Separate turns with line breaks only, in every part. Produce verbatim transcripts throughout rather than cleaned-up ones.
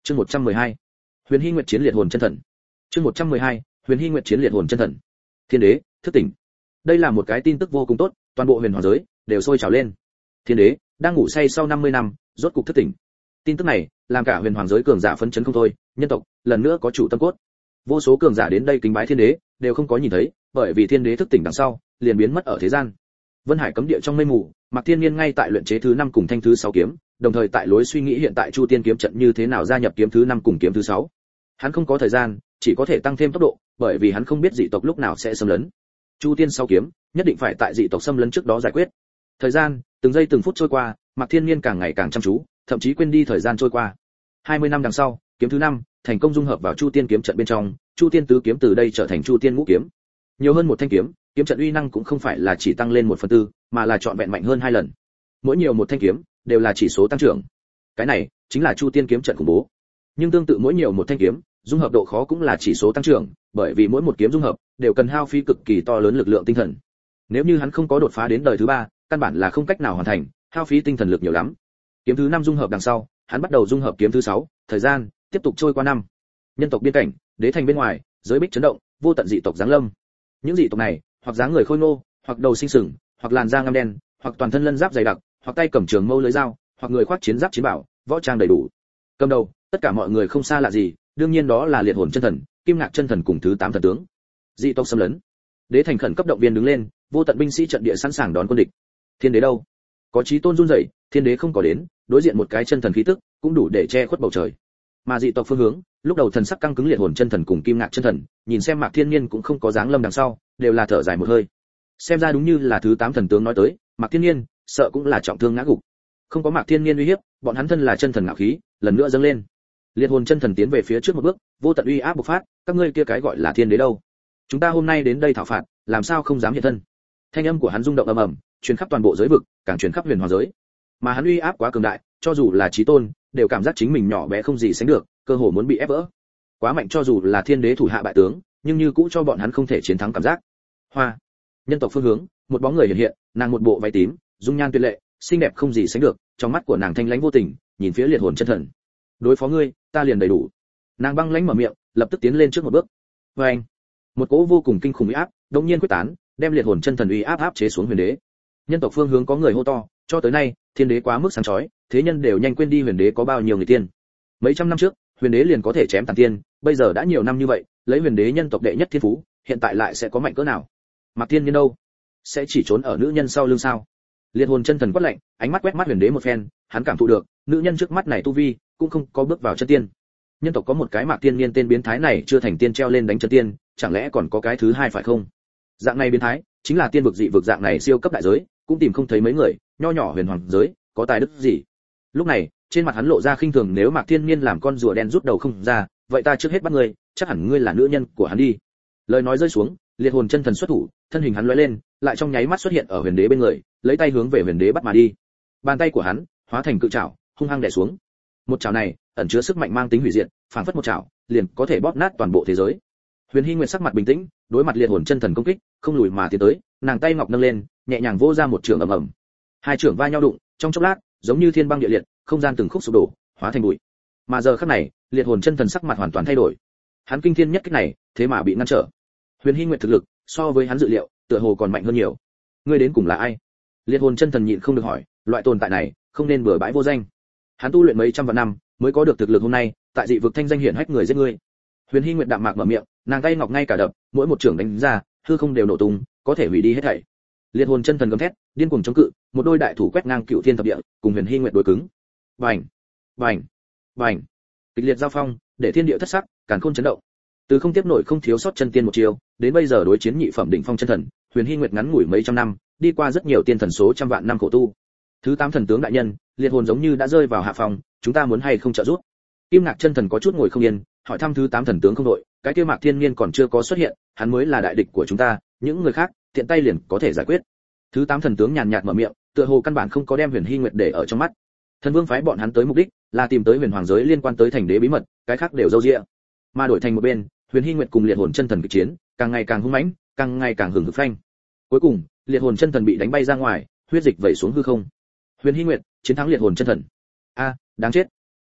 Chương một trăm mười hai. Huyền Hy Nguyệt chiến liệt hồn chân thần. Chương một trăm mười hai. Huyền Hy Nguyệt chiến liệt hồn chân thần. Thiên đế, thức tỉnh. Đây là một cái tin tức vô cùng tốt, toàn bộ huyền hoàng giới đều sôi trào lên. Thiên đế đang ngủ say sau năm mươi năm, rốt cục thức tỉnh. Tin tức này làm cả huyền hoàng giới cường giả phấn chấn không thôi, nhân tộc lần nữa có chủ tâm cốt. Vô số cường giả đến đây kính bái thiên đế, đều không có nhìn thấy, bởi vì thiên đế thức tỉnh đằng sau, liền biến mất ở thế gian. Vân Hải cấm địa trong mây mù, Mạc Thiên Nhiên ngay tại luyện chế thứ năm cùng thanh thứ sáu kiếm, đồng thời tại lối suy nghĩ hiện tại Chu Tiên kiếm trận như thế nào gia nhập kiếm thứ năm cùng kiếm thứ sáu. Hắn không có thời gian, chỉ có thể tăng thêm tốc độ, bởi vì hắn không biết dị tộc lúc nào sẽ xâm lấn. Chu Tiên sáu kiếm, nhất định phải tại dị tộc xâm lấn trước đó giải quyết. Thời gian, từng giây từng phút trôi qua, Mạc Thiên Nhiên càng ngày càng chăm chú, thậm chí quên đi thời gian trôi qua. hai mươi năm đằng sau, kiếm thứ năm thành công dung hợp vào Chu Tiên kiếm trận bên trong, Chu Tiên tứ kiếm từ đây trở thành Chu Tiên ngũ kiếm. Nhiều hơn một thanh kiếm, kiếm trận uy năng cũng không phải là chỉ tăng lên một phần tư, mà là trọn vẹn mạnh hơn hai lần. Mỗi nhiều một thanh kiếm, đều là chỉ số tăng trưởng. Cái này chính là Chu Tiên kiếm trận khủng bố. Nhưng tương tự mỗi nhiều một thanh kiếm, dung hợp độ khó cũng là chỉ số tăng trưởng, bởi vì mỗi một kiếm dung hợp đều cần hao phí cực kỳ to lớn lực lượng tinh thần. Nếu như hắn không có đột phá đến đời thứ ba, căn bản là không cách nào hoàn thành, hao phí tinh thần lực nhiều lắm. Kiếm thứ năm dung hợp đằng sau, hắn bắt đầu dung hợp kiếm thứ sáu, thời gian tiếp tục trôi qua năm. Nhân tộc biên cảnh, đế thành bên ngoài, giới bích chấn động, vô tận dị tộc giáng lâm. Những dị tộc này, hoặc dáng người khôi ngô, hoặc đầu sinh sừng, hoặc làn da ngăm đen, hoặc toàn thân lân giáp dày đặc, hoặc tay cầm trường mâu lưỡi dao, hoặc người khoác chiến giáp chiến bảo, võ trang đầy đủ. Cầm đầu, tất cả mọi người không xa lạ gì, đương nhiên đó là liệt hồn chân thần, kim ngạc chân thần cùng thứ tám thần tướng. Dị tộc xâm lấn. Đế thành khẩn cấp động viên đứng lên, vô tận binh sĩ trận địa sẵn sàng đón quân địch. Thiên đế đâu? Có chí tôn run rẩy, thiên đế không có đến, đối diện một cái chân thần khí tức, cũng đủ để che khuất bầu trời. Mà dị tộc phương hướng, lúc đầu thần sắc căng cứng liệt hồn chân thần cùng kim ngạc chân thần, nhìn xem Mạc Thiên Nhiên cũng không có dáng lâm đằng sau, đều là thở dài một hơi. Xem ra đúng như là thứ tám thần tướng nói tới, Mạc Thiên Nhiên sợ cũng là trọng thương ngã gục. Không có Mạc Thiên Nhiên uy hiếp, bọn hắn thân là chân thần ngạo khí, lần nữa dâng lên. Liệt hồn chân thần tiến về phía trước một bước, vô tận uy áp bộc phát, các ngươi kia cái gọi là thiên đế đâu? Chúng ta hôm nay đến đây thảo phạt, làm sao không dám hiện thân? Thanh âm của hắn rung động ầm ầm, truyền khắp toàn bộ giới vực, càng truyền khắp huyền hoàng giới. Mà hắn uy áp quá cường đại, cho dù là chí tôn, đều cảm giác chính mình nhỏ bé không gì sánh được, cơ hồ muốn bị ép vỡ. Quá mạnh cho dù là thiên đế thủ hạ bại tướng, nhưng như cũ cho bọn hắn không thể chiến thắng cảm giác. Hoa, nhân tộc phương hướng, một bóng người hiện hiện, nàng một bộ váy tím, dung nhan tuyệt lệ, xinh đẹp không gì sánh được, trong mắt của nàng thanh lãnh vô tình, nhìn phía liệt hồn chân thần. Đối phó ngươi, ta liền đầy đủ. Nàng băng lãnh mở miệng, lập tức tiến lên trước một bước. Và anh, một cỗ vô cùng kinh khủng uy áp, đột nhiên quyết tán, đem liệt hồn chân thần uy áp áp chế xuống huyền đế. Nhân tộc phương hướng có người hô to, cho tới nay, thiên đế quá mức sáng chói, thế nhân đều nhanh quên đi huyền đế có bao nhiêu người tiên. Mấy trăm năm trước, huyền đế liền có thể chém tàn tiên, bây giờ đã nhiều năm như vậy, lấy huyền đế nhân tộc đệ nhất thiên phú, hiện tại lại sẽ có mạnh cỡ nào? Mạc Thiên Nhiên đâu? Sẽ chỉ trốn ở nữ nhân sau lưng sao? Liệt hồn chân thần quát lạnh, ánh mắt quét mắt huyền đế một phen, hắn cảm thụ được, nữ nhân trước mắt này tu vi, cũng không có bước vào chân tiên. Nhân tộc có một cái Mạc Thiên Nhiên tên biến thái này chưa thành tiên treo lên đánh chân tiên, chẳng lẽ còn có cái thứ hai phải không? Dạng này biến thái, chính là tiên vực dị vực dạng này siêu cấp đại giới, cũng tìm không thấy mấy người, nho nhỏ huyền hoàng giới, có tài đức gì? Lúc này, trên mặt hắn lộ ra khinh thường, nếu Mạc Thiên Nhiên làm con rùa đen rút đầu không ra, vậy ta trước hết bắt ngươi, chắc hẳn ngươi là nữ nhân của hắn đi. Lời nói rơi xuống, liệt hồn chân thần xuất thủ, thân hình hắn lóe lên, lại trong nháy mắt xuất hiện ở huyền đế bên người, lấy tay hướng về huyền đế bắt mà đi. Bàn tay của hắn hóa thành cự trảo, hung hăng đè xuống. Một trảo này ẩn chứa sức mạnh mang tính hủy diệt, phảng phất một trảo liền có thể bóp nát toàn bộ thế giới. Huyền Hy Nguyệt sắc mặt bình tĩnh, đối mặt liệt hồn chân thần công kích, không lùi mà tiến tới, nàng tay ngọc nâng lên, nhẹ nhàng vỗ ra một trường ầm ầm. Hai trường va nhau đụng, trong chốc lát, giống như thiên băng địa liệt, không gian từng khúc sụp đổ, hóa thành bụi. Mà giờ khắc này, liệt hồn chân thần sắc mặt hoàn toàn thay đổi. Hắn kinh thiên nhất kích này, thế mà bị ngăn trở. Huyền Hy Nguyệt thực lực, so với hắn dự liệu, tựa hồ còn mạnh hơn nhiều. Ngươi đến cùng là ai? Liệt hồn chân thần nhịn không được hỏi, loại tồn tại này, không nên bừa bãi vô danh. Hắn tu luyện mấy trăm vạn năm, mới có được thực lực hôm nay, tại dị vực thanh danh hiển hách người giết ngươi. Huyền Hy Nguyệt đạm mạc mở miệng, nàng tay ngọc ngay cả đập, mỗi một trường đánh ra, hư không đều nổ tung, có thể hủy đi hết thảy. Liệt hồn chân thần gầm thét, điên cuồng chống cự, một đôi đại thủ quét ngang cựu thiên thập địa, cùng Huyền Hy Nguyệt đối cứng. Bành, bành, bành. Kịch liệt giao phong, để thiên địa thất sắc, càn khôn chấn động. Từ không tiếp nổi không thiếu sót chân tiên một chiều, đến bây giờ đối chiến nhị phẩm đỉnh phong chân thần, Huyền Hy Nguyệt ngắn ngủi mấy trăm năm, đi qua rất nhiều tiên thần số trăm vạn năm khổ tu. Thứ tám thần tướng đại nhân, liệt hồn giống như đã rơi vào hạ phòng, chúng ta muốn hay không trợ giúp? Kim Ngạc chân thần có chút ngồi không yên, hỏi thăm thứ tám thần tướng không đội, cái kia Mạc Thiên Nhiên còn chưa có xuất hiện, hắn mới là đại địch của chúng ta, những người khác, tiện tay liền có thể giải quyết. Thứ tám thần tướng nhàn nhạt mở miệng, tựa hồ căn bản không có đem Huyền Hy Nguyệt để ở trong mắt. Thần Vương phái bọn hắn tới mục đích là tìm tới huyền hoàng giới liên quan tới thành đế bí mật, cái khác đều dâu dịa. Mà đổi thành một bên, Huyền Hy Nguyệt cùng liệt hồn chân thần kịch chiến, càng ngày càng hung mãnh, càng ngày càng hừng hực phanh. Cuối cùng, liệt hồn chân thần bị đánh bay ra ngoài, huyết dịch vẩy xuống hư không. Huyền Hy Nguyệt chiến thắng liệt hồn chân thần. A, đáng chết.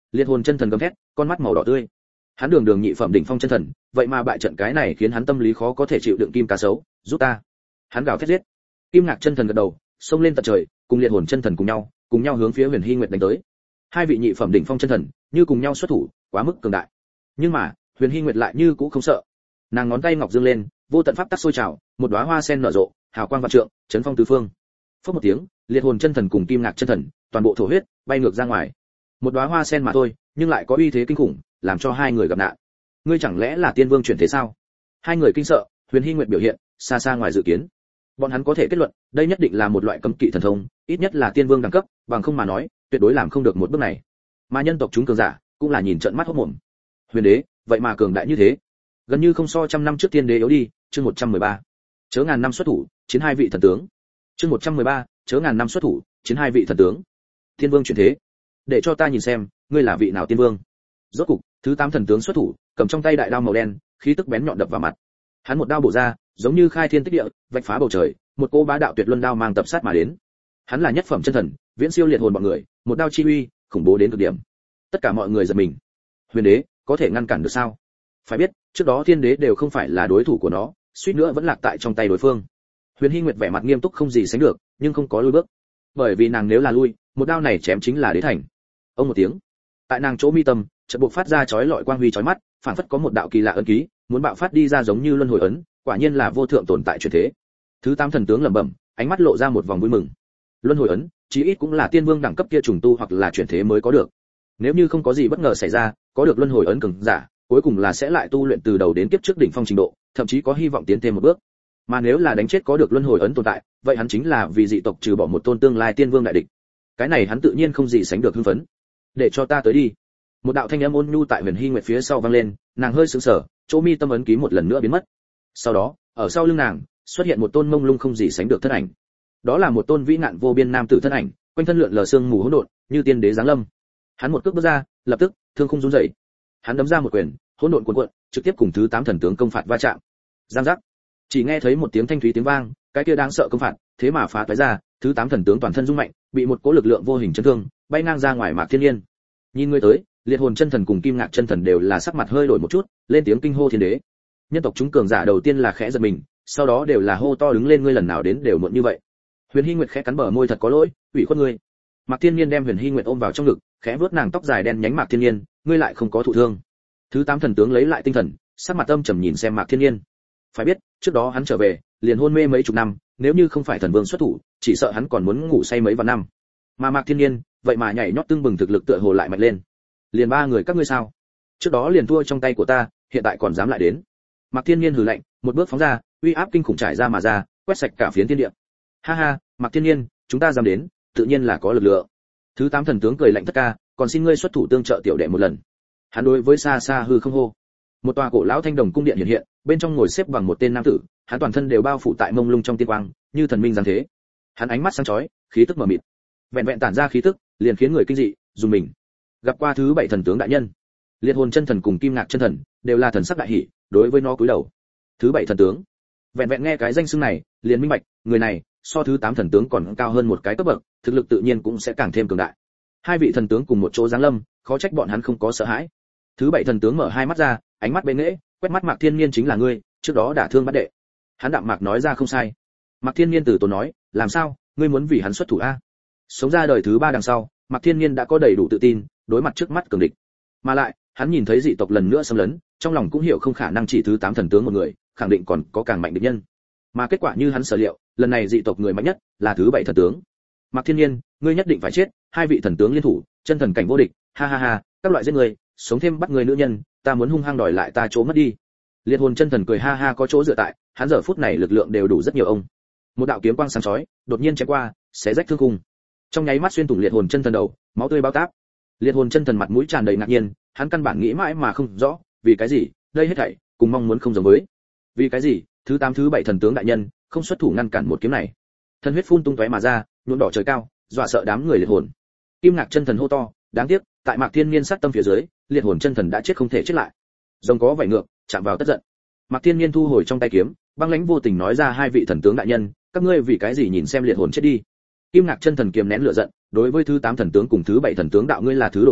Liệt hồn chân thần gầm thét, con mắt màu đỏ tươi. Hắn đường đường nhị phẩm đỉnh phong chân thần, vậy mà bại trận cái này khiến hắn tâm lý khó có thể chịu đựng. Kim cá sấu, giúp ta! Hắn gào thét giết. Kim Ngạc chân thần gật đầu, xông lên tận trời, cùng liệt hồn chân thần cùng nhau, cùng nhau hướng phía Huyền Hy Nguyệt đánh tới. Hai vị nhị phẩm đỉnh phong chân thần, như cùng nhau xuất thủ, quá mức cường đại. Nhưng mà, Huyền Hy Nguyệt lại như cũ không sợ. Nàng ngón tay ngọc dương lên, vô tận pháp tắc sôi trào, một đóa hoa sen nở rộ, hào quang vạn trượng, chấn phong tứ phương. Phốc một tiếng, liệt hồn chân thần cùng Kim Ngạc chân thần, toàn bộ thổ huyết, bay ngược ra ngoài. Một đóa hoa sen mà thôi, nhưng lại có uy thế kinh khủng, làm cho hai người gặp nạn. Ngươi chẳng lẽ là tiên vương chuyển thế sao? Hai người kinh sợ, Huyền Hy Nguyệt biểu hiện xa xa ngoài dự kiến. Bọn hắn có thể kết luận, đây nhất định là một loại cấm kỵ thần thông, ít nhất là tiên vương đẳng cấp, bằng không mà nói, tuyệt đối làm không được một bước này. Mà nhân tộc chúng cường giả, cũng là nhìn trợn mắt hốt mồm. Huyền đế, vậy mà cường đại như thế, gần như không so trăm năm trước tiên đế yếu đi. Chương một trăm mười ba, chớ ngàn năm xuất thủ, chiến hai vị thần tướng. Chương một trăm mười ba, chớ ngàn năm xuất thủ, chiến hai vị thần tướng. Tiên vương chuyển thế, để cho ta nhìn xem, ngươi là vị nào tiên vương. Rốt cục, thứ tám thần tướng xuất thủ, cầm trong tay đại đao màu đen, khí tức bén nhọn đập vào mặt. Hắn một đao bổ ra, giống như khai thiên tích địa, vạch phá bầu trời, một cỗ bá đạo tuyệt luân đao mang tập sát mà đến. Hắn là nhất phẩm chân thần, viễn siêu liệt hồn bọn người, một đao chi uy, khủng bố đến cực điểm. Tất cả mọi người giật mình. Huyền đế, có thể ngăn cản được sao? Phải biết, trước đó thiên đế đều không phải là đối thủ của nó, suýt nữa vẫn lạc tại trong tay đối phương. Huyền Hy Nguyệt vẻ mặt nghiêm túc không gì sánh được, nhưng không có lùi bước. Bởi vì nàng nếu là lui, một đao này chém chính là đế thành. Ông một tiếng, tại nàng chỗ mi tâm, chợt bộc phát ra chói lọi quang huy chói mắt, phảng phất có một đạo kỳ lạ ấn ký, muốn bạo phát đi ra giống như luân hồi ấn, quả nhiên là vô thượng tồn tại chuyển thế. Thứ tám thần tướng lẩm bẩm, ánh mắt lộ ra một vòng vui mừng. Luân hồi ấn, chí ít cũng là tiên vương đẳng cấp kia trùng tu hoặc là chuyển thế mới có được. Nếu như không có gì bất ngờ xảy ra, có được luân hồi ấn cường giả, cuối cùng là sẽ lại tu luyện từ đầu đến kiếp trước đỉnh phong trình độ, thậm chí có hy vọng tiến thêm một bước. Mà nếu là đánh chết có được luân hồi ấn tồn tại, vậy hắn chính là vì dị tộc trừ bỏ một tôn tương lai tiên vương đại địch. Cái này hắn tự nhiên không gì sánh được hưng phấn. Để cho ta tới đi. Một đạo thanh âm ôn nhu tại Huyền Hy Nguyệt phía sau vang lên, nàng hơi sững sờ, chỗ mi tâm ấn ký một lần nữa biến mất. Sau đó, ở sau lưng nàng xuất hiện một tôn mông lung không gì sánh được thân ảnh. Đó là một tôn vĩ ngạn vô biên nam tử thân ảnh, quanh thân lượn lờ sương mù hỗn độn, như tiên đế giáng lâm. Hắn một cước bước ra, lập tức thương khung rung rẩy. Hắn đấm ra một quyền, hỗn độn cuồn cuộn, trực tiếp cùng thứ tám thần tướng công phạt va chạm. Giang giác. Chỉ nghe thấy một tiếng thanh thúy tiếng vang, cái kia đáng sợ công phạt, thế mà phá toái ra, thứ tám thần tướng toàn thân rung mạnh, bị một cỗ lực lượng vô hình chấn thương, bay ngang ra ngoài Mạc Thiên Nhiên. Nhìn người tới, liệt hồn chân thần cùng Kim Ngạc chân thần đều là sắc mặt hơi đổi một chút, lên tiếng kinh hô thiên đế. Nhân tộc chúng cường giả đầu tiên là khẽ giật mình, sau đó đều là hô to đứng lên, ngươi lần nào đến đều muộn như vậy. Huyền Hy Nguyệt khẽ cắn bờ môi, thật có lỗi, ủy khuất ngươi. Mạc Thiên Nhiên đem Huyền Hy Nguyệt ôm vào trong ngực, khẽ vuốt nàng tóc dài đen nhánh. Mạc Thiên Nhiên, ngươi lại không có thụ thương. Thứ tám thần tướng lấy lại tinh thần, sắc mặt âm trầm nhìn xem Mạc Thiên Nhiên. Phải biết, trước đó hắn trở về, liền hôn mê mấy chục năm, nếu như không phải thần vương xuất thủ, chỉ sợ hắn còn muốn ngủ say mấy vạn năm. Mà Mạc Thiên Nhiên, vậy mà nhảy nhót tưng bừng, thực lực tựa hồ lại mạnh lên. Liền ba người các ngươi sao? Trước đó liền thua trong tay của ta, hiện tại còn dám lại đến. Mạc Thiên Nhiên hừ lạnh, một bước phóng ra, uy áp kinh khủng trải ra mà ra, quét sạch cả phiến thiên địa. Ha ha, Mạc Thiên Nhiên, chúng ta dám đến, tự nhiên là có lực lượng. Thứ tám thần tướng cười lạnh tất ca, còn xin ngươi xuất thủ tương trợ tiểu đệ một lần. Hắn đối với xa xa hư không hô. Một tòa cổ lão thanh đồng cung điện hiện hiện, bên trong ngồi xếp bằng một tên nam tử, hắn toàn thân đều bao phủ tại mông lung trong tiên quang, như thần minh giáng thế. Hắn ánh mắt sáng chói, khí tức mờ mịt, vẹn vẹn tản ra khí tức, liền khiến người kinh dị, dùng mình. Gặp qua thứ bảy thần tướng đại nhân, liệt hồn chân thần cùng Kim Ngạc chân thần đều là thần sắc đại hỉ, đối với nó cúi đầu. Thứ bảy thần tướng, vẹn vẹn nghe cái danh xưng này, liền minh bạch, người này so thứ tám thần tướng còn cao hơn một cái cấp bậc, thực lực tự nhiên cũng sẽ càng thêm cường đại. Hai vị thần tướng cùng một chỗ giáng lâm, khó trách bọn hắn không có sợ hãi. Thứ bảy thần tướng mở hai mắt ra, ánh mắt bên nghễ, quét mắt Mạc Thiên Nhiên, chính là ngươi, trước đó đả thương bắt đệ. Hắn đạm mạc nói ra không sai. Mạc Thiên Nhiên từ tốn nói, làm sao, ngươi muốn vì hắn xuất thủ a? Sống ra đời thứ ba đằng sau, Mạc Thiên Nhiên đã có đầy đủ tự tin, đối mặt trước mắt cường địch. Mà lại, hắn nhìn thấy dị tộc lần nữa xâm lấn, trong lòng cũng hiểu không khả năng chỉ thứ tám thần tướng một người, khẳng định còn có càng mạnh địch nhân. Mà kết quả như hắn sở liệu, lần này dị tộc người mạnh nhất là thứ bảy thần tướng. Mạc Thiên Nhiên, ngươi nhất định phải chết, hai vị thần tướng liên thủ, chân thần cảnh vô địch, ha ha ha, các loại giết người, sống thêm bắt người nữ nhân, ta muốn hung hăng đòi lại ta chỗ mất đi. Liệt hồn chân thần cười ha ha có chỗ dựa tại, hắn giờ phút này lực lượng đều đủ rất nhiều ông. Một đạo kiếm quang sáng chói, đột nhiên chém qua, xé rách thương khung. Trong nháy mắt xuyên thủng liệt hồn chân thần đầu, máu tươi bao táp. Liệt hồn chân thần mặt mũi tràn đầy ngạc nhiên, hắn căn bản nghĩ mãi mà không rõ, vì cái gì, đây hết thảy cùng mong muốn không giống với. Vì cái gì, thứ tám thứ bảy thần tướng đại nhân không xuất thủ ngăn cản một kiếm này. Thân huyết phun tung tóe mà ra, nhuộm đỏ trời cao, dọa sợ đám người liệt hồn. Kim Ngạc chân thần hô to, đáng tiếc, tại Mạc Thiên Nhiên sát tâm phía dưới, liệt hồn chân thần đã chết không thể chết lại. Rồng có vảy ngược, chạm vào tất giận. Mạc Thiên Nhiên thu hồi trong tay kiếm, băng lãnh vô tình nói ra, hai vị thần tướng đại nhân, các ngươi vì cái gì nhìn xem liệt hồn chết đi. Kim Ngạc chân thần kiềm nén lửa giận, đối với thứ tám thần tướng cùng thứ bảy thần tướng đạo, ngươi là thứ độ gì,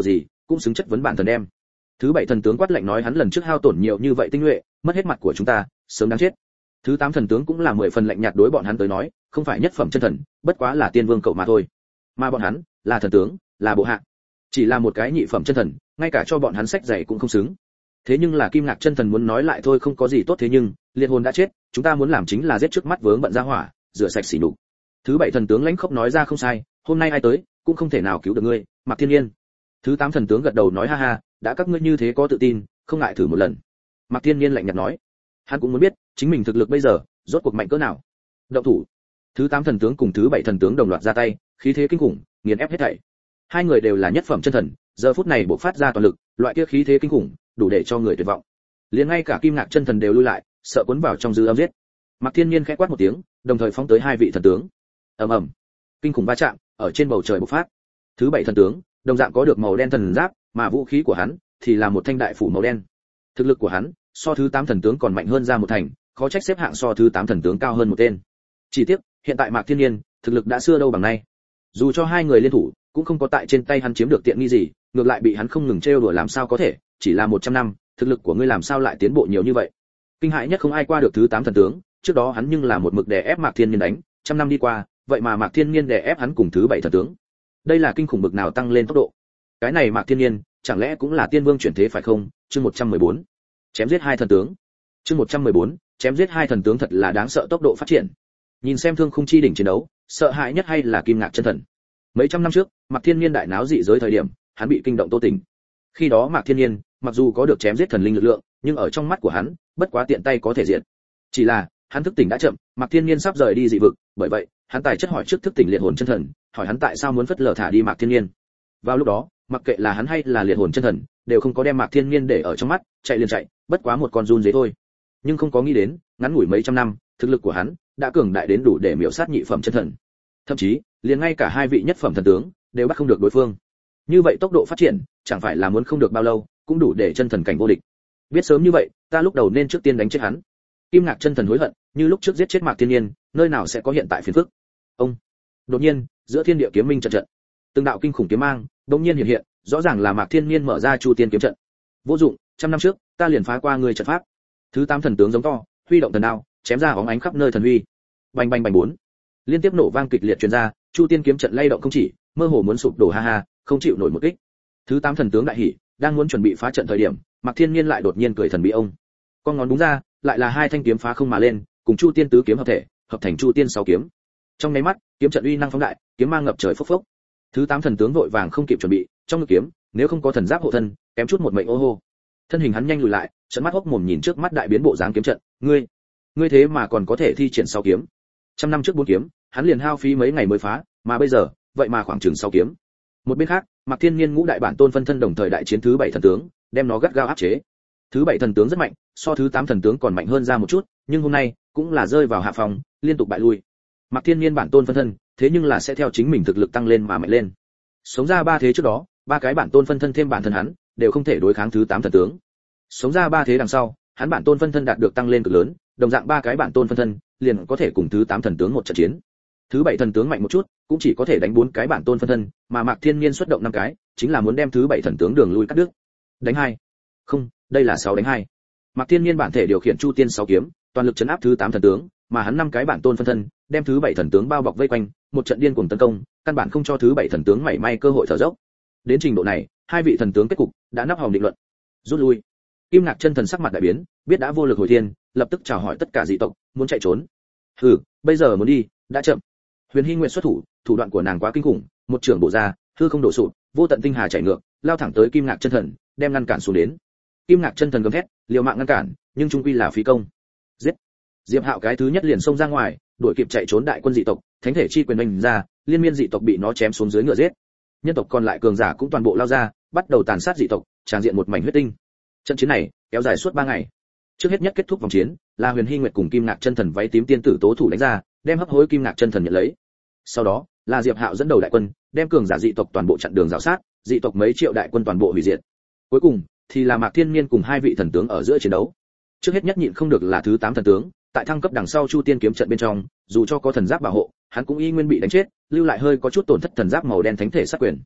cũng xứng chất vấn bản thần đem. Thứ bảy thần tướng quát lạnh nói hắn lần trước hao tổn nhiều như vậy tinh nhuệ, mất hết mặt của chúng ta, sớm đáng chết. Thứ tám thần tướng cũng là mười phần lạnh nhạt đối bọn hắn tới nói, không phải nhất phẩm chân thần, bất quá là tiên vương cậu mà thôi. Mà bọn hắn là thần tướng, là bộ hạ, chỉ là một cái nhị phẩm chân thần, ngay cả cho bọn hắn sách dạy cũng không xứng. Thế nhưng là Kim Ngạc chân thần muốn nói lại thôi không có gì tốt, thế nhưng liệt hồn đã chết, chúng ta muốn làm chính là giết trước mắt vướng bận ra hỏa, rửa sạch sỉ nhục. Thứ bảy thần tướng lãnh khốc nói ra không sai, hôm nay ai tới cũng không thể nào cứu được ngươi, Mạc Thiên Nhiên. Thứ tám thần tướng gật đầu nói ha ha, đã các ngươi như thế có tự tin, không ngại thử một lần. Mạc Thiên Nhiên lạnh nhạt nói, hắn cũng muốn biết chính mình thực lực bây giờ rốt cuộc mạnh cỡ nào. Động thủ. Thứ tám thần tướng cùng thứ bảy thần tướng đồng loạt ra tay, khí thế kinh khủng, nghiền ép hết thảy. Hai người đều là nhất phẩm chân thần, giờ phút này bộc phát ra toàn lực, loại kia khí thế kinh khủng, đủ để cho người tuyệt vọng. Liền ngay cả Kim Ngạc chân thần đều lui lại, sợ cuốn vào trong dư âm giết. Mạc Thiên Nhiên khẽ quát một tiếng, đồng thời phóng tới hai vị thần tướng. Ầm ầm, kinh khủng va chạm ở trên bầu trời bộc phát. Thứ bảy thần tướng đồng dạng có được màu đen thần giáp, mà vũ khí của hắn thì là một thanh đại phủ màu đen. Thực lực của hắn so thứ tám thần tướng còn mạnh hơn ra một thành, khó trách xếp hạng so thứ tám thần tướng cao hơn một tên. Chỉ tiếc, hiện tại Mạc Thiên Nhiên, thực lực đã xưa đâu bằng nay. Dù cho hai người liên thủ, cũng không có tại trên tay hắn chiếm được tiện nghi gì, ngược lại bị hắn không ngừng trêu đùa làm sao có thể, chỉ là một trăm năm, thực lực của ngươi làm sao lại tiến bộ nhiều như vậy? Kinh hãi nhất không ai qua được thứ tám thần tướng, trước đó hắn nhưng là một mực đè ép Mạc Thiên Nhiên đánh, trăm năm đi qua, vậy mà Mạc Thiên Nhiên đè ép hắn cùng thứ bảy thần tướng. Đây là kinh khủng bực nào tăng lên tốc độ. Cái này Mạc Thiên Nhiên, chẳng lẽ cũng là tiên vương chuyển thế phải không? Chương một trăm mười bốn. Chém giết hai thần tướng. Chương một trăm mười bốn, chém giết hai thần tướng thật là đáng sợ tốc độ phát triển. Nhìn xem thương khung chi đỉnh chiến đấu, sợ hãi nhất hay là Kim Ngạc chân thần. Mấy trăm năm trước, Mạc Thiên Nhiên đại náo dị giới thời điểm, hắn bị kinh động Tô Tình. Khi đó Mạc Thiên Nhiên, mặc dù có được chém giết thần linh lực lượng, nhưng ở trong mắt của hắn, bất quá tiện tay có thể diệt. Chỉ là, hắn thức tỉnh đã chậm, Mạc Thiên Nhiên sắp rời đi dị vực, bởi vậy, hắn tài chất hỏi trước thức tỉnh liệt hồn chân thần, hỏi hắn tại sao muốn phất lờ thả đi Mạc Thiên Nhiên. Vào lúc đó, mặc kệ là hắn hay là liệt hồn chân thần, đều không có đem Mạc Thiên Nhiên để ở trong mắt, chạy liền chạy, bất quá một con run dế thôi. Nhưng không có nghĩ đến, ngắn ngủi mấy trăm năm, thực lực của hắn đã cường đại đến đủ để miểu sát nhị phẩm chân thần. Thậm chí, liền ngay cả hai vị nhất phẩm thần tướng đều bắt không được đối phương. Như vậy tốc độ phát triển, chẳng phải là muốn không được bao lâu, cũng đủ để chân thần cảnh vô địch. Biết sớm như vậy, ta lúc đầu nên trước tiên đánh chết hắn. Kim Ngạc chân thần hối hận, như lúc trước giết chết Mạc Thiên Nhiên, nơi nào sẽ có hiện tại phiền phức. Ông. Đột nhiên, giữa thiên địa kiếm minh trận trận, từng đạo kinh khủng kiếm mang đột nhiên hiện hiện, rõ ràng là Mạc Thiên Nhiên mở ra Chu Tiên kiếm trận. Vô dụng, trăm năm trước, ta liền phá qua người trận pháp. Thứ tám thần tướng giống to, huy động thần đao, chém ra óng ánh khắp nơi thần huy. Bành bành bành bốn. Liên tiếp nổ vang kịch liệt truyền ra, Chu Tiên kiếm trận lay động không chỉ, mơ hồ muốn sụp đổ ha ha, không chịu nổi một kích. Thứ tám thần tướng đại hỉ, đang muốn chuẩn bị phá trận thời điểm, Mạc Thiên Nhiên lại đột nhiên cười thần bí ông. Con ngón búng ra, lại là hai thanh kiếm phá không mà lên, cùng Chu Tiên tứ kiếm hợp thể, hợp thành Chu Tiên sáu kiếm. Trong nháy mắt, kiếm trận uy năng phóng đại, kiếm mang ngập trời phốc phốc. Thứ tám thần tướng vội vàng không kịp chuẩn bị, trong ngực kiếm, nếu không có thần giáp hộ thân, kém chút một mệnh ô hô. Thân hình hắn nhanh lùi lại, trợn mắt hốc mồm nhìn trước mắt đại biến bộ dáng kiếm trận, ngươi, ngươi thế mà còn có thể thi triển sáu kiếm. Trăm năm trước bốn kiếm, hắn liền hao phí mấy ngày mới phá, mà bây giờ, vậy mà khoảng chừng sáu kiếm. Một bên khác, Mạc Thiên Nhiên ngũ đại bản tôn phân thân đồng thời đại chiến thứ bảy thần tướng, đem nó gắt gao áp chế. Thứ bảy thần tướng rất mạnh, so thứ tám thần tướng còn mạnh hơn ra một chút, nhưng hôm nay cũng là rơi vào hạ phòng, liên tục bại lui. Mạc Thiên Nhiên bản tôn phân thân, thế nhưng là sẽ theo chính mình thực lực tăng lên mà mạnh lên. Sống ra ba thế trước đó, ba cái bản tôn phân thân thêm bản thân hắn, đều không thể đối kháng thứ tám thần tướng. Sống ra ba thế đằng sau, hắn bản tôn phân thân đạt được tăng lên cực lớn, đồng dạng ba cái bản tôn phân thân, liền có thể cùng thứ tám thần tướng một trận chiến. Thứ bảy thần tướng mạnh một chút, cũng chỉ có thể đánh bốn cái bản tôn phân thân, mà Mạc Thiên Nhiên xuất động năm cái, chính là muốn đem thứ bảy thần tướng đường lui cắt đứt. Đánh hai. Không, đây là sáu đánh hai. Mạc Thiên Nhiên bản thể điều khiển Chu Tiên sáu kiếm, toàn lực chấn áp thứ tám thần tướng, mà hắn năm cái bản tôn phân thân, đem thứ bảy thần tướng bao bọc vây quanh, một trận điên cuồng tấn công, căn bản không cho thứ bảy thần tướng mảy may cơ hội thở dốc. Đến trình độ này, hai vị thần tướng kết cục đã nắp hòm định luận. Rút lui. Kim Ngạc chân thần sắc mặt đại biến, biết đã vô lực hồi thiên, lập tức chào hỏi tất cả dị tộc, muốn chạy trốn. Hừ, bây giờ muốn đi, đã chậm. Huyền Hy Nguyệt xuất thủ, thủ đoạn của nàng quá kinh khủng, một trường bổ ra, hư không đổ sụp, vô tận tinh hà chảy ngược, lao thẳng tới Kim Ngạc chân thần, đem ngăn cản xuống đến. Kim Ngạc chân thần gầm thét, liều mạng ngăn cản, nhưng trung quy là phí công. Giết! Diệp Hạo cái thứ nhất liền xông ra ngoài, đuổi kịp chạy trốn đại quân dị tộc, thánh thể chi quyền đánh ra, liên miên dị tộc bị nó chém xuống dưới ngựa giết. Nhân tộc còn lại cường giả cũng toàn bộ lao ra, bắt đầu tàn sát dị tộc, tràn diện một mảnh huyết tinh. Trận chiến này kéo dài suốt ba ngày. Trước hết nhất kết thúc vòng chiến, là Huyền Hy Nguyệt cùng Kim Ngạc chân thần váy tím tiên tử tố thủ đánh ra, đem hấp hối Kim Ngạc chân thần nhận lấy. Sau đó, là Diệp Hạo dẫn đầu đại quân, đem cường giả dị tộc toàn bộ chặn đường rào sát, dị tộc mấy triệu đại quân toàn bộ hủy diệt. Cuối cùng, thì là Mạc Thiên Nhiên cùng hai vị thần tướng ở giữa chiến đấu. Trước hết nhất nhịn không được là thứ tám thần tướng, tại thăng cấp đằng sau Chu Tiên kiếm trận bên trong, dù cho có thần giáp bảo hộ, hắn cũng y nguyên bị đánh chết, lưu lại hơi có chút tổn thất thần giáp màu đen thánh thể sát quyền.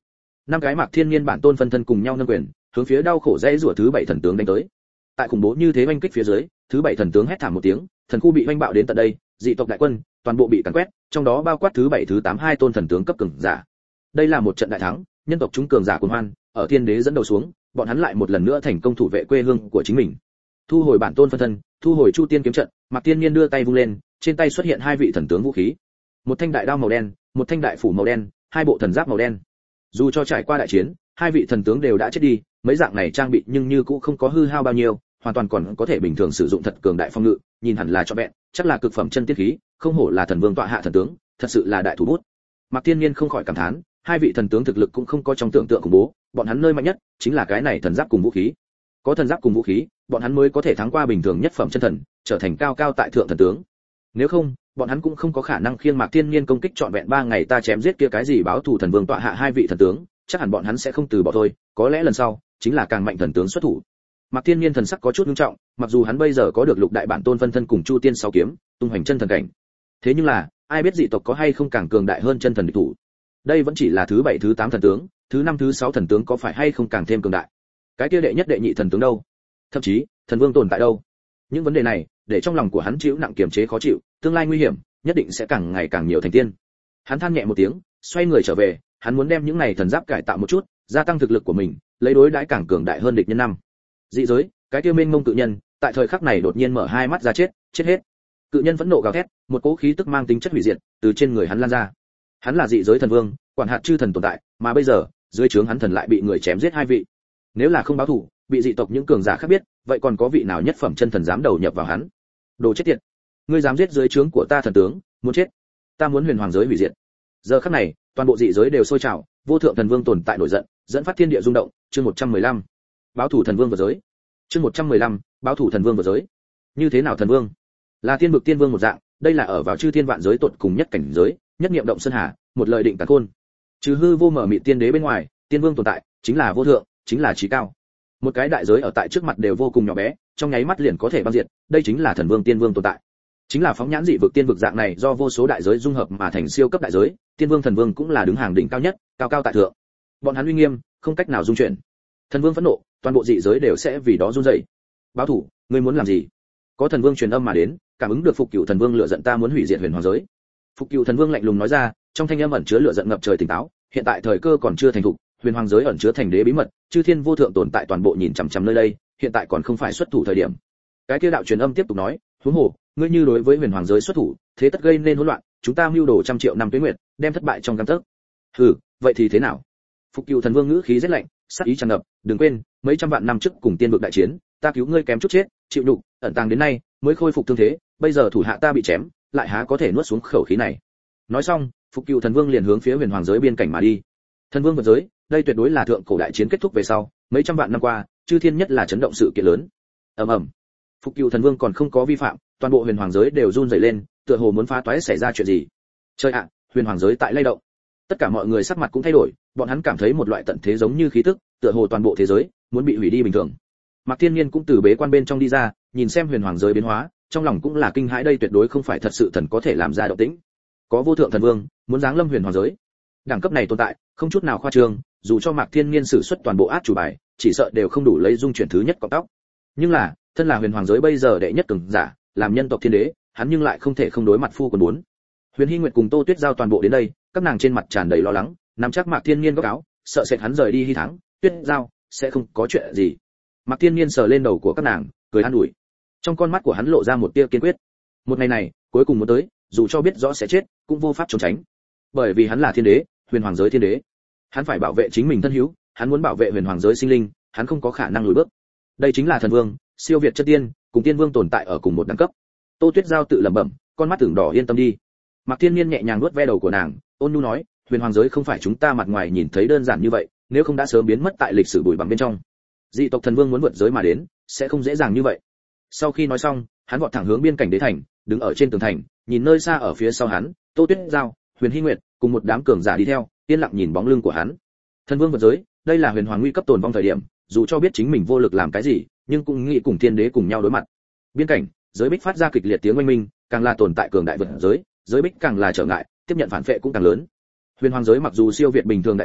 năm cái Mạc Thiên Nhiên bản tôn phân thân cùng nhau nâng quyền, hướng phía đau khổ dễ rủa thứ bảy thần tướng đánh tới. Tại khủng bố như thế oanh kích phía dưới, thứ bảy thần tướng hét thảm một tiếng, thần khu bị oanh bạo đến tận đây, dị tộc đại quân toàn bộ bị càn quét, trong đó bao quát thứ bảy thứ tám hai tôn thần tướng cấp cường giả. Đây là một trận đại thắng, nhân tộc chúng cường giả cuồng hoan, ở thiên đế dẫn đầu xuống, bọn hắn lại một lần nữa thành công thủ vệ quê hương của chính mình. Thu hồi bản tôn phân thân, thu hồi Chu Tiên kiếm trận, Mạc Thiên Nhiên đưa tay vung lên, trên tay xuất hiện hai vị thần tướng vũ khí. Một thanh đại đao màu đen, một thanh đại phủ màu đen, hai bộ thần giáp màu đen. Dù cho trải qua đại chiến, hai vị thần tướng đều đã chết đi, mấy dạng này trang bị nhưng như cũng không có hư hao bao nhiêu, hoàn toàn còn có thể bình thường sử dụng thật cường đại phong ngự, nhìn hẳn là cho vẹn, chắc là cực phẩm chân tiên khí, không hổ là thần vương tọa hạ thần tướng, thật sự là đại thủ bút. Mạc Thiên Nhiên không khỏi cảm thán, hai vị thần tướng thực lực cũng không có trong tưởng tượng khủng bố, bọn hắn nơi mạnh nhất chính là cái này thần giáp cùng vũ khí. Có thần giáp cùng vũ khí, bọn hắn mới có thể thắng qua bình thường nhất phẩm chân thần, trở thành cao cao tại thượng thần tướng. Nếu không, bọn hắn cũng không có khả năng khiêng Mạc Thiên Nhiên công kích trọn vẹn ba ngày ta chém giết kia cái gì báo thù thần vương tọa hạ hai vị thần tướng, chắc hẳn bọn hắn sẽ không từ bỏ thôi, có lẽ lần sau chính là càng mạnh thần tướng xuất thủ. Mạc Thiên Nhiên thần sắc có chút nghiêm trọng, mặc dù hắn bây giờ có được lục đại bản tôn phân thân cùng Chu Tiên sáu kiếm, tung hoành chân thần cảnh. Thế nhưng là, ai biết dị tộc có hay không càng cường đại hơn chân thần địch thủ. Đây vẫn chỉ là thứ bảy thứ tám thần tướng, thứ năm thứ sáu thần tướng có phải hay không càng thêm cường đại. Cái kia đệ nhất đệ nhị thần tướng đâu? Thậm chí, thần vương tồn tại đâu? Những vấn đề này, để trong lòng của hắn chịu nặng kiềm chế khó chịu, tương lai nguy hiểm, nhất định sẽ càng ngày càng nhiều thành tiên. Hắn than nhẹ một tiếng, xoay người trở về, hắn muốn đem những này thần giáp cải tạo một chút, gia tăng thực lực của mình, lấy đối đãi càng cường đại hơn địch nhân năm. Dị giới, cái kia mênh mông cự nhân, tại thời khắc này đột nhiên mở hai mắt ra chết, chết hết. Cự nhân vẫn nộ gào thét, một cỗ khí tức mang tính chất hủy diệt, từ trên người hắn lan ra. Hắn là dị giới thần vương, quản hạt chư thần tồn tại, mà bây giờ, dưới trướng hắn thần lại bị người chém giết hai vị. Nếu là không báo thù, bị dị tộc những cường giả khác biết, vậy còn có vị nào nhất phẩm chân thần dám đầu nhập vào hắn? Đồ chết tiệt! Ngươi dám giết dưới trướng của ta thần tướng, muốn chết! Ta muốn huyền hoàng giới hủy diệt. Giờ khắc này, toàn bộ dị giới đều sôi trào, vô thượng thần vương tồn tại nổi giận, dẫn phát thiên địa rung động, chương một trăm mười lăm. Báo thủ thần vương vượt giới. Chương một trăm mười lăm, báo thủ thần vương vượt giới. Như thế nào thần vương? Là tiên vực tiên vương một dạng, đây là ở vào chư thiên vạn giới tột cùng nhất cảnh giới, nhất niệm động sơn hà, một lời định cả khôn. Trừ hư vô mở mịt tiên đế bên ngoài, tiên vương tồn tại, chính là vô thượng, chính là chí cao. Một cái đại giới ở tại trước mặt đều vô cùng nhỏ bé, trong nháy mắt liền có thể băng diệt, đây chính là thần vương tiên vương tồn tại. Chính là phóng nhãn dị vực tiên vực dạng này do vô số đại giới dung hợp mà thành siêu cấp đại giới, tiên vương thần vương cũng là đứng hàng đỉnh cao nhất, cao cao tại thượng. Bọn hắn uy nghiêm, không cách nào dung chuyển. Thần vương phẫn nộ, toàn bộ dị giới đều sẽ vì đó run rẩy. Báo thủ, ngươi muốn làm gì? Có thần vương truyền âm mà đến, cảm ứng được Phục Cửu thần vương lựa giận ta muốn hủy diệt huyền hoàng giới. Phục Cửu thần vương lạnh lùng nói ra, trong thanh âm ẩn chứa lửa giận ngập trời tỉnh táo, hiện tại thời cơ còn chưa thành thục, huyền hoàng giới ẩn chứa thành đế bí mật, chư thiên vô thượng tồn tại toàn bộ nhìn chằm chằm nơi đây, hiện tại còn không phải xuất thủ thời điểm. Cái kia đạo truyền âm tiếp tục nói, huống hồ, ngươi như đối với huyền hoàng giới xuất thủ, thế tất gây nên hỗn loạn, chúng ta mưu đồ trăm triệu năm tuế nguyệt, đem thất bại trong gang tấc. Hừ, vậy thì thế nào? Phục Cửu thần vương ngữ khí rất lạnh, sát ý tràn ngập, đừng quên, mấy trăm vạn năm trước cùng tiên vực đại chiến, ta cứu ngươi kém chút chết, chịu nhục, ẩn tàng đến nay, mới khôi phục thương thế, bây giờ thủ hạ ta bị chém, lại há có thể nuốt xuống khẩu khí này. Nói xong, Phục Cửu thần vương liền hướng phía huyền hoàng giới biên cảnh mà đi. Thần vương vượt giới, đây tuyệt đối là thượng cổ đại chiến kết thúc về sau, mấy trăm vạn năm qua, chư thiên nhất là chấn động sự kiện lớn. Ầm ầm. Phục Cửu thần vương còn không có vi phạm, toàn bộ huyền hoàng giới đều run rẩy lên, tựa hồ muốn phá toái xảy ra chuyện gì. Trời ạ, huyền hoàng giới tại lay động. Tất cả mọi người sắc mặt cũng thay đổi, bọn hắn cảm thấy một loại tận thế giống như khí tức, tựa hồ toàn bộ thế giới muốn bị hủy đi bình thường. Mạc Thiên Nhiên cũng từ bế quan bên trong đi ra, nhìn xem huyền hoàng giới biến hóa, trong lòng cũng là kinh hãi đây tuyệt đối không phải thật sự thần có thể làm ra động tĩnh. Có vô thượng thần vương muốn giáng lâm huyền hoàng giới. Đẳng cấp này tồn tại, không chút nào khoa trương, dù cho Mạc Thiên Nhiên sử xuất toàn bộ át chủ bài, chỉ sợ đều không đủ lấy dung chuyển thứ nhất cọng tóc. Nhưng là, thân là huyền hoàng giới bây giờ đệ nhất cường giả, làm nhân tộc thiên đế, hắn nhưng lại không thể không đối mặt phu quần bốn. Huyền Hy Nguyệt cùng Tô Tuyết Giao toàn bộ đến đây, các nàng trên mặt tràn đầy lo lắng, nắm chắc Mạc Thiên Nhiên góc áo, sợ sệt hắn rời đi Hy Thắng, Tuyết Giao sẽ không có chuyện gì. Mạc Thiên Nhiên sờ lên đầu của các nàng, cười an ủi. Trong con mắt của hắn lộ ra một tia kiên quyết. Một ngày này, cuối cùng muốn tới, dù cho biết rõ sẽ chết, cũng vô pháp trốn tránh. Bởi vì hắn là thiên đế, huyền hoàng giới thiên đế. Hắn phải bảo vệ chính mình thân hữu, hắn muốn bảo vệ huyền hoàng giới sinh linh, hắn không có khả năng lùi bước. Đây chính là thần vương, siêu việt chân tiên, cùng tiên vương tồn tại ở cùng một đẳng cấp. Tô Tuyết Giao tự lẩm bẩm, con mắt tưởng đỏ yên tâm đi. Mạc Thiên Nhiên nhẹ nhàng nuốt ve đầu của nàng, ôn nhu nói, huyền hoàng giới không phải chúng ta mặt ngoài nhìn thấy đơn giản như vậy, nếu không đã sớm biến mất tại lịch sử bụi bặm bên trong. Dị tộc thần vương muốn vượt giới mà đến, sẽ không dễ dàng như vậy. Sau khi nói xong, hắn vọt thẳng hướng biên cảnh đế thành, đứng ở trên tường thành, nhìn nơi xa ở phía sau hắn, Tô Tuyết Giao, Huyền Hy Nguyệt cùng một đám cường giả đi theo, yên lặng nhìn bóng lưng của hắn. Thần vương vượt giới, đây là huyền hoàng nguy cấp tồn vong thời điểm, dù cho biết chính mình vô lực làm cái gì, nhưng cũng nghĩ cùng thiên đế cùng nhau đối mặt. Biên cảnh, giới bích phát ra kịch liệt tiếng oanh minh, càng là tồn tại cường đại vượt giới, giới bích càng là trở ngại, tiếp nhận phản phệ cũng càng lớn. Huyền hoàng giới mặc dù siêu việt bình thường đại giới,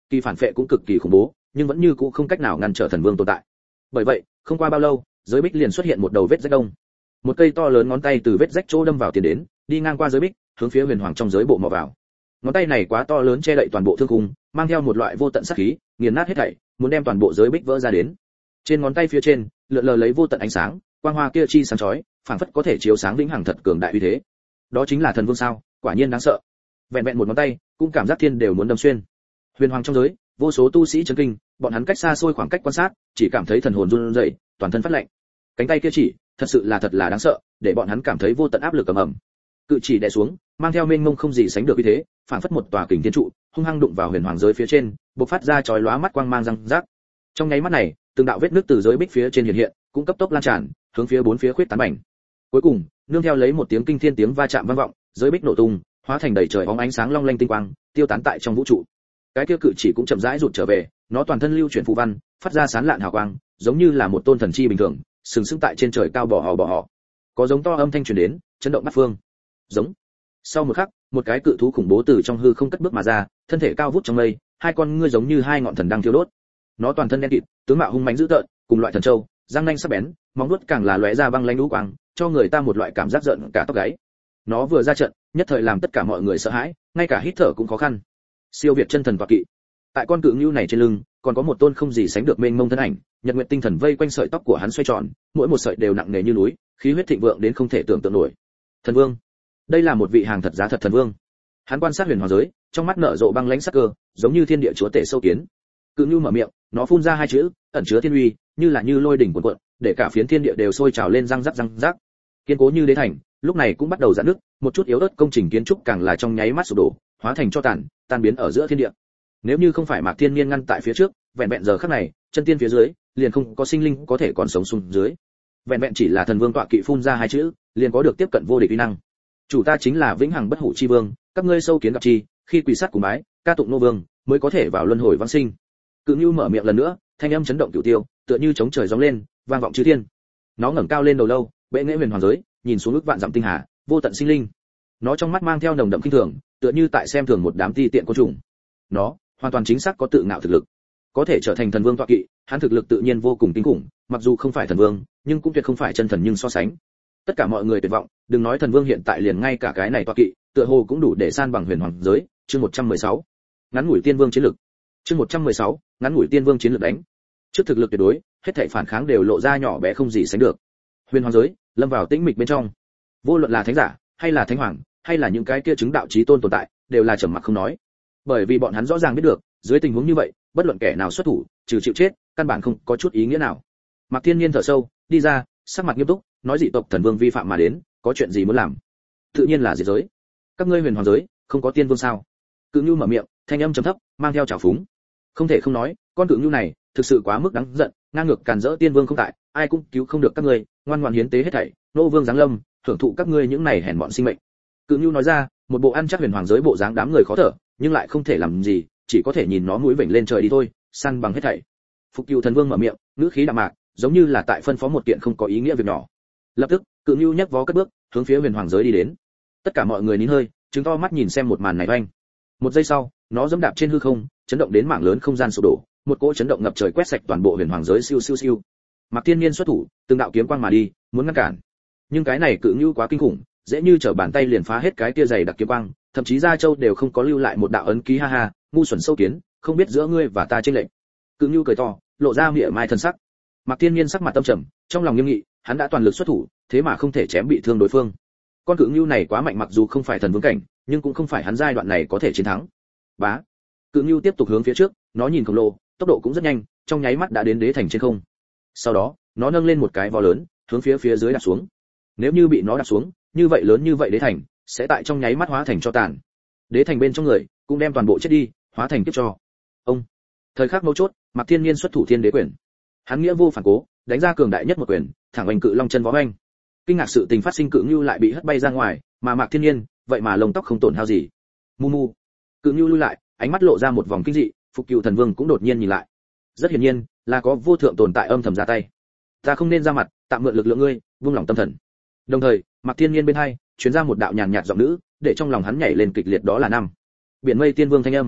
kỳ phản phệ cũng cực kỳ khủng bố, nhưng vẫn như cũ không cách nào ngăn trở thần vương tồn tại. Bởi vậy, không qua bao lâu, giới bích liền xuất hiện một đầu vết rách đông. Một cây to lớn ngón tay từ vết rách chỗ đâm vào tiến đến, đi ngang qua giới bích, hướng phía huyền hoàng trong giới bộ mò vào. Ngón tay này quá to lớn che đậy toàn bộ thương khung, mang theo một loại vô tận sát khí, nghiền nát hết thảy, muốn đem toàn bộ giới bích vỡ ra đến. Trên ngón tay phía trên, lượn lờ lấy vô tận ánh sáng, quang hoa kia chi sáng chói, phảng phất có thể chiếu sáng vĩnh hằng thật cường đại uy thế. Đó chính là thần vương sao, quả nhiên đáng sợ. Vẹn vẹn một ngón tay, cũng cảm giác thiên đều muốn đâm xuyên. Huyền hoàng trong giới, vô số tu sĩ chấn kinh, bọn hắn cách xa xôi khoảng cách quan sát, chỉ cảm thấy thần hồn run rẩy, toàn thân phát lạnh. Cánh tay kia chỉ, thật sự là thật là đáng sợ, để bọn hắn cảm thấy vô tận áp lực ầm ầm. Cự chỉ đè xuống, mang theo mênh mông không gì sánh được uy thế, phảng phất một tòa kình thiên trụ, hung hăng đụng vào huyền hoàng giới phía trên, bộc phát ra chói lóa mắt quang mang răng rác. Trong nháy mắt này, từng đạo vết nứt từ giới bích phía trên hiện hiện, cũng cấp tốc lan tràn, hướng phía bốn phía khuyết tán mảnh. Cuối cùng, nương theo lấy một tiếng kinh thiên tiếng va chạm vang vọng, giới bích nổ tung, hóa thành đầy trời bóng ánh sáng long lanh tinh quang, tiêu tán tại trong vũ trụ. Cái kia cự chỉ cũng chậm rãi rụt trở về, nó toàn thân lưu chuyển phù văn, phát ra sáng lạn hào quang, giống như là một tôn thần chi bình thường, sừng sững tại trên trời cao bò hò bò hò. Có giống to âm thanh truyền đến, chấn động bát phương. Giống. Sau một khắc, một cái cự thú khủng bố từ trong hư không cất bước mà ra, thân thể cao vút trong mây, hai con ngươi giống như hai ngọn thần đang thiêu đốt. Nó toàn thân đen kịt, tướng mạo hung mãnh dữ tợn, cùng loại thần châu, răng nanh sắc bén, móng vuốt càng là lóe ra băng lãnh lũ quang, cho người ta một loại cảm giác giận cả tóc gáy. Nó vừa ra trận, nhất thời làm tất cả mọi người sợ hãi, ngay cả hít thở cũng khó khăn. Siêu việt chân thần tọa kỵ. Tại con cự ngưu này trên lưng, còn có một tôn không gì sánh được mênh mông thân ảnh, nhật nguyệt tinh thần vây quanh sợi tóc của hắn xoay tròn, mỗi một sợi đều nặng nề như núi, khí huyết thịnh vượng đến không thể tưởng tượng nổi. Thần vương. Đây là một vị hàng thật giá thật thần vương. Hắn quan sát huyền hoàng giới, trong mắt nở rộ băng lãnh sắc cơ, giống như thiên địa chúa tể sâu kiến. Cự ngưu mở miệng, nó phun ra hai chữ, ẩn chứa thiên uy, như là như lôi đỉnh cuồn cuộn, để cả phiến thiên địa đều sôi trào lên răng rắc răng rắc. Kiên cố như đế thành, lúc này cũng bắt đầu rạn nứt, một chút yếu ớt công trình kiến trúc càng là trong nháy mắt sụp đổ, hóa thành tro tàn, tan biến ở giữa thiên địa. Nếu như không phải Mạc Thiên Niên ngăn tại phía trước, vẹn vẹn giờ khắc này, chân tiên phía dưới, liền không có sinh linh có thể còn sống xuống dưới. Vẹn vẹn chỉ là thần vương tọa kỵ phun ra hai chữ, liền có được tiếp cận vô địch uy năng. Chủ ta chính là vĩnh hằng bất hủ chi vương, các ngươi sâu kiến gặp chi, khi quỳ sát cùng bái, ca tụng nô vương, mới có thể vào luân hồi vãng sinh. Cự Nưu mở miệng lần nữa, thanh âm chấn động cửu tiêu, tựa như chống trời gióng lên, vang vọng chư thiên. Nó ngẩng cao lên đầu lâu, bệ nghệ huyền hoàng giới, nhìn xuống ước vạn dặm tinh hà, vô tận sinh linh. Nó trong mắt mang theo nồng đậm kinh thường, tựa như tại xem thường một đám ti tiện côn trùng. Nó hoàn toàn chính xác có tự ngạo thực lực, có thể trở thành thần vương tọa kỵ, hắn thực lực tự nhiên vô cùng kinh khủng, mặc dù không phải thần vương, nhưng cũng tuyệt không phải chân thần nhưng so sánh. Tất cả mọi người tuyệt vọng, đừng nói thần vương hiện tại liền ngay cả cái này tọa kỵ, tựa hồ cũng đủ để san bằng huyền hoàng giới. Chương một trăm mười sáu, ngắn ngủi tiên vương chiến lực. Chương một trăm mười sáu, ngắn ngủi tiên vương chiến lực đánh. Trước thực lực tuyệt đối, hết thảy phản kháng đều lộ ra nhỏ bé không gì sánh được. Huyền hoàng giới lâm vào tĩnh mịch bên trong. Vô luận là thánh giả, hay là thánh hoàng, hay là những cái kia chứng đạo chí tôn tồn tại, đều là trầm mặc không nói. Bởi vì bọn hắn rõ ràng biết được, dưới tình huống như vậy, bất luận kẻ nào xuất thủ, trừ chịu chết, căn bản không có chút ý nghĩa nào. Mạc Thiên Nhiên thở sâu, đi ra, sắc mặt nghiêm túc, nói dị tộc thần vương vi phạm mà đến, có chuyện gì muốn làm? Tự nhiên là diệt giới. Các ngươi huyền hoàng giới, không có tiên vương sao? Cự Nưu mở miệng, thanh âm trầm thấp, mang theo trào phúng. Không thể không nói, con Cự Nưu này, thực sự quá mức đáng giận, ngang ngược càn rỡ tiên vương không tại, ai cũng cứu không được các ngươi, ngoan ngoãn hiến tế hết thảy, nô vương giáng lâm, hưởng thụ các ngươi những này hèn mọn sinh mệnh. Cự Nưu nói ra, một bộ ăn chắc huyền hoàng giới bộ dáng đám người khó thở, nhưng lại không thể làm gì, chỉ có thể nhìn nó mũi vểnh lên trời đi thôi, săn bằng hết thảy. Phục Cửu thần vương mở miệng, ngữ khí đạm mạc, giống như là tại phân phó một kiện không có ý nghĩa việc nhỏ. Lập tức, Cự Nưu nhấc vó cất bước, hướng phía huyền hoàng giới đi đến. Tất cả mọi người nín hơi, trừng to mắt nhìn xem một màn này oanh. Một giây sau, nó giẫm đạp trên hư không, chấn động đến mảng lớn không gian sụp đổ, một cỗ chấn động ngập trời quét sạch toàn bộ huyền hoàng giới siêu siêu siêu. Mạc Thiên Nhiên xuất thủ, từng đạo kiếm quang mà đi, muốn ngăn cản. Nhưng cái này Cự Nưu quá kinh khủng, dễ như trở bàn tay liền phá hết cái tia dày đặc kiếm quang, thậm chí Gia Châu đều không có lưu lại một đạo ấn ký, ha ha, ngu xuẩn sâu kiến, không biết giữa ngươi và ta chênh lệch. Cự Nưu cười to, lộ ra mỉa mai thân sắc. Mạc Thiên Nhiên sắc mặt tâm trầm, trong lòng nghiêm nghị, hắn đã toàn lực xuất thủ, thế mà không thể chém bị thương đối phương. Con Cự Nưu này quá mạnh, mặc dù không phải thần vương cảnh, nhưng cũng không phải hắn giai đoạn này có thể chiến thắng. Bá. Cự Nưu tiếp tục hướng phía trước, nó nhìn khổng lồ, tốc độ cũng rất nhanh, trong nháy mắt đã đến đế thành trên không. Sau đó, nó nâng lên một cái vò lớn, hướng phía phía dưới đạp xuống. Nếu như bị nó đạp xuống, như vậy lớn như vậy đế thành sẽ tại trong nháy mắt hóa thành cho tàn. Đế thành bên trong người cũng đem toàn bộ chết đi, hóa thành kiếp cho. Ông. Thời khắc mấu chốt, Mạc Thiên Nhiên xuất thủ Thiên Đế quyền. Hắn nghĩa vô phản cố, đánh ra cường đại nhất một quyền, thẳng oanh Cự Long chân võ oanh. Kinh ngạc sự tình phát sinh, Cự Nưu lại bị hất bay ra ngoài, mà Mạc Thiên Nhiên, vậy mà lông tóc không tổn hao gì. Mu mu. Cự Nưu lui lại, ánh mắt lộ ra một vòng kinh dị, Phục Cửu thần vương cũng đột nhiên nhìn lại. Rất hiển nhiên, là có vô thượng tồn tại âm thầm ra tay. Ta không nên ra mặt, tạm mượn lực lượng ngươi, buông lòng tâm thần. Đồng thời, Mạc Thiên Nhiên bên hai truyền ra một đạo nhàn nhạt giọng nữ, để trong lòng hắn nhảy lên kịch liệt, đó là năm biển mây tiên vương thanh âm.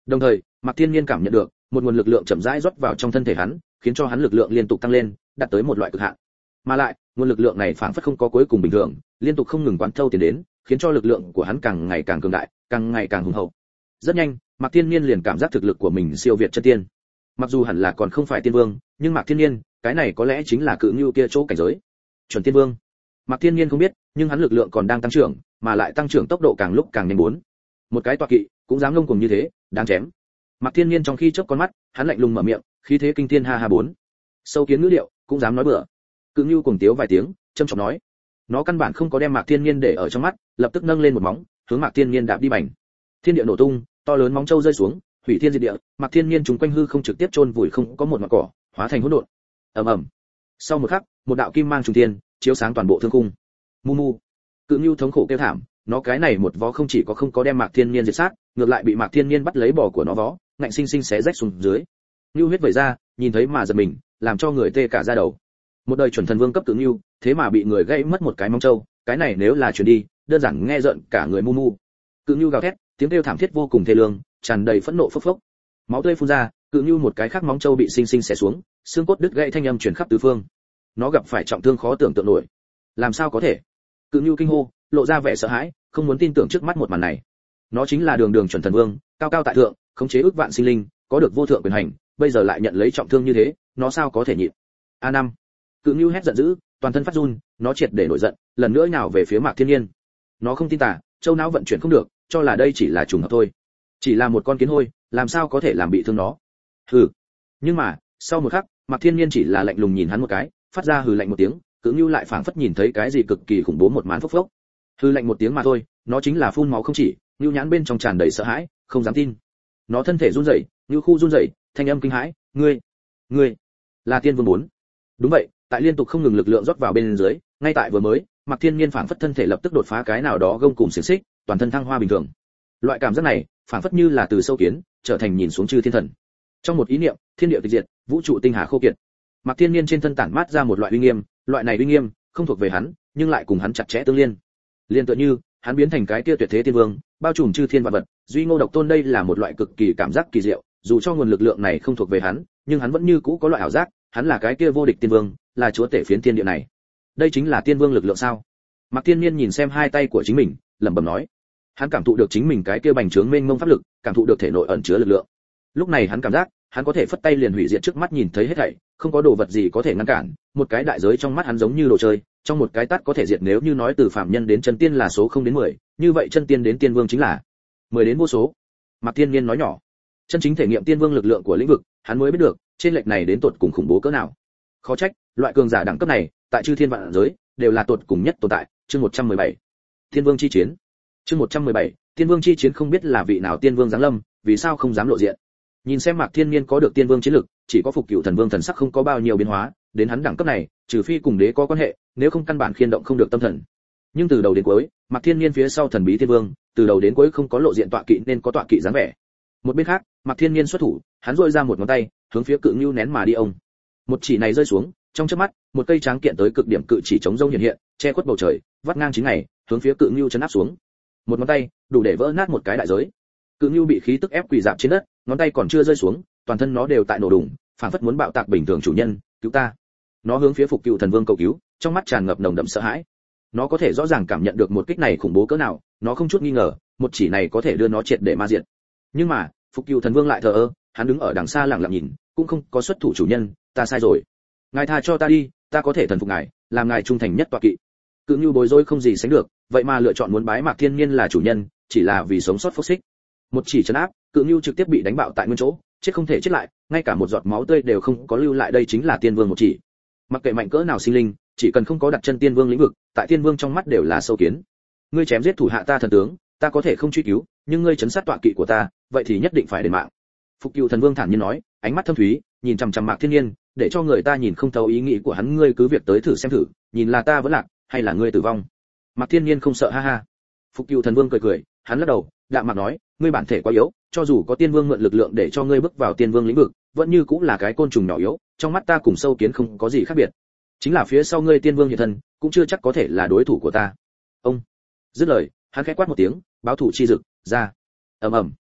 Đồng thời, Mạc Thiên Nhiên cảm nhận được một nguồn lực lượng chậm rãi rót vào trong thân thể hắn, khiến cho hắn lực lượng liên tục tăng lên, đạt tới một loại cực hạn. Mà lại, nguồn lực lượng này phảng phất không có cuối cùng bình thường, liên tục không ngừng quán thâu tiến đến, khiến cho lực lượng của hắn càng ngày càng cường đại, càng ngày càng hùng hậu. Rất nhanh, Mạc Thiên Nhiên liền cảm giác thực lực của mình siêu việt chân tiên. Mặc dù hẳn là còn không phải tiên vương, nhưng Mạc Thiên Nhiên, cái này có lẽ chính là cự ngưu kia chỗ cảnh giới. Chuẩn tiên vương. Mạc Thiên Nhiên không biết, nhưng hắn lực lượng còn đang tăng trưởng, mà lại tăng trưởng tốc độ càng lúc càng nhanh bốn. Một cái tọa kỵ, cũng dám ngông cuồng như thế, đáng chém. Mạc Thiên Nhiên trong khi chớp con mắt, hắn lạnh lùng mở miệng, khí thế kinh thiên ha ha bốn. Sâu kiến ngữ điệu, cũng dám nói bừa. Cự ngưu cuồng tiếu vài tiếng, châm chọc nói. Nó căn bản không có đem Mạc Thiên Nhiên để ở trong mắt, lập tức nâng lên một móng, hướng Mạc Thiên Nhiên đạp đi bành. Thiên địa nổ tung, to lớn móng châu rơi xuống, hủy thiên diệt địa, Mạc Thiên Nhiên trùng quanh hư không trực tiếp chôn vùi không có một ngọn cỏ, hóa thành hỗn độn. Ầm ầm. Sau một khắc, một đạo kim mang trùng thiên, chiếu sáng toàn bộ thương khung. Mu mu. Cự Nưu thống khổ kêu thảm, nó cái này một vó không chỉ có không có đem Mạc Thiên Nhiên diệt sát, ngược lại bị Mạc Thiên Nhiên bắt lấy bò của nó vó, ngạnh sinh sinh xé rách xuống dưới. Nưu huyết vẩy ra, nhìn thấy mà giật mình, làm cho người tê cả da đầu. Một đời chuẩn thần vương cấp Cự Nưu, thế mà bị người gãy mất một cái móng trâu, cái này nếu là truyền đi, đơn giản nghe rợn cả người mu mu. Cự Nưu gào thét, tiếng kêu thảm thiết vô cùng thê lương, tràn đầy phẫn nộ phốc phốc. Máu tươi phun ra, Cự Nưu một cái khác móng trâu bị sinh sinh xẻ xuống, xương cốt đứt gãy thanh âm truyền khắp tứ phương. Nó gặp phải trọng thương khó tưởng tượng nổi. Làm sao có thể? Cự Nưu kinh hô, lộ ra vẻ sợ hãi, không muốn tin tưởng trước mắt một màn này. Nó chính là đường đường chuẩn thần vương, cao cao tại thượng, khống chế ước vạn sinh linh, có được vô thượng quyền hành, bây giờ lại nhận lấy trọng thương như thế, nó sao có thể nhịn? A năm. Cự Nưu hét giận dữ, toàn thân phát run, nó triệt để nổi giận, lần nữa nhào về phía Mạc Thiên Nhiên. Nó không tin tả, châu não vận chuyển không được, cho là đây chỉ là trùng hợp thôi. Chỉ là một con kiến hôi, làm sao có thể làm bị thương nó? Hừ. Nhưng mà, sau một khắc, Mạc Thiên Nhiên chỉ là lạnh lùng nhìn hắn một cái, phát ra hừ lạnh một tiếng, Cự Nưu lại phảng phất nhìn thấy cái gì cực kỳ khủng bố một màn phốc phốc. Hừ lạnh một tiếng mà thôi, nó chính là phun máu không chỉ, Nưu nhãn bên trong tràn đầy sợ hãi, không dám tin. Nó thân thể run rẩy, Nưu khu run rẩy, thanh âm kinh hãi, "Ngươi, ngươi là tiên vương bốn?" Đúng vậy, tại liên tục không ngừng lực lượng rót vào bên dưới, ngay tại vừa mới, Mạc Thiên Nhiên phảng phất thân thể lập tức đột phá cái nào đó gông cùm xiển xích, toàn thân thăng hoa bình thường. Loại cảm giác này, phảng phất như là từ sâu kiến trở thành nhìn xuống chư thiên thần. Trong một ý niệm, thiên địa tịch diệt, vũ trụ tinh hà khô kiệt. Mạc Thiên Nhiên trên thân tản mát ra một loại uy nghiêm, loại này uy nghiêm không thuộc về hắn, nhưng lại cùng hắn chặt chẽ tương liên. Liên tựa như, hắn biến thành cái kia tuyệt thế tiên vương, bao trùm chư thiên vạn vật, duy ngô độc tôn, đây là một loại cực kỳ cảm giác kỳ diệu, dù cho nguồn lực lượng này không thuộc về hắn, nhưng hắn vẫn như cũ có loại ảo giác, hắn là cái kia vô địch tiên vương, là chúa tể phiến thiên địa này. Đây chính là tiên vương lực lượng sao? Mạc Thiên Nhiên nhìn xem hai tay của chính mình, lẩm bẩm nói. Hắn cảm thụ được chính mình cái kia bành trướng mênh mông pháp lực, cảm thụ được thể nội ẩn chứa lực lượng. Lúc này hắn cảm giác, hắn có thể phất tay liền hủy diệt trước mắt nhìn thấy hết thảy, không có đồ vật gì có thể ngăn cản, một cái đại giới trong mắt hắn giống như đồ chơi, trong một cái tát có thể diệt. Nếu như nói từ phàm nhân đến chân tiên là số không đến mười, như vậy chân tiên đến tiên vương chính là mười đến vô số. Mạc Thiên Nhiên nói nhỏ. Chân chính thể nghiệm tiên vương lực lượng của lĩnh vực, hắn mới biết được, trên lệch này đến tột cùng khủng bố cỡ nào. Khó trách, loại cường giả đẳng cấp này, tại chư thiên vạn giới, đều là tột cùng nhất tồn tại. Chương một trăm mười bảy. Tiên vương chi chiến. Chương một trăm mười bảy. Tiên vương chi chiến, không biết là vị nào tiên vương giáng lâm, vì sao không dám lộ diện. Nhìn xem Mạc Thiên Nhiên có được tiên vương chiến lực, chỉ có Phục Cửu Thần Vương thần sắc không có bao nhiêu biến hóa, đến hắn đẳng cấp này, trừ phi cùng đế có quan hệ, nếu không căn bản khiên động không được tâm thần. Nhưng từ đầu đến cuối, Mạc Thiên Nhiên phía sau thần bí tiên vương, từ đầu đến cuối không có lộ diện tọa kỵ nên có tọa kỵ dáng vẻ. Một bên khác, Mạc Thiên Nhiên xuất thủ, hắn rũa ra một ngón tay, hướng phía Cự Nưu nén mà đi ông. Một chỉ này rơi xuống, trong chớp mắt, một cây tráng kiện tới cực điểm cự chỉ chống rông hiện hiện, che khuất bầu trời, vắt ngang chín ngày, hướng phía Cự Nưu chấn áp xuống. Một ngón tay, đủ để vỡ nát một cái đại giới. Cự Nưu bị khí tức ép quỳ rạp trên đất, ngón tay còn chưa rơi xuống, toàn thân nó đều tại nổ đùng, phảng phất muốn bạo tạc bình thường. "Chủ nhân, cứu ta!" Nó hướng phía Phục Cửu Thần Vương cầu cứu, trong mắt tràn ngập nồng đậm sợ hãi. Nó có thể rõ ràng cảm nhận được một kích này khủng bố cỡ nào, nó không chút nghi ngờ, một chỉ này có thể đưa nó triệt để ma diệt. Nhưng mà, Phục Cửu Thần Vương lại thờ ơ, hắn đứng ở đằng xa lặng lặng nhìn, cũng không có xuất thủ. "Chủ nhân, ta sai rồi. Ngài tha cho ta đi, ta có thể thần phục ngài, làm ngài trung thành nhất tọa kỵ." Cự Nưu bối rối không gì sánh được, vậy mà lựa chọn muốn bái Mạc Thiên Nhiên là chủ nhân, chỉ là vì sống sót phốc xích. Một chỉ trấn áp, Cự Nưu trực tiếp bị đánh bạo tại nguyên chỗ, chết không thể chết lại, ngay cả một giọt máu tươi đều không có lưu lại. Đây chính là tiên vương một chỉ. Mặc kệ mạnh cỡ nào sinh linh, chỉ cần không có đặt chân tiên vương lĩnh vực, tại tiên vương trong mắt đều là sâu kiến. Ngươi chém giết thủ hạ ta thần tướng, ta có thể không truy cứu, nhưng ngươi chấn sát tọa kỵ của ta, vậy thì nhất định phải đền mạng. Phục Cửu Thần Vương thản nhiên nói, ánh mắt thâm thúy, nhìn chằm chằm Mạc Thiên Nhiên, để cho người ta nhìn không thấu ý nghĩ của hắn. "Ngươi cứ việc tới thử xem thử, nhìn là ta vẫn lạc, hay là ngươi tử vong." Mạc Thiên Nhiên không sợ, ha ha. Phục Cửu Thần Vương cười cười, hắn lắc đầu, đạm mạc nói, "Ngươi bản thể quá yếu, cho dù có tiên vương mượn lực lượng để cho ngươi bước vào tiên vương lĩnh vực, vẫn như cũng là cái côn trùng nhỏ yếu, trong mắt ta cùng sâu kiến không có gì khác biệt. Chính là phía sau ngươi tiên vương hiện thân, cũng chưa chắc có thể là đối thủ của ta." Ông dứt lời, hắn khẽ quát một tiếng, báo thủ chi dực ra. Ầm ầm.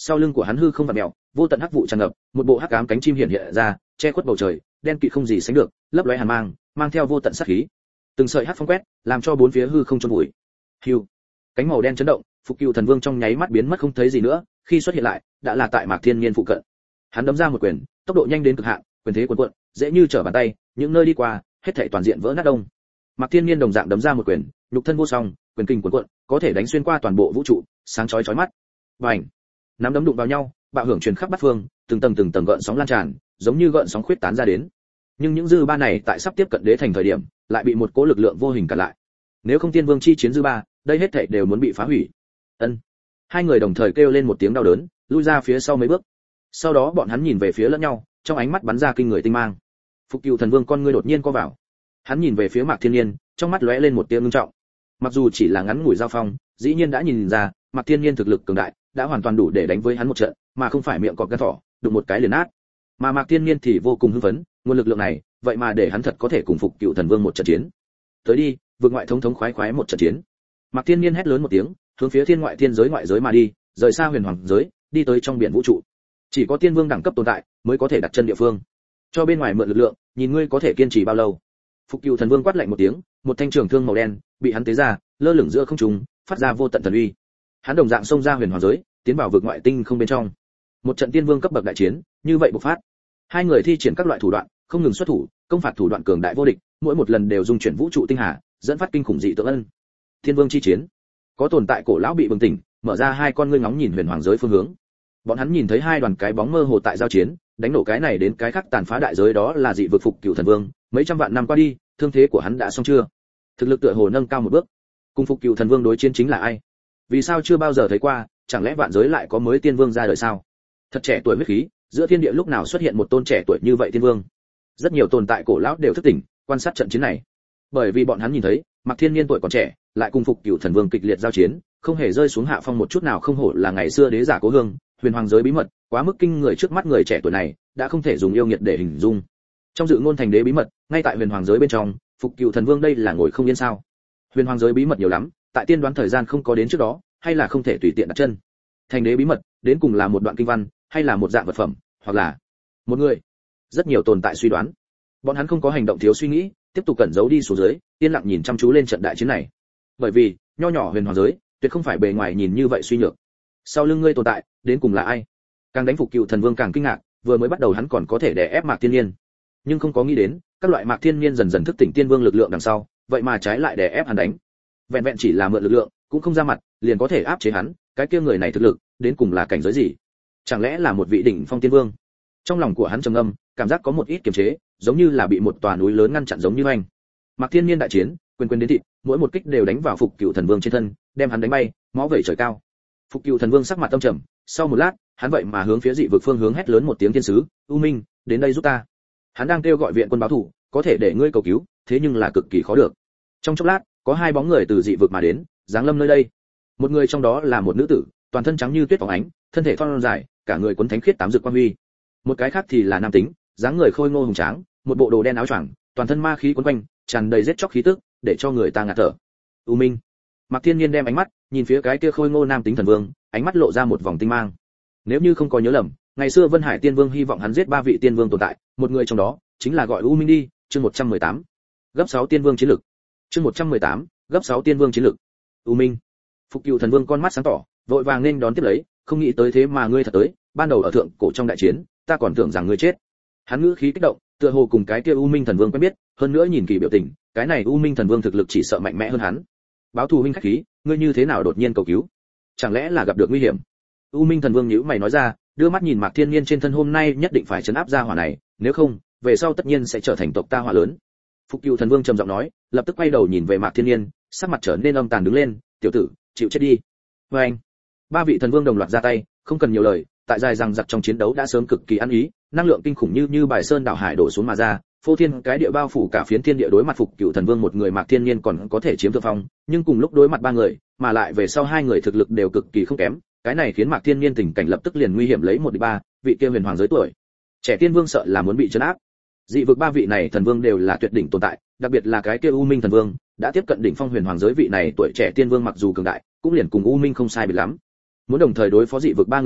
Sau lưng của hắn hư không vặn mèo, vô tận hắc vụ tràn ngập, một bộ hắc ám cánh chim hiện hiện ra, che khuất bầu trời, đen kịt không gì sánh được, lấp lóe hàn mang, mang theo vô tận sát khí. Từng sợi hắc phong quét, làm cho bốn phía hư không chôn vùi. Hưu, cánh màu đen chấn động, Phục Cửu Thần Vương trong nháy mắt biến mất không thấy gì nữa, khi xuất hiện lại, đã là tại Mạc Thiên Nhiên phụ cận. Hắn đấm ra một quyền, tốc độ nhanh đến cực hạn, quyền thế cuồn cuộn, dễ như trở bàn tay, những nơi đi qua, hết thảy toàn diện vỡ nát đông. Mạc Thiên Nhiên đồng dạng đấm ra một quyền, nhục thân vô song, quyền kinh cuồn cuộn, có thể đánh xuyên qua toàn bộ vũ trụ, sáng chói chói mắt. Bành! Nắm đấm đụng vào nhau, bạo hưởng truyền khắp bát phương, từng tầng từng tầng gợn sóng lan tràn, giống như gợn sóng khuyết tán ra đến. Nhưng những dư ba này tại sắp tiếp cận đế thành thời điểm, lại bị một cỗ lực lượng vô hình cản lại. Nếu không Tiên Vương chi chiến dư ba, đây hết thảy đều muốn bị phá hủy. Ân. Hai người đồng thời kêu lên một tiếng đau đớn, lui ra phía sau mấy bước. Sau đó bọn hắn nhìn về phía lẫn nhau, trong ánh mắt bắn ra kinh người tinh mang. Phục Cửu Thần Vương con ngươi đột nhiên co vào. Hắn nhìn về phía Mạc Thiên Nhiên, trong mắt lóe lên một tia ngưng trọng. Mặc dù chỉ là ngắn ngủi giao phong, dĩ nhiên đã nhìn ra, Mạc Thiên Nhiên thực lực cường đại, đã hoàn toàn đủ để đánh với hắn một trận, mà không phải miệng cọp gan thỏ, đụng một cái liền nát. Mà Mạc Thiên Nhiên thì vô cùng hưng phấn, nguồn lực lượng này, vậy mà để hắn thật có thể cùng Phục Cửu Thần Vương một trận chiến. Tới đi, vượt ngoại thống thống khoái khoái một trận chiến. Mạc Thiên Nhiên hét lớn một tiếng, hướng phía thiên ngoại thiên giới ngoại giới mà đi, rời xa huyền hoàng giới, đi tới trong biển vũ trụ. Chỉ có tiên vương đẳng cấp tồn tại mới có thể đặt chân địa phương. Cho bên ngoài mượn lực lượng, nhìn ngươi có thể kiên trì bao lâu. Phục Cửu Thần Vương quát lạnh một tiếng, một thanh trường thương màu đen bị hắn tế ra, lơ lửng giữa không trung, phát ra vô tận thần uy. Hắn đồng dạng xông ra huyền hoàng giới, tiến vào vực ngoại tinh không bên trong. Một trận tiên vương cấp bậc đại chiến, như vậy bộc phát. Hai người thi triển các loại thủ đoạn, không ngừng xuất thủ, công phạt thủ đoạn cường đại vô địch, mỗi một lần đều dung chuyển vũ trụ tinh hà, dẫn phát kinh khủng dị tượng ân. Thiên vương chi chiến. Có tồn tại cổ lão bị bừng tỉnh, mở ra hai con ngươi ngóng nhìn huyền hoàng giới phương hướng. Bọn hắn nhìn thấy hai đoàn cái bóng mơ hồ tại giao chiến, đánh nổ cái này đến cái khác tàn phá đại giới, đó là dị vực Phục Cửu Thần Vương, mấy trăm vạn năm qua đi, thương thế của hắn đã xong chưa? Thực lực tựa hồ nâng cao một bước. Cùng Phục Cửu Thần Vương đối chiến chính là ai? Vì sao chưa bao giờ thấy qua, chẳng lẽ vạn giới lại có mới tiên vương ra đời sao? Thật trẻ tuổi huyết khí, giữa thiên địa lúc nào xuất hiện một tôn trẻ tuổi như vậy tiên vương? Rất nhiều tồn tại cổ lão đều thức tỉnh, quan sát trận chiến này. Bởi vì bọn hắn nhìn thấy, Mạc Thiên Nhiên tuổi còn trẻ, lại cùng Phục Cửu Thần Vương kịch liệt giao chiến, không hề rơi xuống hạ phong một chút nào, không hổ là ngày xưa đế giả cố hương, huyền hoàng giới bí mật, quá mức kinh người, trước mắt người trẻ tuổi này, đã không thể dùng yêu nghiệt để hình dung. Trong dự ngôn thành đế bí mật, ngay tại huyền hoàng giới bên trong, Phục Cửu Thần Vương đây là ngồi không yên sao? Huyền hoàng giới bí mật nhiều lắm, tại tiên đoán thời gian không có đến trước đó, hay là không thể tùy tiện đặt chân. Thành đế bí mật, đến cùng là một đoạn kinh văn, hay là một dạng vật phẩm, hoặc là một người. Rất nhiều tồn tại suy đoán. Bọn hắn không có hành động thiếu suy nghĩ, tiếp tục cẩn giấu đi xuống dưới, yên lặng nhìn chăm chú lên trận đại chiến này. Bởi vì, nho nhỏ huyền hoàng giới, tuyệt không phải bề ngoài nhìn như vậy suy nhược. Sau lưng ngươi tồn tại, đến cùng là ai? Càng đánh Phục Cửu Thần Vương càng kinh ngạc, vừa mới bắt đầu hắn còn có thể đè ép Mạc Thiên Nhiên, nhưng không có nghĩ đến, các loại Mạc Thiên Nhiên dần dần thức tỉnh tiên vương lực lượng đằng sau, vậy mà trái lại đè ép hắn đánh. Vẹn vẹn chỉ là mượn lực lượng, cũng không ra mặt, liền có thể áp chế hắn, cái kia người này thực lực, đến cùng là cảnh giới gì? Chẳng lẽ là một vị đỉnh phong tiên vương? Trong lòng của hắn trầm ngâm, cảm giác có một ít kiềm chế, giống như là bị một tòa núi lớn ngăn chặn giống như anh. Mạc Thiên Nhiên đại chiến, quyền quyền đến thịt, mỗi một kích đều đánh vào Phục Cửu Thần Vương trên thân, đem hắn đánh bay, máu vẩy trời cao. Phục Cửu Thần Vương sắc mặt tâm trầm, sau một lát, hắn vậy mà hướng phía dị vực phương hướng hét lớn một tiếng, thiên sứ, U Minh, đến đây giúp ta. Hắn đang kêu gọi viện quân báo thù, có thể để ngươi cầu cứu, thế nhưng là cực kỳ khó được. Trong chốc lát, có hai bóng người từ dị vực mà đến, giáng lâm nơi đây. Một người trong đó là một nữ tử, toàn thân trắng như tuyết phóng ánh, thân thể thon dài, cả người quấn thánh khiết tám dược quan huy. Một cái khác thì là nam tính, dáng người khôi ngô hùng tráng, một bộ đồ đen áo choàng, toàn thân ma khí quấn quanh, tràn đầy giết chóc khí tức, để cho người ta ngạt thở. U Minh. Mạc Thiên Nhiên đem ánh mắt nhìn phía cái kia khôi ngô nam tính thần vương, ánh mắt lộ ra một vòng tinh mang. Nếu như không có nhớ lầm, ngày xưa Vân Hải Tiên Vương hy vọng hắn giết ba vị tiên vương tồn tại, một người trong đó chính là gọi U Minh đi. Chương một trăm mười tám, gấp sáu tiên vương chiến lực. Chương một trăm mười tám, gấp sáu tiên vương chiến lực. U Minh. Phục Cửu Thần Vương con mắt sáng tỏ, vội vàng nên đón tiếp lấy, không nghĩ tới thế mà ngươi thật tới, ban đầu ở thượng cổ trong đại chiến, ta còn tưởng rằng ngươi chết. Hắn ngữ khí kích động, tựa hồ cùng cái kia U Minh Thần Vương quen biết, hơn nữa nhìn kỳ biểu tình, cái này U Minh Thần Vương thực lực chỉ sợ mạnh mẽ hơn hắn. Báo thù huynh khách khí, ngươi như thế nào đột nhiên cầu cứu? Chẳng lẽ là gặp được nguy hiểm? U Minh Thần Vương nhíu mày nói ra, đưa mắt nhìn Mạc Thiên Nhiên trên thân, hôm nay nhất định phải trấn áp ra hỏa này, nếu không, về sau tất nhiên sẽ trở thành tộc ta hỏa lớn. Phục Cửu Thần Vương trầm giọng nói, lập tức quay đầu nhìn về Mạc Thiên Nhiên, sắc mặt trở nên âm tàn đứng lên, tiểu tử, chịu chết đi. Và anh, ba vị thần vương đồng loạt ra tay, không cần nhiều lời, tại dài rằng giặc trong chiến đấu đã sớm cực kỳ ăn ý, năng lượng kinh khủng như như bài sơn đảo hải đổ xuống mà ra, phô thiên cái địa bao phủ cả phiến thiên địa. Đối mặt Phục Cửu Thần Vương một người, Mạc Thiên Nhiên còn có thể chiếm thượng phong, nhưng cùng lúc đối mặt ba người, mà lại về sau hai người thực lực đều cực kỳ không kém, cái này khiến Mạc Thiên Nhiên tình cảnh lập tức liền nguy hiểm, lấy một địch ba, vị kia huyền hoàng giới tuổi trẻ tiên vương sợ là muốn bị trấn áp. Dị vực ba vị này thần vương đều là tuyệt đỉnh tồn tại, đặc biệt là cái kia U Minh Thần Vương, đã tiếp cận đỉnh phong huyền hoàng giới, vị này tuổi trẻ tiên vương mặc dù cường đại, cũng liền cùng U Minh không sai biệt lắm. Muốn đồng thời đối phó dị vực ba người này,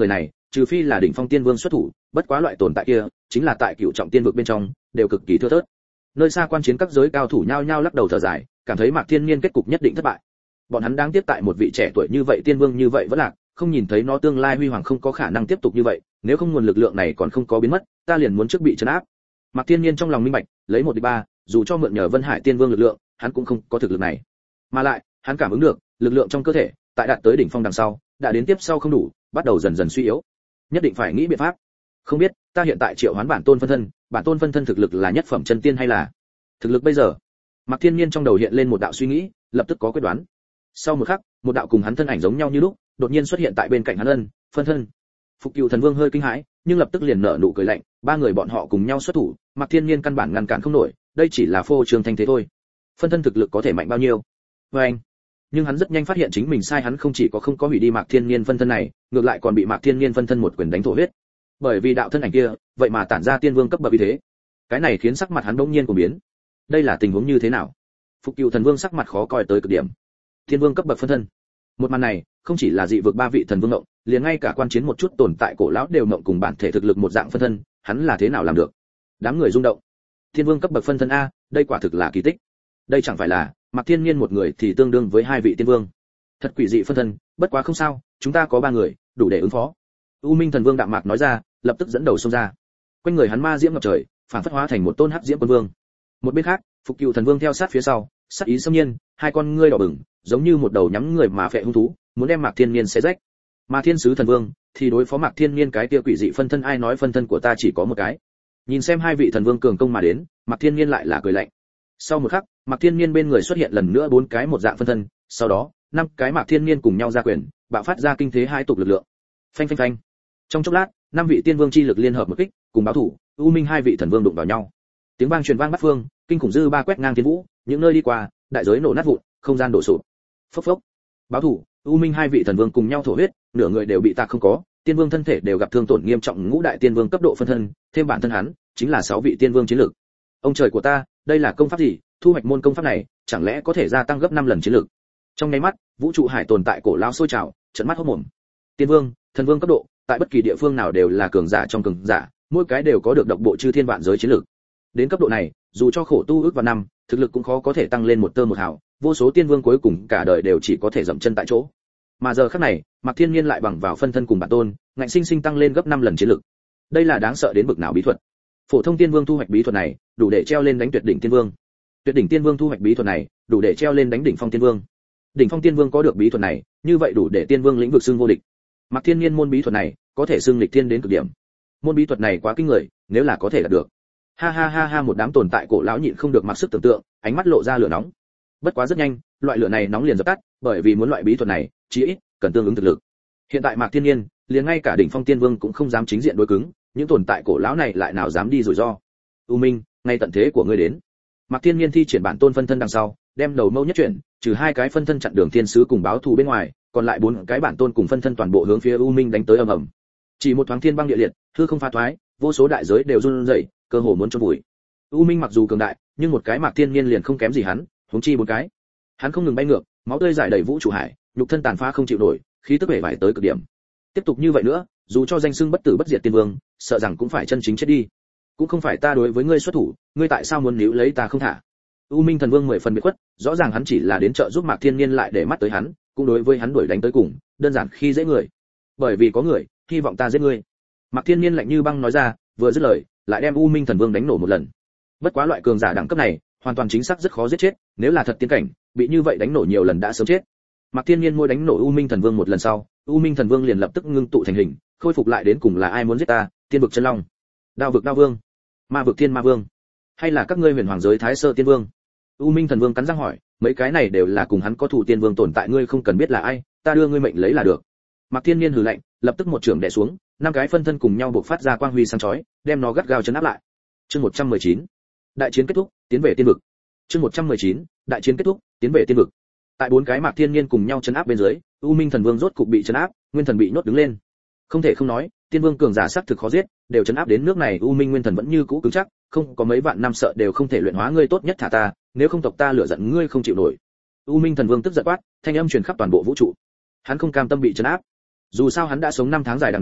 trừ phi là đỉnh phong tiên vương xuất thủ, bất quá loại tồn tại kia chính là tại cựu trọng tiên vực bên trong đều cực kỳ thưa thớt. Nơi xa quan chiến các giới cao thủ nhao nhao lắc đầu thở dài, cảm thấy Mạc Thiên Niên kết cục nhất định thất bại. Bọn hắn đang tiếp tại một vị trẻ tuổi như vậy tiên vương như vậy vẫn lạc, không nhìn thấy nó tương lai huy hoàng không có khả năng tiếp tục như vậy, nếu không nguồn lực lượng này còn không có biến mất, ta liền muốn trước bị trấn áp. Mạc Thiên Niên trong lòng minh bạch, lấy một địch ba, dù cho mượn nhờ Vân Hải Tiên Vương lực lượng, hắn cũng không có thực lực này. Mà lại, hắn cảm ứng được, lực lượng trong cơ thể, tại đạt tới đỉnh phong đằng sau, đã đến tiếp sau không đủ, bắt đầu dần dần suy yếu. Nhất định phải nghĩ biện pháp. Không biết, ta hiện tại triệu hoán bản tôn phân thân, bản tôn phân thân thực lực là nhất phẩm chân tiên hay là thực lực bây giờ? Mạc Thiên Niên trong đầu hiện lên một đạo suy nghĩ, lập tức có quyết đoán. Sau một khắc, một đạo cùng hắn thân ảnh giống nhau như lúc, đột nhiên xuất hiện tại bên cạnh hắn ân, phân thân. Phục Cửu Thần Vương hơi kinh hãi, nhưng lập tức liền nở nụ cười lạnh, ba người bọn họ cùng nhau xuất thủ, Mạc Thiên Niên căn bản ngăn cản không nổi, đây chỉ là phô trương thanh thế thôi. Phân thân thực lực có thể mạnh bao nhiêu? Và anh. Nhưng hắn rất nhanh phát hiện chính mình sai, hắn không chỉ có không có hủy đi Mạc Thiên Niên phân thân này, ngược lại còn bị Mạc Thiên Niên phân thân một quyền đánh thổ huyết. Bởi vì đạo thân ảnh kia, vậy mà tản ra tiên vương cấp bậc uy thế. Cái này khiến sắc mặt hắn bỗng nhiên của biến. Đây là tình huống như thế nào? Phục Cửu Thần Vương sắc mặt khó coi tới cực điểm. Tiên vương cấp bậc phân thân. Một màn này, không chỉ là dị vực ba vị thần vương ngộng, liền ngay cả quan chiến một chút tồn tại cổ lão đều ngộng cùng bản thể thực lực một dạng phân thân, hắn là thế nào làm được? Đám người rung động. Thiên vương cấp bậc phân thân a, đây quả thực là kỳ tích. Đây chẳng phải là Mạc Thiên Niên một người thì tương đương với hai vị tiên vương. Thật quỷ dị phân thân, bất quá không sao, chúng ta có ba người, đủ để ứng phó. U Minh Thần Vương đạm mạc nói ra, lập tức dẫn đầu xông ra. Quanh người hắn ma diễm ngập trời, phản phất hóa thành một tôn hắc diễm quân vương. Một bên khác, Phục Cửu Thần Vương theo sát phía sau, sát ý xâm nhiên, hai con ngươi đỏ bừng, giống như một đầu nhắm người mà phệ hung thú, muốn đem Mạc Thiên Niên xé rách. Mà Thiên Sứ Thần Vương thì đối phó Mạc Thiên Niên cái kia quỷ dị phân thân, ai nói phân thân của ta chỉ có một cái. Nhìn xem hai vị thần vương cường công mà đến, Mạc Thiên Niên lại là cười lạnh. Sau một khắc, Mạc Thiên Niên bên người xuất hiện lần nữa bốn cái một dạng phân thân, sau đó, năm cái Mạc Thiên Niên cùng nhau ra quyền, bạo phát ra kinh thế hai tục lực lượng. Phanh phanh phanh. Trong chốc lát, năm vị tiên vương chi lực liên hợp một kích, cùng báo thủ, U Minh hai vị thần vương đụng vào nhau. Tiếng vang truyền vang bát phương, kinh khủng dư ba quét ngang thiên vũ, những nơi đi qua, đại giới nổ nát vụn, không gian đổ sụp. Phốc phốc. Báo thủ, U Minh hai vị thần vương cùng nhau thổ huyết, nửa người đều bị tạc không có, tiên vương thân thể đều gặp thương tổn nghiêm trọng, ngũ đại tiên vương cấp độ phân thân, thêm bản thân hắn, chính là sáu vị tiên vương chiến lực. Ông trời của ta, đây là công pháp gì? Thu hoạch môn công pháp này, chẳng lẽ có thể gia tăng gấp năm lần chiến lực? Trong nháy mắt, vũ trụ hải tồn tại cổ lão sôi trào, trợn mắt hốt mồm. Tiên vương, thần vương cấp độ, tại bất kỳ địa phương nào đều là cường giả trong cường giả, mỗi cái đều có được độc bộ chư thiên vạn giới chiến lực. Đến cấp độ này, dù cho khổ tu ước vào năm, thực lực cũng khó có thể tăng lên một tơ một hào, vô số tiên vương cuối cùng cả đời đều chỉ có thể dậm chân tại chỗ. Mà giờ khắc này, Mạc Thiên Niên lại bằng vào phân thân cùng bản tôn, ngạnh sinh sinh tăng lên gấp năm lần chiến lực. Đây là đáng sợ đến bực nào bí thuật. Phổ thông tiên vương thu hoạch bí thuật này, đủ để treo lên đánh tuyệt đỉnh tiên vương. Tuyệt đỉnh tiên vương thu hoạch bí thuật này, đủ để treo lên đánh đỉnh phong tiên vương. Đỉnh phong tiên vương có được bí thuật này, như vậy đủ để tiên vương lĩnh vực xưng vô địch. Mạc Thiên Niên môn bí thuật này, có thể xưng lịch thiên đến cực điểm. Môn bí thuật này quá kinh người, nếu là có thể đạt được. Ha ha ha ha, một đám tồn tại cổ lão nhịn không được mặc sức tưởng tượng, ánh mắt lộ ra lửa nóng. Bất quá rất nhanh, loại lửa này nóng liền dập tắt, bởi vì muốn loại bí thuật này, chí ít cần tương ứng thực lực. Hiện tại Mạc Thiên Niên, liền ngay cả đỉnh phong tiên vương cũng không dám chính diện đối cứng, những tồn tại cổ lão này lại nào dám đi rủi ro. U Minh, ngay tận thế của ngươi đến. Mạc Thiên Niên thi triển bản tôn phân thân đằng sau, đem đầu mâu nhất chuyển, trừ hai cái phân thân chặn đường thiên sứ cùng báo thù bên ngoài, còn lại bốn cái bản tôn cùng phân thân toàn bộ hướng phía U Minh đánh tới ầm ầm. Chỉ một thoáng thiên băng địa liệt, hư không pha thoái, vô số đại giới đều run rẩy, cơ hồ muốn chôn vùi. U Minh mặc dù cường đại, nhưng một cái Mạc Thiên Niên liền không kém gì hắn, huống chi bốn cái. Hắn không ngừng bay ngược, máu tươi rải đầy vũ trụ hải, nhục thân tàn phá không chịu nổi, khí tức bể vải tới cực điểm. Tiếp tục như vậy nữa, dù cho danh xưng bất tử bất diệt tiên vương, sợ rằng cũng phải chân chính chết đi. Cũng không phải ta đối với ngươi xuất thủ, ngươi tại sao muốn níu lấy ta không thả? U Minh thần vương mười phần biệt khuất, rõ ràng hắn chỉ là đến trợ giúp Mạc Thiên Niên, lại để mắt tới hắn, cũng đối với hắn đuổi đánh tới cùng, đơn giản khi dễ người. Bởi vì có người hy vọng ta giết ngươi. Mạc Thiên Niên lạnh như băng nói ra, vừa dứt lời, lại đem U Minh thần vương đánh nổ một lần. Bất quá loại cường giả đẳng cấp này, hoàn toàn chính xác rất khó giết chết, nếu là thật tiên cảnh, bị như vậy đánh nổ nhiều lần đã sớm chết. Mạc Thiên Niên môi đánh nổ U Minh thần vương một lần sau, U Minh thần vương liền lập tức ngưng tụ thành hình, khôi phục lại đến cùng là ai muốn giết ta, tiên vực chân long, đao vực đao vương, ma vực thiên ma vương, hay là các ngươi huyền hoàng giới thái sơ tiên vương? U Minh thần vương cắn răng hỏi, mấy cái này đều là cùng hắn có thủ tiên vương tồn tại, ngươi không cần biết là ai, ta đưa ngươi mệnh lấy là được. Mạc Thiên Niên hừ lạnh, lập tức một trường đè xuống, năm cái phân thân cùng nhau bộc phát ra quang huy sáng chói, đem nó gắt gao chấn áp lại. Chương một trăm mười chín, đại chiến kết thúc, tiến về tiên vực. Chương một trăm mười chín, đại chiến kết thúc, tiến về tiên vực. Tại bốn cái Mạc Thiên Niên cùng nhau chấn áp bên dưới, U Minh thần vương rốt cục bị chấn áp, nguyên thần bị nhốt đứng lên. Không thể không nói, tiên vương cường giả sắc thực khó giết, đều chấn áp đến nước này, U Minh nguyên thần vẫn như cũ cứng chắc, không có mấy vạn năm sợ đều không thể luyện hóa ngươi, tốt nhất thả ta, nếu không tộc ta lửa giận ngươi không chịu nổi. U Minh thần vương tức giận quát, thanh âm truyền khắp toàn bộ vũ trụ. Hắn không cam tâm bị chấn áp. Dù sao hắn đã sống năm tháng dài đằng đẵng,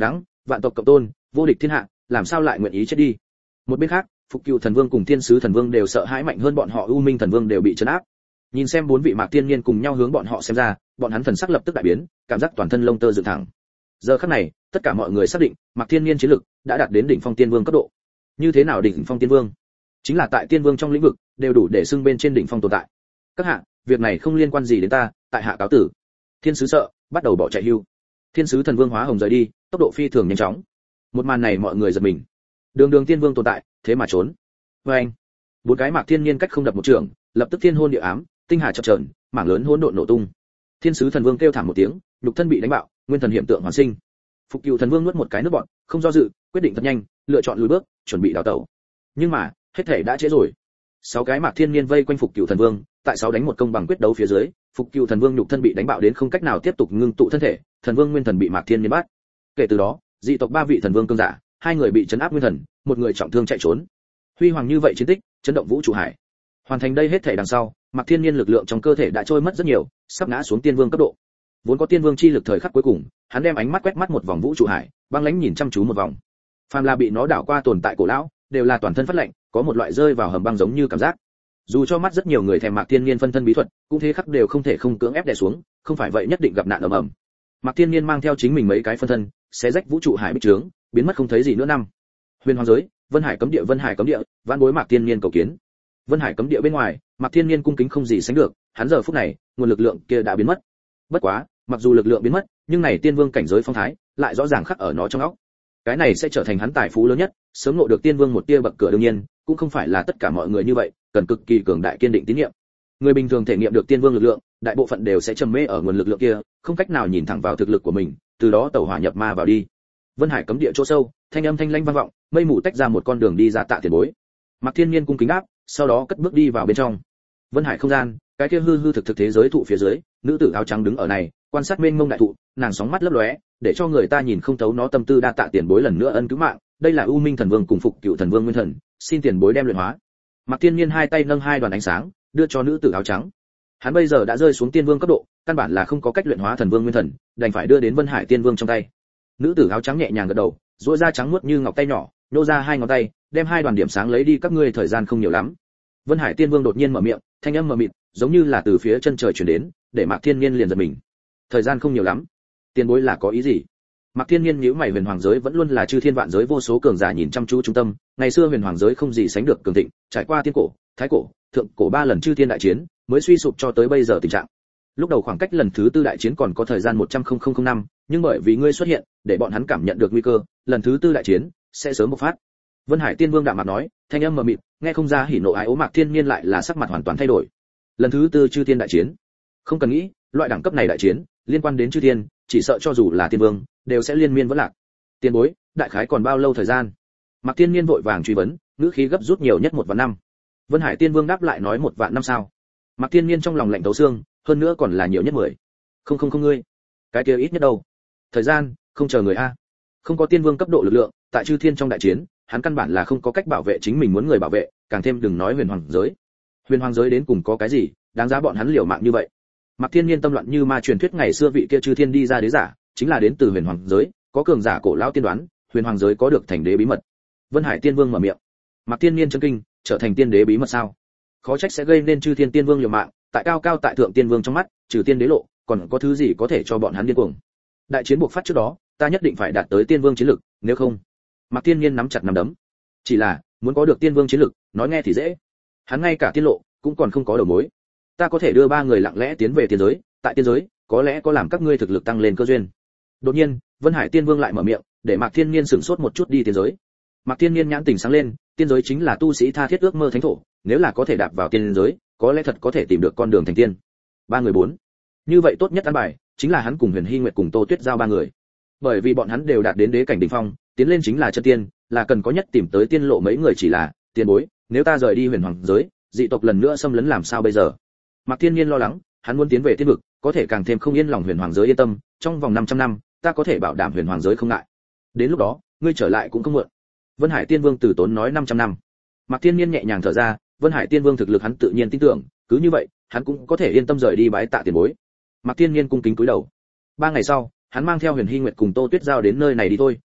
vạn tộc cộng tôn, vô địch thiên hạ, làm sao lại nguyện ý chết đi. Một bên khác, Phục Cửu Thần Vương cùng Thiên Sứ Thần Vương đều sợ hãi mạnh hơn bọn họ, U Minh Thần Vương đều bị trấn áp. Nhìn xem bốn vị Mạc Tiên Niên cùng nhau hướng bọn họ xem ra, bọn hắn thần sắc lập tức đại biến, cảm giác toàn thân lông tơ dựng thẳng. Giờ khắc này, tất cả mọi người xác định, Mạc Tiên Niên chiến lực đã đạt đến đỉnh phong tiên vương cấp độ. Như thế nào đỉnh phong tiên vương? Chính là tại tiên vương trong lĩnh vực, đều đủ để xưng bên trên đỉnh phong tồn tại. Các hạ, việc này không liên quan gì đến ta, tại hạ cáo tử. Thiên sứ sợ, bắt đầu bỏ chạy hưu. Thiên sứ Thần Vương hóa hồng rời đi, tốc độ phi thường nhanh chóng. Một màn này mọi người giật mình. Đường Đường tiên vương tồn tại, thế mà trốn. Với anh, bốn cái Mạc Thiên Niên cách không đập một trường, lập tức thiên hôn địa ám, tinh hà chập chờn, mảng lớn hỗn độn nổ tung. Thiên sứ Thần Vương kêu thảm một tiếng, nhục thân bị đánh bạo, nguyên thần hiện tượng hoàn sinh. Phục Cửu Thần Vương nuốt một cái nước bọt, không do dự, quyết định thật nhanh, lựa chọn lùi bước, chuẩn bị đào tẩu. Nhưng mà, hết thể đã trễ rồi. Sáu cái Mạc Thiên Niên vây quanh Phục Cửu Thần Vương, tại sáu đánh một công bằng quyết đấu phía dưới, Phục Cửu Thần Vương nhục thân bị đánh bạo đến không cách nào tiếp tục ngưng tụ thân thể, Thần Vương nguyên thần bị Mạc Thiên Niên bắt. Kể từ đó, dị tộc ba vị thần vương cương giả, hai người bị chấn áp nguyên thần, một người trọng thương chạy trốn. Huy hoàng như vậy chiến tích, chấn động vũ trụ hải. Hoàn thành đây hết thể đằng sau, Mạc Thiên Niên lực lượng trong cơ thể đã trôi mất rất nhiều, sắp ngã xuống tiên vương cấp độ. Vốn có tiên vương chi lực thời khắc cuối cùng, hắn đem ánh mắt quét mắt một vòng vũ trụ hải, băng lãnh nhìn chăm chú một vòng. Phàm là bị nó đảo qua tồn tại cổ lão, đều là toàn thân phát lạnh, có một loại rơi vào hầm băng giống như cảm giác. Dù cho mắt rất nhiều người thèm Mạc Thiên Niên phân thân bí thuật, cũng thế khắc đều không thể không cưỡng ép đè xuống, không phải vậy nhất định gặp nạn ầm ầm. Mạc Thiên Niên mang theo chính mình mấy cái phân thân, xé rách vũ trụ hải bích trướng, biến mất không thấy gì nữa năm. Huyền Hoàng giới, Vân Hải cấm địa, Vân Hải cấm địa, vạn bối Mạc Thiên Niên cầu kiến. Vân Hải cấm địa bên ngoài, Mạc Thiên Niên cung kính không gì sánh được, hắn giờ phút này, nguồn lực lượng kia đã biến mất. Bất quá, mặc dù lực lượng biến mất, nhưng này tiên vương cảnh giới phong thái, lại rõ ràng khắc ở nó trong óc. Cái này sẽ trở thành hắn tài phú lớn nhất, sớm ngộ được tiên vương một tia bậc cửa. Đương nhiên, cũng không phải là tất cả mọi người như vậy, cần cực kỳ cường đại kiên định tín niệm. Người bình thường thể nghiệm được tiên vương lực lượng, đại bộ phận đều sẽ trầm mê ở nguồn lực lượng kia, không cách nào nhìn thẳng vào thực lực của mình, từ đó tẩu hỏa nhập ma vào đi. Vân Hải cấm địa chỗ sâu, thanh âm thanh lãnh vang vọng, mây mù tách ra một con đường đi ra tạ tiền bối. Mạc Thiên Niên cung kính đáp, sau đó cất bước đi vào bên trong. Vân Hải không gian, cái kia hư hư thực thực thế giới thụ phía dưới, nữ tử áo trắng đứng ở này, quan sát mênh mông đại thụ, nàng sóng mắt lấp lóe, để cho người ta nhìn không thấu nó tâm tư. Đa tạ tiền bối lần nữa ân cứu mạng, đây là U Minh Thần Vương cùng Phục Cửu Thần Vương nguyên thần, xin tiền bối đem luyện hóa. Mạc Thiên Niên hai tay nâng hai đoàn ánh sáng, đưa cho nữ tử áo trắng. Hắn bây giờ đã rơi xuống tiên vương cấp độ, căn bản là không có cách luyện hóa thần vương nguyên thần, đành phải đưa đến Vân Hải tiên vương trong tay. Nữ tử áo trắng nhẹ nhàng gật đầu, duỗi ra trắng muốt như ngọc tay nhỏ, nhô ra hai ngón tay, đem hai đoàn điểm sáng lấy đi. Các ngươi thời gian không nhiều lắm. Vân Hải tiên vương đột nhiên mở miệng, thanh âm mờ mịt, giống như là từ phía chân trời truyền đến, để Mạc Thiên Niên liền giật mình. Thời gian không nhiều lắm, tiền bối là có ý gì? Mạc Thiên Niên nhíu mày. Huyền Hoàng giới vẫn luôn là chư thiên vạn giới vô số cường giả nhìn chăm chú trung tâm, ngày xưa Huyền Hoàng giới không gì sánh được cường thịnh, trải qua tiên cổ, thái cổ, thượng cổ ba lần chư thiên đại chiến, mới suy sụp cho tới bây giờ tình trạng. Lúc đầu khoảng cách lần thứ tư đại chiến còn có thời gian một trăm nghìn năm, nhưng bởi vì ngươi xuất hiện, để bọn hắn cảm nhận được nguy cơ, lần thứ tư đại chiến sẽ sớm bộc phát. Vân Hải tiên vương đạm mặt nói, thanh âm mờ mịt, nghe không ra hỉ nộ ái ố. Mạc Thiên Niên lại là sắc mặt hoàn toàn thay đổi. Lần thứ tư chư thiên đại chiến, không cần nghĩ, loại đẳng cấp này đại chiến liên quan đến chư thiên, chỉ sợ cho dù là tiên vương đều sẽ liên miên vẫn lạc. Tiền bối, đại khái còn bao lâu thời gian? Mạc Thiên Niên vội vàng truy vấn, ngữ khí gấp rút, nhiều nhất một vạn năm. Vân Hải tiên vương đáp lại nói, một vạn năm sao? Mạc Thiên Niên trong lòng lạnh thấu xương, hơn nữa còn là nhiều nhất mười. Không không không ngươi, cái kia ít nhất đâu? Thời gian, không chờ người a. Không có tiên vương cấp độ lực lượng, tại chư thiên trong đại chiến, hắn căn bản là không có cách bảo vệ chính mình, muốn người bảo vệ, càng thêm đừng nói Huyền Hoàng giới. Huyền Hoàng giới đến cùng có cái gì, đáng giá bọn hắn liều mạng như vậy? Mạc Thiên Niên tâm loạn như ma. Truyền thuyết ngày xưa vị kia chư thiên đi ra đế giả, chính là đến từ Huyền Hoàng giới, có cường giả cổ lão tiên đoán, Huyền Hoàng giới có được thành đế bí mật. Vân Hải tiên vương mở miệng. Mạc Thiên Niên chấn kinh, trở thành tiên đế bí mật sao? Khó trách sẽ gây nên chư thiên tiên vương liều mạng, tại cao cao tại thượng tiên vương trong mắt, trừ tiên đế lộ, còn có thứ gì có thể cho bọn hắn điên cuồng? Đại chiến buộc phát trước đó, ta nhất định phải đạt tới tiên vương chiến lực, nếu không. Mạc Thiên Niên nắm chặt nắm đấm. Chỉ là, muốn có được tiên vương chiến lực, nói nghe thì dễ. Hắn ngay cả tiên lộ cũng còn không có đầu mối. Ta có thể đưa ba người lặng lẽ tiến về tiên giới, tại tiên giới, có lẽ có làm các ngươi thực lực tăng lên cơ duyên. Đột nhiên, Vân Hải tiên vương lại mở miệng, để Mạc Thiên Niên sửng sốt một chút. Đi tiên giới? Mạc Thiên Niên nhãn tỉnh sáng lên, tiên giới chính là tu sĩ tha thiết ước mơ thánh thổ, nếu là có thể đạp vào tiên giới, có lẽ thật có thể tìm được con đường thành tiên. Ba người bốn. Như vậy tốt nhất ăn bài, chính là hắn cùng Huyền Hy Nguyệt cùng Tô Tuyết Giao ba người. Bởi vì bọn hắn đều đạt đến đế cảnh đỉnh phong, tiến lên chính là chân tiên, là cần có nhất tìm tới tiên lộ. Mấy người chỉ là tiền bối, nếu ta rời đi Huyền Hoàng giới, dị tộc lần nữa xâm lấn làm sao bây giờ? Mạc Thiên Niên lo lắng, hắn muốn tiến về tiên vực, có thể càng thêm không yên lòng Huyền Hoàng giới. Yên tâm, trong vòng năm trăm năm, ta có thể bảo đảm Huyền Hoàng giới không ngại. Đến lúc đó, ngươi trở lại cũng không muộn. Vân Hải tiên vương từ tốn nói năm trăm năm. Mạc Thiên Niên nhẹ nhàng thở ra, Vân Hải tiên vương thực lực hắn tự nhiên tin tưởng, cứ như vậy, hắn cũng có thể yên tâm rời đi bái tạ tiền bối. Mạc Thiên Niên cung kính cúi đầu. Ba ngày sau, hắn mang theo Huyền Hy Nguyệt cùng Tô Tuyết Giao đến nơi này. Đi thôi,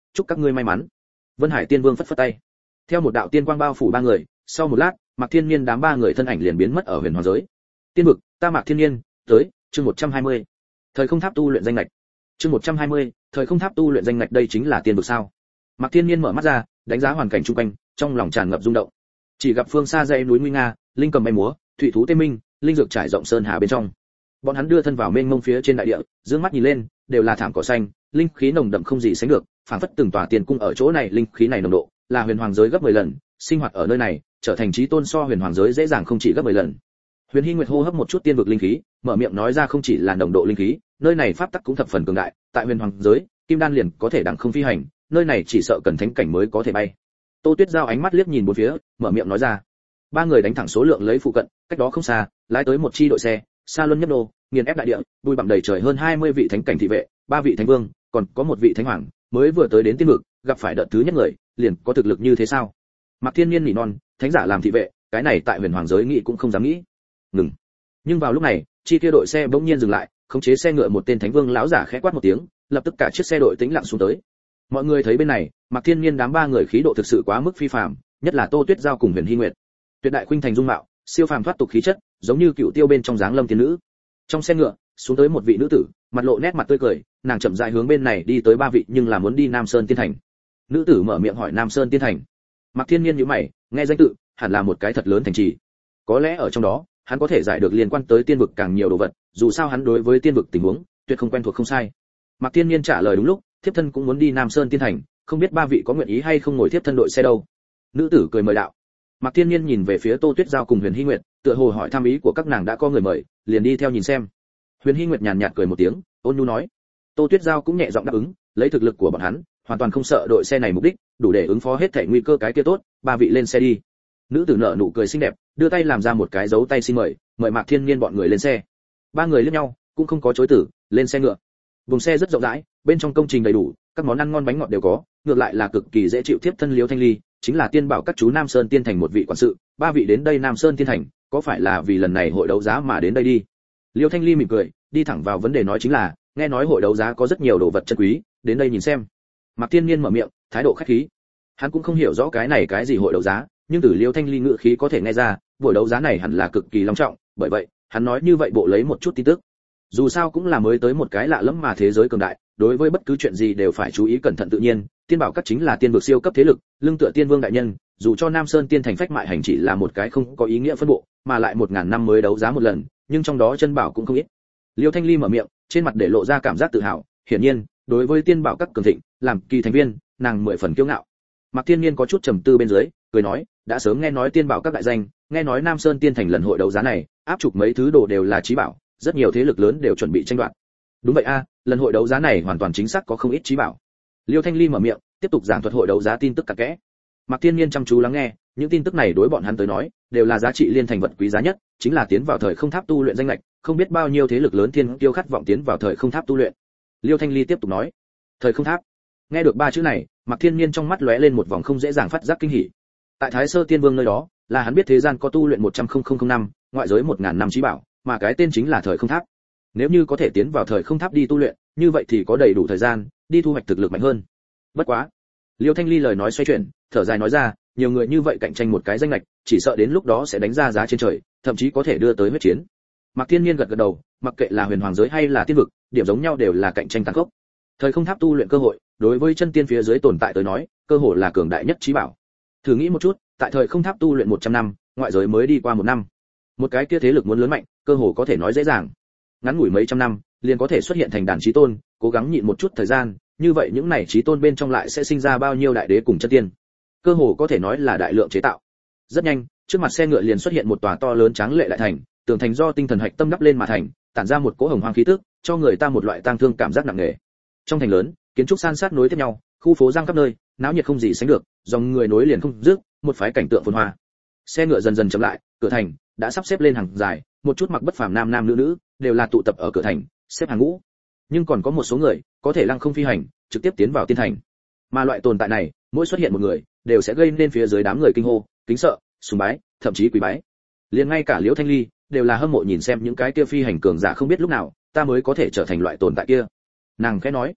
chúc các ngươi may mắn. Vân Hải Tiên Vương phất phất tay, theo một đạo tiên quang bao phủ ba người, sau một lát, Mạc Thiên Nhiên đám ba người thân ảnh liền biến mất ở huyền hoàng giới. Tiên vực, ta Mạc Thiên Nhiên, tới, chương một trăm hai mươi. Thời không tháp tu luyện danh ngạch. Chương một trăm hai mươi, thời không tháp tu luyện danh ngạch, đây chính là tiên vực sao? Mạc Thiên Nhiên mở mắt ra, đánh giá hoàn cảnh xung quanh, trong lòng tràn ngập rung động. Chỉ gặp phương xa dãy núi nguy nga, linh cầm bay múa, thủy thú tê minh, linh dược trải rộng sơn hà bên trong. Bọn hắn đưa thân vào mênh mông phía trên đại địa, dương mắt nhìn lên, đều là thảm cỏ xanh, linh khí nồng đậm không gì sánh được, phảng phất từng tòa tiền cung ở chỗ này, linh khí này nồng độ là huyền hoàng giới gấp mười lần, sinh hoạt ở nơi này, trở thành chí tôn so huyền hoàng giới dễ dàng không chỉ gấp mười lần. Huyền Hi Nguyệt hô hấp một chút tiên vực linh khí, mở miệng nói ra không chỉ là nồng độ linh khí, nơi này pháp tắc cũng thập phần cường đại, tại huyền hoàng giới, kim đan liền có thể đẳng không phi hành, nơi này chỉ sợ cần thánh cảnh mới có thể bay. Tô Tuyết Giao ánh mắt liếc nhìn bốn phía, mở miệng nói ra. Ba người đánh thẳng số lượng lấy phụ cận, cách đó không xa, lái tới một chi đội xe, xa luân nhấp nô, nghiền ép đại địa, bụi bặm đầy trời, hơn hai mươi vị thánh cảnh thị vệ, ba vị thánh vương, còn có một vị thánh hoàng, mới vừa tới đến tiên vực, gặp phải đợt thứ nhất người, liền có thực lực như thế sao? Mạc Thiên Nhiên nỉ non, thánh giả làm thị vệ, cái này tại huyền hoàng giới nghĩ cũng không dám nghĩ. Ngừng. Nhưng vào lúc này, chi kia đội xe bỗng nhiên dừng lại, khống chế xe ngựa một tên thánh vương lão giả khẽ quát một tiếng, lập tức cả chiếc xe đội tĩnh lặng xuống tới. Mọi người thấy bên này, Mạc Thiên Nhiên đám ba người khí độ thực sự quá mức phi phàm, nhất là Tô Tuyết Giao cùng Huyền Hi Nguyệt. Tuyệt đại khuynh thành dung mạo, siêu phàm thoát tục khí chất, giống như cựu tiêu bên trong dáng lâm tiên nữ. Trong xe ngựa, xuống tới một vị nữ tử, mặt lộ nét mặt tươi cười, nàng chậm rãi hướng bên này đi tới ba vị, nhưng là muốn đi Nam Sơn Tiên Thành. Nữ tử mở miệng hỏi Nam Sơn Tiên Thành. Mạc Thiên Nhiên nhíu mày, nghe danh tự, hẳn là một cái thật lớn thành trì. Có lẽ ở trong đó, hắn có thể giải được liên quan tới tiên vực càng nhiều đồ vật, dù sao hắn đối với tiên vực tình huống tuyệt không quen thuộc không sai. Mạc Thiên Nhiên trả lời đúng lúc, thiếp thân cũng muốn đi Nam Sơn Tiên Thành, không biết ba vị có nguyện ý hay không ngồi thiếp thân đội xe đâu. Nữ tử cười mời đạo. Mạc Thiên Nhiên nhìn về phía Tô Tuyết Giao cùng Huyền Hi Nguyệt, tựa hồ hỏi thăm ý của các nàng đã có người mời, liền đi theo nhìn xem. Huyền Hi Nguyệt nhàn nhạt cười một tiếng, ôn nhu nói. Tô Tuyết Giao cũng nhẹ giọng đáp ứng, lấy thực lực của bọn hắn, hoàn toàn không sợ đội xe này mục đích, đủ để ứng phó hết thảy nguy cơ cái kia tốt, ba vị lên xe đi. Nữ tử nở nụ cười xinh đẹp, đưa tay làm ra một cái dấu tay xin mời, mời Mạc Thiên Nhiên bọn người lên xe. Ba người liếc nhau, cũng không có chối từ, lên xe ngựa. Vùng xe rất rộng rãi, bên trong công trình đầy đủ, các món ăn ngon bánh ngọt đều có, ngược lại là cực kỳ dễ chịu. Tiếp thân Liêu Thanh Ly, chính là tiên bảo các chú Nam Sơn Tiên Thành một vị quản sự, ba vị đến đây Nam Sơn Tiên Thành, có phải là vì lần này hội đấu giá mà đến đây đi? Liêu Thanh Ly mỉm cười, đi thẳng vào vấn đề nói chính là, nghe nói hội đấu giá có rất nhiều đồ vật chân quý, đến đây nhìn xem. Mạc Thiên Nhiên mở miệng, thái độ khách khí. Hắn cũng không hiểu rõ cái này cái gì hội đấu giá, nhưng từ Liêu Thanh Ly ngữ khí có thể nghe ra, buổi đấu giá này hẳn là cực kỳ long trọng, bởi vậy, hắn nói như vậy bộ lấy một chút tin tức. Dù sao cũng là mới tới một cái lạ lẫm mà thế giới cường đại, đối với bất cứ chuyện gì đều phải chú ý cẩn thận tự nhiên, tiên bảo các chính là tiên vực siêu cấp thế lực, lưng tựa tiên vương đại nhân, dù cho Nam Sơn Tiên Thành phách mại hành chỉ là một cái không có ý nghĩa phân bộ, mà lại một ngàn năm mới đấu giá một lần, nhưng trong đó chân bảo cũng không ít. Liêu Thanh Ly mở miệng, trên mặt để lộ ra cảm giác tự hào, hiển nhiên, đối với tiên bảo các cường thịnh, làm kỳ thành viên, nàng mười phần kiêu ngạo. Mạc Thiên Nhiên có chút trầm tư bên dưới, cười nói, đã sớm nghe nói tiên bảo các đại danh, nghe nói Nam Sơn Tiên Thành lần hội đấu giá này, áp chụp mấy thứ đồ đều là chí bảo, rất nhiều thế lực lớn đều chuẩn bị tranh đoạt. Đúng vậy a, lần hội đấu giá này hoàn toàn chính xác có không ít chí bảo. Liêu Thanh Ly mở miệng, tiếp tục giảng thuật hội đấu giá tin tức cặn kẽ. Mạc Thiên Nhiên chăm chú lắng nghe, những tin tức này đối bọn hắn tới nói, đều là giá trị liên thành vật quý giá nhất, chính là tiến vào thời không tháp tu luyện danh lệch, không biết bao nhiêu thế lực lớn thiên kiêu khát vọng tiến vào thời không tháp tu luyện. Liêu Thanh Ly tiếp tục nói, thời không tháp. Nghe được ba chữ này, Mạc Thiên Nhiên trong mắt lóe lên một vòng không dễ dàng phát giác kinh hỉ. Tại Thái Sơ Tiên Vương nơi đó, là hắn biết thế gian có tu luyện một trăm nghìn năm, ngoại giới một nghìn năm chí bảo, mà cái tên chính là thời không tháp. Nếu như có thể tiến vào thời không tháp đi tu luyện, như vậy thì có đầy đủ thời gian đi thu hoạch thực lực mạnh hơn. Bất quá, Liêu Thanh Ly lời nói xoay chuyển, thở dài nói ra, nhiều người như vậy cạnh tranh một cái danh lệch, chỉ sợ đến lúc đó sẽ đánh ra giá trên trời, thậm chí có thể đưa tới huyết chiến. Mạc Thiên Nhiên gật gật đầu, mặc kệ là huyền hoàng giới hay là tiên vực, điểm giống nhau đều là cạnh tranh tàn khốc. Thời không tháp tu luyện cơ hội, đối với chân tiên phía dưới tồn tại tới nói, cơ hội là cường đại nhất chí bảo. Thử nghĩ một chút, tại thời không tháp tu luyện một trăm năm, ngoại giới mới đi qua một năm. Một cái kia thế lực muốn lớn mạnh, cơ hội có thể nói dễ dàng. Ngắn ngủi mấy trăm năm, liền có thể xuất hiện thành đàn chí tôn, cố gắng nhịn một chút thời gian, như vậy những này chí tôn bên trong lại sẽ sinh ra bao nhiêu đại đế cùng chân tiên. Cơ hội có thể nói là đại lượng chế tạo. Rất nhanh, trước mặt xe ngựa liền xuất hiện một tòa to lớn tráng lệ đại thành, tường thành do tinh thần hạch tâm đắp lên mà thành, tản ra một cỗ hồng hoang khí tức, cho người ta một loại tang thương cảm giác nặng nề. Trong thành lớn, kiến trúc san sát nối tiếp nhau, khu phố giang khắp nơi, náo nhiệt không gì sánh được, dòng người nối liền không dứt, một phái cảnh tượng phồn hoa. Xe ngựa dần dần chậm lại, cửa thành đã sắp xếp lên hàng dài, một chút mặc bất phàm nam nam nữ nữ đều là tụ tập ở cửa thành, xếp hàng ngũ. Nhưng còn có một số người có thể lăng không phi hành, trực tiếp tiến vào tiên thành. Mà loại tồn tại này, mỗi xuất hiện một người, đều sẽ gây nên phía dưới đám người kinh hô, kính sợ, sùng bái, thậm chí quý bái. Liền ngay cả Liễu Thanh Ly đều là hâm mộ nhìn xem những cái kia phi hành cường giả, không biết lúc nào ta mới có thể trở thành loại tồn tại kia. Nàng khẽ nói,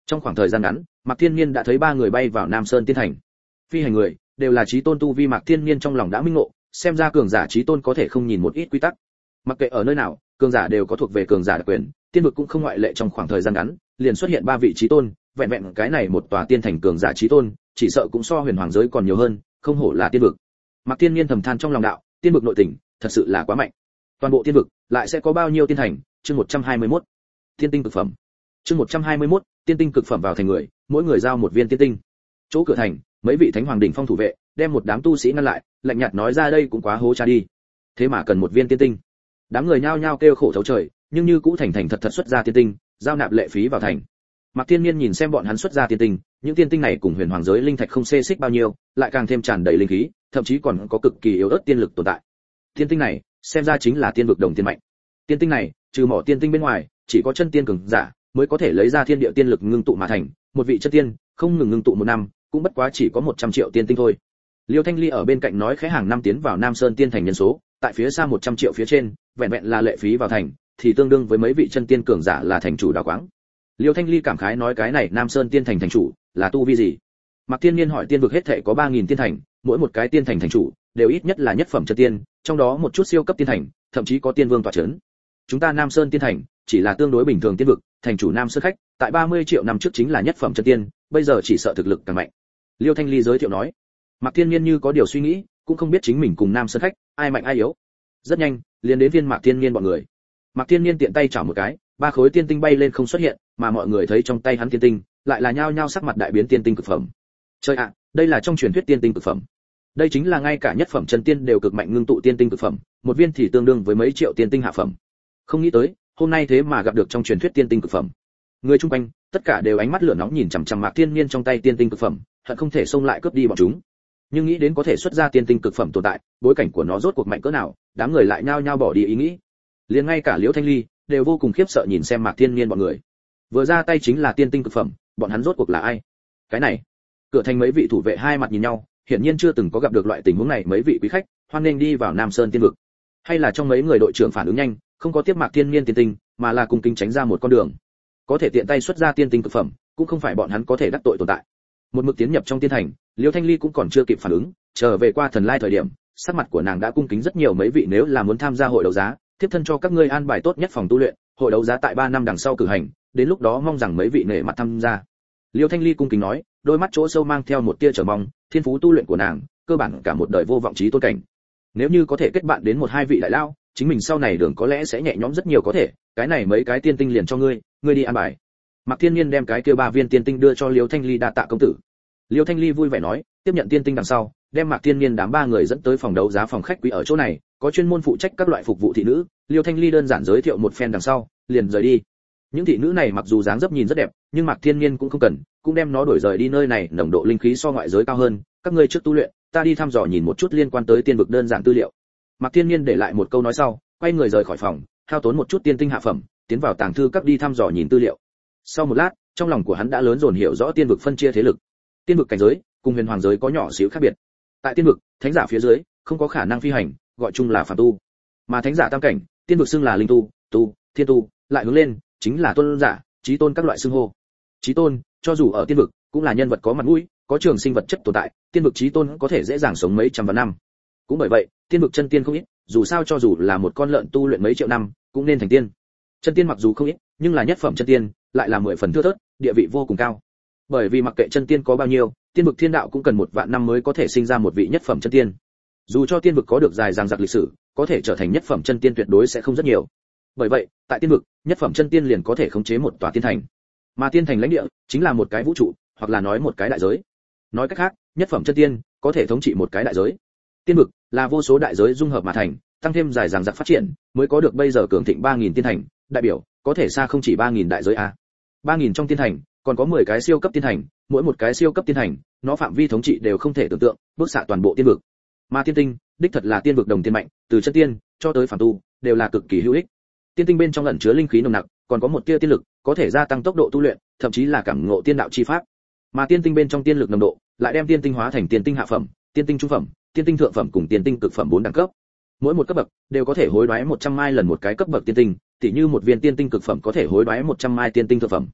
Trong khoảng thời gian ngắn, Mạc Thiên Niên đã thấy ba người bay vào Nam Sơn Tiên Thành. Phi hành người đều là chí tôn tu vi, Mạc Thiên Niên trong lòng đã minh ngộ, xem ra cường giả chí tôn có thể không nhìn một ít quy tắc. Mặc kệ ở nơi nào, cường giả đều có thuộc về cường giả đặc quyền, tiên vực cũng không ngoại lệ. Trong khoảng thời gian ngắn, liền xuất hiện ba vị chí tôn, vẹn vẹn cái này một tòa tiên thành cường giả chí tôn, chỉ sợ cũng so huyền hoàng giới còn nhiều hơn, không hổ là tiên vực. Mạc Thiên Niên thầm than trong lòng đạo, tiên vực nội tình, thật sự là quá mạnh. Toàn bộ tiên vực lại sẽ có bao nhiêu tiên thành? Chương một trăm hai mươi mốt. Tiên tinh cực phẩm. Chương một trăm hai mươi mốt, tiên tinh cực phẩm vào thành người, mỗi người giao một viên tiên tinh. Chỗ cửa thành, mấy vị thánh hoàng đỉnh phong thủ vệ, đem một đám tu sĩ ngăn lại, lạnh nhạt nói ra đây cũng quá hố cha đi. Thế mà cần một viên tiên tinh. Đám người nhao nhao kêu khổ thấu trời, nhưng như cũ thành thành thật thật xuất ra tiên tinh, giao nạp lệ phí vào thành. Mạc Thiên Niên nhìn xem bọn hắn xuất ra tiên tinh, những tiên tinh này cùng huyền hoàng giới linh thạch không xê xích bao nhiêu, lại càng thêm tràn đầy linh khí, thậm chí còn có cực kỳ yếu ớt tiên lực tồn tại. Tiên tinh này, xem ra chính là tiên vực đồng tiên mạnh. Tiên tinh này, trừ mỏ tiên tinh bên ngoài, chỉ có chân tiên cường giả mới có thể lấy ra thiên địa tiên lực ngưng tụ mà thành, một vị chân tiên, không ngừng ngưng tụ một năm, cũng bất quá chỉ có một trăm triệu tiên tinh thôi. Liêu Thanh Ly ở bên cạnh nói khẽ hàng năm tiến vào Nam Sơn Tiên Thành nhân số, tại phía xa một trăm triệu phía trên, vẹn vẹn là lệ phí vào thành, thì tương đương với mấy vị chân tiên cường giả là thành chủ đào quáng. Liêu Thanh Ly cảm khái nói cái này Nam Sơn Tiên Thành thành chủ, là tu vi gì? Mạc Thiên Niên hỏi tiên vực hết thảy có ba nghìn tiên thành, mỗi một cái tiên thành thành chủ đều ít nhất là nhất phẩm chân tiên, trong đó một chút siêu cấp tiên thành, thậm chí có tiên vương tọa chấn. Chúng ta Nam Sơn Tiên Thành chỉ là tương đối bình thường tiên vực, thành chủ Nam Sơn khách, tại ba mươi triệu năm trước chính là nhất phẩm chân tiên, bây giờ chỉ sợ thực lực càng mạnh. Liêu Thanh Ly giới thiệu nói. Mạc Thiên Niên như có điều suy nghĩ, cũng không biết chính mình cùng Nam Sơn khách, ai mạnh ai yếu. Rất nhanh, liền đến viên Mạc Thiên Niên bọn người. Mạc Thiên Niên tiện tay chảo một cái, ba khối tiên tinh bay lên không xuất hiện, mà mọi người thấy trong tay hắn tiên tinh, lại là nhao nhao sắc mặt đại biến tiên tinh cực phẩm. Trời ạ, đây là trong truyền thuyết tiên tinh cực phẩm. Đây chính là ngay cả nhất phẩm chân tiên đều cực mạnh ngưng tụ tiên tinh cực phẩm, một viên thì tương đương với mấy triệu tiên tinh hạ phẩm. Không nghĩ tới, hôm nay thế mà gặp được trong truyền thuyết tiên tinh cực phẩm. Người chung quanh, tất cả đều ánh mắt lửa nóng nhìn chằm chằm Mạc Thiên Niên trong tay tiên tinh cực phẩm, hận không thể xông lại cướp đi bọn chúng. Nhưng nghĩ đến có thể xuất ra tiên tinh cực phẩm tồn tại, bối cảnh của nó rốt cuộc mạnh cỡ nào, đám người lại nhao nhao bỏ đi ý nghĩ. Liền ngay cả Liễu Thanh Ly đều vô cùng khiếp sợ nhìn xem Mạc Thiên Niên bọn người. Vừa ra tay chính là tiên tinh cực phẩm, bọn hắn rốt cuộc là ai? Cái này, cửa thành mấy vị thủ vệ hai mặt nhìn nhau, hiển nhiên chưa từng có gặp được loại tình huống này. Mấy vị quý khách hoan nghênh đi vào Nam Sơn Tiên vực. Hay là trong mấy người đội trưởng phản ứng nhanh, không có tiếp Mạc Thiên Niên tiên tinh, mà là cùng kính tránh ra một con đường. Có thể tiện tay xuất ra tiên tinh cực phẩm, cũng không phải bọn hắn có thể đắc tội tồn tại. Một mực tiến nhập trong tiên thành, Liễu Thanh Ly cũng còn chưa kịp phản ứng, trở về qua thần lai thời điểm, sắc mặt của nàng đã cung kính rất nhiều. Mấy vị nếu là muốn tham gia hội đấu giá, tiếp thân cho các ngươi an bài tốt nhất phòng tu luyện, hội đấu giá tại ba năm đằng sau cử hành, đến lúc đó mong rằng mấy vị nể mặt tham gia. Liễu Thanh Ly cung kính nói, đôi mắt chỗ sâu mang theo một tia chờ mong, thiên phú tu luyện của nàng, cơ bản cả một đời vô vọng chí tôn cảnh. Nếu như có thể kết bạn đến một hai vị đại lao, chính mình sau này đường có lẽ sẽ nhẹ nhõm rất nhiều. Có thể, cái này mấy cái tiên tinh liền cho ngươi, ngươi đi an bài. Mạc Thiên Niên đem cái kia ba viên tiên tinh đưa cho Liễu Thanh Ly, đa tạ công tử. Liễu Thanh Ly vui vẻ nói, tiếp nhận tiên tinh đằng sau, đem Mạc Thiên Niên đám ba người dẫn tới phòng đấu giá. Phòng khách quý ở chỗ này, có chuyên môn phụ trách các loại phục vụ thị nữ. Liễu Thanh Ly đơn giản giới thiệu một phen đằng sau, liền rời đi. Những thị nữ này mặc dù dáng dấp nhìn rất đẹp, nhưng Mạc Thiên Niên cũng không cần, cũng đem nó đổi rời đi. Nơi này nồng độ linh khí so ngoại giới cao hơn, các ngươi trước tu luyện, ta đi thăm dò nhìn một chút liên quan tới tiên vực đơn giản tư liệu. Mạc Thiên Niên để lại một câu nói sau, quay người rời khỏi phòng, hao tốn một chút tiên tinh hạ phẩm, tiến vào tàng thư các đi thăm dò nhìn tư liệu. Sau một lát, trong lòng của hắn đã lớn dồn hiểu rõ tiên vực phân chia thế lực. Tiên vực cảnh giới cùng huyền hoàng giới có nhỏ xíu khác biệt. Tại tiên vực, thánh giả phía dưới không có khả năng phi hành, gọi chung là phàm tu. Mà thánh giả tam cảnh, tiên vực xưng là linh tu, tu, thiên tu, lại hướng lên chính là tôn giả, chí tôn các loại xưng hô. Chí tôn, cho dù ở tiên vực, cũng là nhân vật có mặt mũi, có trường sinh vật chất tồn tại, tiên vực chí tôn có thể dễ dàng sống mấy trăm vạn năm. Cũng bởi vậy, tiên vực chân tiên không ít, dù sao cho dù là một con lợn tu luyện mấy triệu năm, cũng nên thành tiên. Chân tiên mặc dù không ít, nhưng là nhất phẩm chân tiên, lại là mười phần thưa thớt, địa vị vô cùng cao. Bởi vì mặc kệ chân tiên có bao nhiêu, tiên vực thiên đạo cũng cần một vạn năm mới có thể sinh ra một vị nhất phẩm chân tiên. Dù cho tiên vực có được dài dằng dặc lịch sử, có thể trở thành nhất phẩm chân tiên tuyệt đối sẽ không rất nhiều. Bởi vậy, tại tiên vực, nhất phẩm chân tiên liền có thể khống chế một tòa tiên thành. Mà tiên thành lãnh địa chính là một cái vũ trụ, hoặc là nói một cái đại giới. Nói cách khác, nhất phẩm chân tiên có thể thống trị một cái đại giới. Tiên vực là vô số đại giới dung hợp mà thành, tăng thêm dài dằng dặc phát triển, mới có được bây giờ cường thịnh ba nghìn tiên thành, đại biểu có thể xa không chỉ ba nghìn đại giới a. ba nghìn trong tiên thành, còn có mười cái siêu cấp tiên thành, mỗi một cái siêu cấp tiên thành, nó phạm vi thống trị đều không thể tưởng tượng, bước xạ toàn bộ tiên vực. Mà tiên tinh, đích thật là tiên vực đồng tiên mạnh, từ chân tiên cho tới phàm tu, đều là cực kỳ hữu ích. Tiên tinh bên trong ẩn chứa linh khí nồng nặc, còn có một tia tiên lực, có thể gia tăng tốc độ tu luyện, thậm chí là cảm ngộ tiên đạo chi pháp. Mà tiên tinh bên trong tiên lực nồng độ, lại đem tiên tinh hóa thành tiên tinh hạ phẩm, tiên tinh trung phẩm, tiên tinh thượng phẩm cùng tiên tinh cực phẩm bốn đẳng cấp. Mỗi một cấp bậc đều có thể hối đoái một trăm mai lần một cái cấp bậc tiên tinh, tỉ như một viên tiên tinh cực phẩm có thể hối đoái một trăm mai tiên tinh thượng phẩm.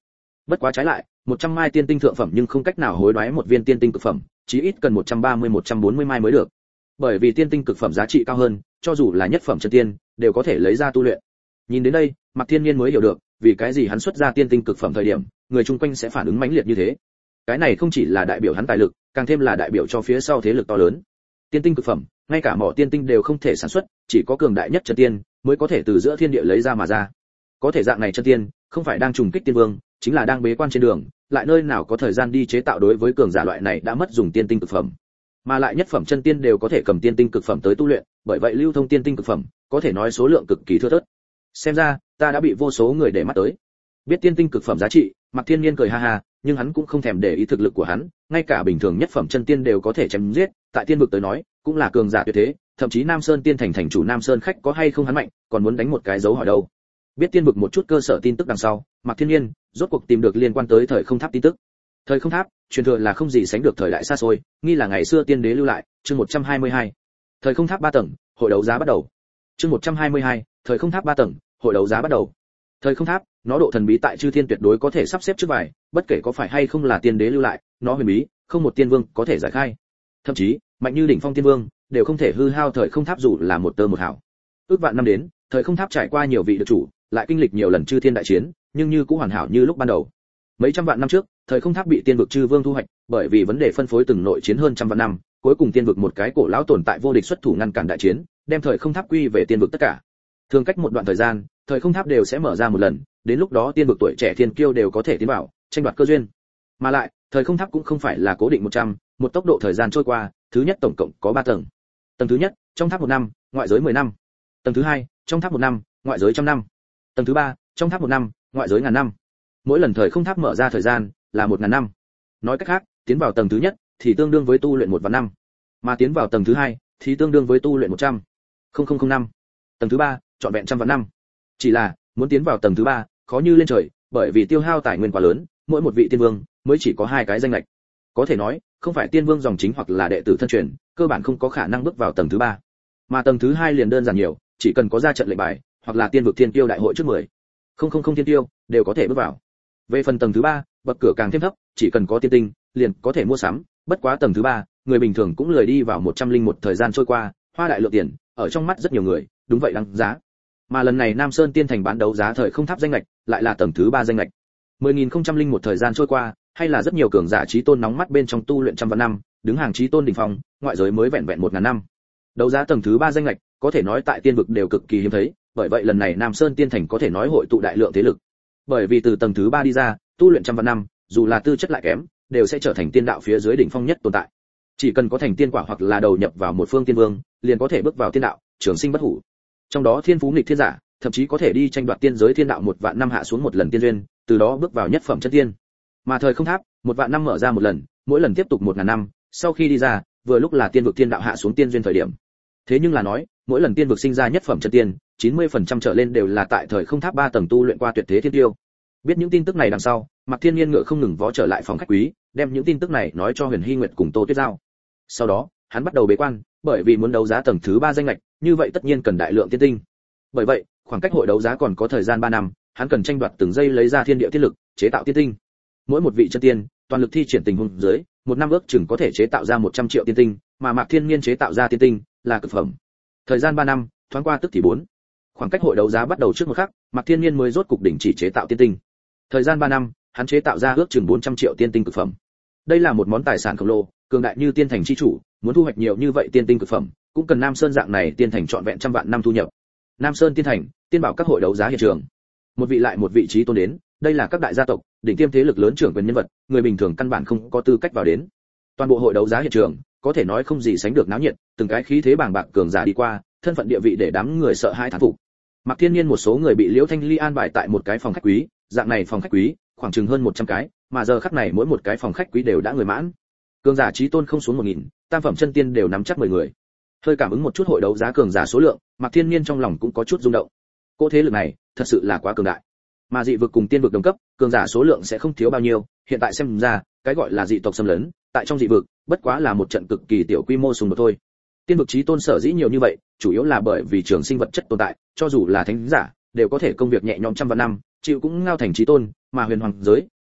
Bất quá trái lại, một trăm mai tiên tinh thượng phẩm nhưng không cách nào hối đoái một viên tiên tinh cực phẩm, chí ít cần một trăm ba mươi một trăm bốn mươi mai mới được. Bởi vì tiên tinh cực phẩm giá trị cao hơn, cho dù là nhất phẩm chân tiên, đều có thể lấy ra tu luyện. Nhìn đến đây, Mạc Thiên Nhiên mới hiểu được, vì cái gì hắn xuất ra tiên tinh cực phẩm thời điểm, người chung quanh sẽ phản ứng mãnh liệt như thế. Cái này không chỉ là đại biểu hắn tài lực, càng thêm là đại biểu cho phía sau thế lực to lớn. Tiên tinh cực phẩm, ngay cả mỏ tiên tinh đều không thể sản xuất, chỉ có cường đại nhất chân tiên mới có thể từ giữa thiên địa lấy ra mà ra. Có thể dạng này chân tiên, không phải đang trùng kích tiên vương, chính là đang bế quan trên đường, lại nơi nào có thời gian đi chế tạo đối với cường giả loại này đã mất dùng tiên tinh cực phẩm. Mà lại nhất phẩm chân tiên đều có thể cầm tiên tinh cực phẩm tới tu luyện, bởi vậy lưu thông tiên tinh cực phẩm, có thể nói số lượng cực kỳ thưa thớt. Xem ra, ta đã bị vô số người để mắt tới. Biết tiên tinh cực phẩm giá trị, Mạc Thiên Nhiên cười ha ha, nhưng hắn cũng không thèm để ý thực lực của hắn, ngay cả bình thường nhất phẩm chân tiên đều có thể chém giết, tại tiên vực tới nói, cũng là cường giả tuyệt thế, thậm chí Nam Sơn Tiên thành thành chủ Nam Sơn khách có hay không hắn mạnh, còn muốn đánh một cái dấu hỏi đâu. Biết tiên vực một chút cơ sở tin tức đằng sau, Mạc Thiên Nhiên rốt cuộc tìm được liên quan tới thời không tháp tin tức. Thời không tháp, truyền thừa là không gì sánh được thời đại xa xôi, nghi là ngày xưa tiên đế lưu lại, chương một trăm hai mươi hai. Thời không tháp ba tầng, hội đấu giá bắt đầu. Chương một trăm hai mươi hai, thời không tháp ba tầng, hội đấu giá bắt đầu. Thời không tháp, nó độ thần bí tại chư thiên tuyệt đối có thể sắp xếp trước vài, bất kể có phải hay không là tiên đế lưu lại, nó huyền bí, không một tiên vương có thể giải khai. Thậm chí, mạnh như đỉnh phong tiên vương, đều không thể hư hao thời không tháp dù là một tơ một hào. Ước vạn năm đến, thời không tháp trải qua nhiều vị được chủ, lại kinh lịch nhiều lần chư thiên đại chiến, nhưng như cũng hoàn hảo như lúc ban đầu. Mấy trăm vạn năm trước, thời không tháp bị tiên vực chư vương thu hoạch, bởi vì vấn đề phân phối từng nội chiến hơn trăm vạn năm, cuối cùng tiên vực một cái cổ lão tồn tại vô địch xuất thủ ngăn cản đại chiến, đem thời không tháp quy về tiên vực tất cả. Thường cách một đoạn thời gian, thời không tháp đều sẽ mở ra một lần, đến lúc đó tiên vực tuổi trẻ thiên kiêu đều có thể tiến vào, tranh đoạt cơ duyên. Mà lại, thời không tháp cũng không phải là cố định một trăm, một tốc độ thời gian trôi qua, thứ nhất tổng cộng có ba tầng. Tầng thứ nhất, trong tháp một năm, ngoại giới mười năm. Tầng thứ hai, trong tháp một năm, ngoại giới trăm năm. Tầng thứ ba, trong tháp một năm, ngoại giới ngàn năm. Mỗi lần thời không tháp mở ra thời gian là một ngàn năm. Nói cách khác, tiến vào tầng thứ nhất thì tương đương với tu luyện một vạn năm, mà tiến vào tầng thứ hai thì tương đương với tu luyện một trăm nghìn năm. Tầng thứ ba, trọn vẹn trăm vạn năm. Chỉ là, muốn tiến vào tầng thứ ba, khó như lên trời, bởi vì tiêu hao tài nguyên quá lớn, mỗi một vị tiên vương mới chỉ có hai cái danh lệch. Có thể nói, không phải tiên vương dòng chính hoặc là đệ tử thân truyền, cơ bản không có khả năng bước vào tầng thứ ba. Mà tầng thứ hai liền đơn giản nhiều, chỉ cần có ra trận lệnh bài, hoặc là tiên vực thiên tiêu đại hội trước mười. Không không không thiên tiêu đều có thể bước vào. Về phần tầng thứ ba, bậc cửa càng thêm thấp, chỉ cần có tiên tinh, liền có thể mua sắm, bất quá tầng thứ ba, người bình thường cũng lười đi vào một trăm linh một thời gian trôi qua, hoa đại lượng tiền, ở trong mắt rất nhiều người, đúng vậy đáng giá. Mà lần này Nam Sơn Tiên thành bán đấu giá thời không tháp danh lệch, lại là tầng thứ ba danh lệch. mười nghìn không trăm linh một thời gian trôi qua, hay là rất nhiều cường giả chí tôn nóng mắt bên trong tu luyện trăm vạn năm, đứng hàng chí tôn đỉnh phong, ngoại giới mới vẹn vẹn một ngàn năm. Đấu giá tầng thứ ba danh lệch, có thể nói tại tiên vực đều cực kỳ hiếm thấy, bởi vậy lần này Nam Sơn Tiên thành có thể nói hội tụ đại lượng thế lực. Bởi vì từ tầng thứ ba đi ra, tu luyện trăm vạn năm, dù là tư chất lại kém, đều sẽ trở thành tiên đạo phía dưới đỉnh phong nhất tồn tại. Chỉ cần có thành tiên quả hoặc là đầu nhập vào một phương tiên vương, liền có thể bước vào tiên đạo, trường sinh bất hủ. Trong đó thiên phú nghịch thiên giả, thậm chí có thể đi tranh đoạt tiên giới thiên đạo một vạn năm hạ xuống một lần tiên duyên, từ đó bước vào nhất phẩm chân tiên. Mà thời không tháp, một vạn năm mở ra một lần, mỗi lần tiếp tục một ngàn năm, sau khi đi ra, vừa lúc là tiên vực tiên đạo hạ xuống tiên duyên thời điểm. Thế nhưng là nói, mỗi lần tiên vực sinh ra nhất phẩm chân tiên, chín mươi phần trăm trở lên đều là tại thời không tháp ba tầng tu luyện qua tuyệt thế thiên tiêu. Biết những tin tức này đằng sau, Mạc Thiên Nhiên ngựa không ngừng vó trở lại phòng khách quý, đem những tin tức này nói cho Huyền Hy Nguyệt cùng Tô Tuyết Giao. Sau đó, hắn bắt đầu bế quan, bởi vì muốn đấu giá tầng thứ ba danh lệch, như vậy tất nhiên cần đại lượng tiên tinh. Bởi vậy, khoảng cách hội đấu giá còn có thời gian ba năm, hắn cần tranh đoạt từng giây lấy ra thiên địa tiên lực, chế tạo tiên tinh. Mỗi một vị chân tiên, toàn lực thi triển tình huống dưới, một năm ước chừng có thể chế tạo ra một trăm triệu tiên tinh, mà Mạc Thiên Nhiên chế tạo ra tiên tinh là cực phẩm. Thời gian ba năm, thoáng qua tức thì bốn. Khoảng cách hội đấu giá bắt đầu trước một khắc, Mạc Thiên Nhiên mới rốt cục đỉnh chỉ chế tạo tiên tinh. Thời gian ba năm, hắn chế tạo ra ước chừng bốn trăm triệu tiên tinh cực phẩm. Đây là một món tài sản khổng lồ, cường đại như tiên thành chi chủ, muốn thu hoạch nhiều như vậy tiên tinh cực phẩm, cũng cần Nam Sơn dạng này tiên thành trọn vẹn trăm vạn năm thu nhập. Nam Sơn tiên thành, tiên bảo các hội đấu giá hiện trường. Một vị lại một vị trí tôn đến, đây là các đại gia tộc, đỉnh tiêm thế lực lớn trưởng quyền nhân vật, người bình thường căn bản không có tư cách vào đến. Toàn bộ hội đấu giá hiện trường, có thể nói không gì sánh được náo nhiệt, từng cái khí thế bàng bạc cường giả đi qua, thân phận địa vị để đám người sợ hãi thán phục. Mạc Thiên Nhiên một số người bị Liễu Thanh Ly an bài tại một cái phòng khách quý, dạng này phòng khách quý, khoảng chừng hơn một trăm cái, mà giờ khắc này mỗi một cái phòng khách quý đều đã người mãn. Cường giả chí tôn không xuống một nghìn, tam phẩm chân tiên đều nắm chắc mười người. Hơi cảm ứng một chút hội đấu giá cường giả số lượng, Mạc Thiên Nhiên trong lòng cũng có chút rung động. Cỗ thế lực này, thật sự là quá cường đại. Mà dị vực cùng tiên vực đồng cấp, cường giả số lượng sẽ không thiếu bao nhiêu, hiện tại xem ra, cái gọi là dị tộc xâm lấn, tại trong dị vực, bất quá là một trận cực kỳ tiểu quy mô xung đột thôi. Tiên vực chí tôn sở dĩ nhiều như vậy, chủ yếu là bởi vì trường sinh vật chất tồn tại, cho dù là thánh giả, đều có thể công việc nhẹ nhõm trăm vạn năm, chịu cũng ngao thành chí tôn, mà huyền hoàng giới,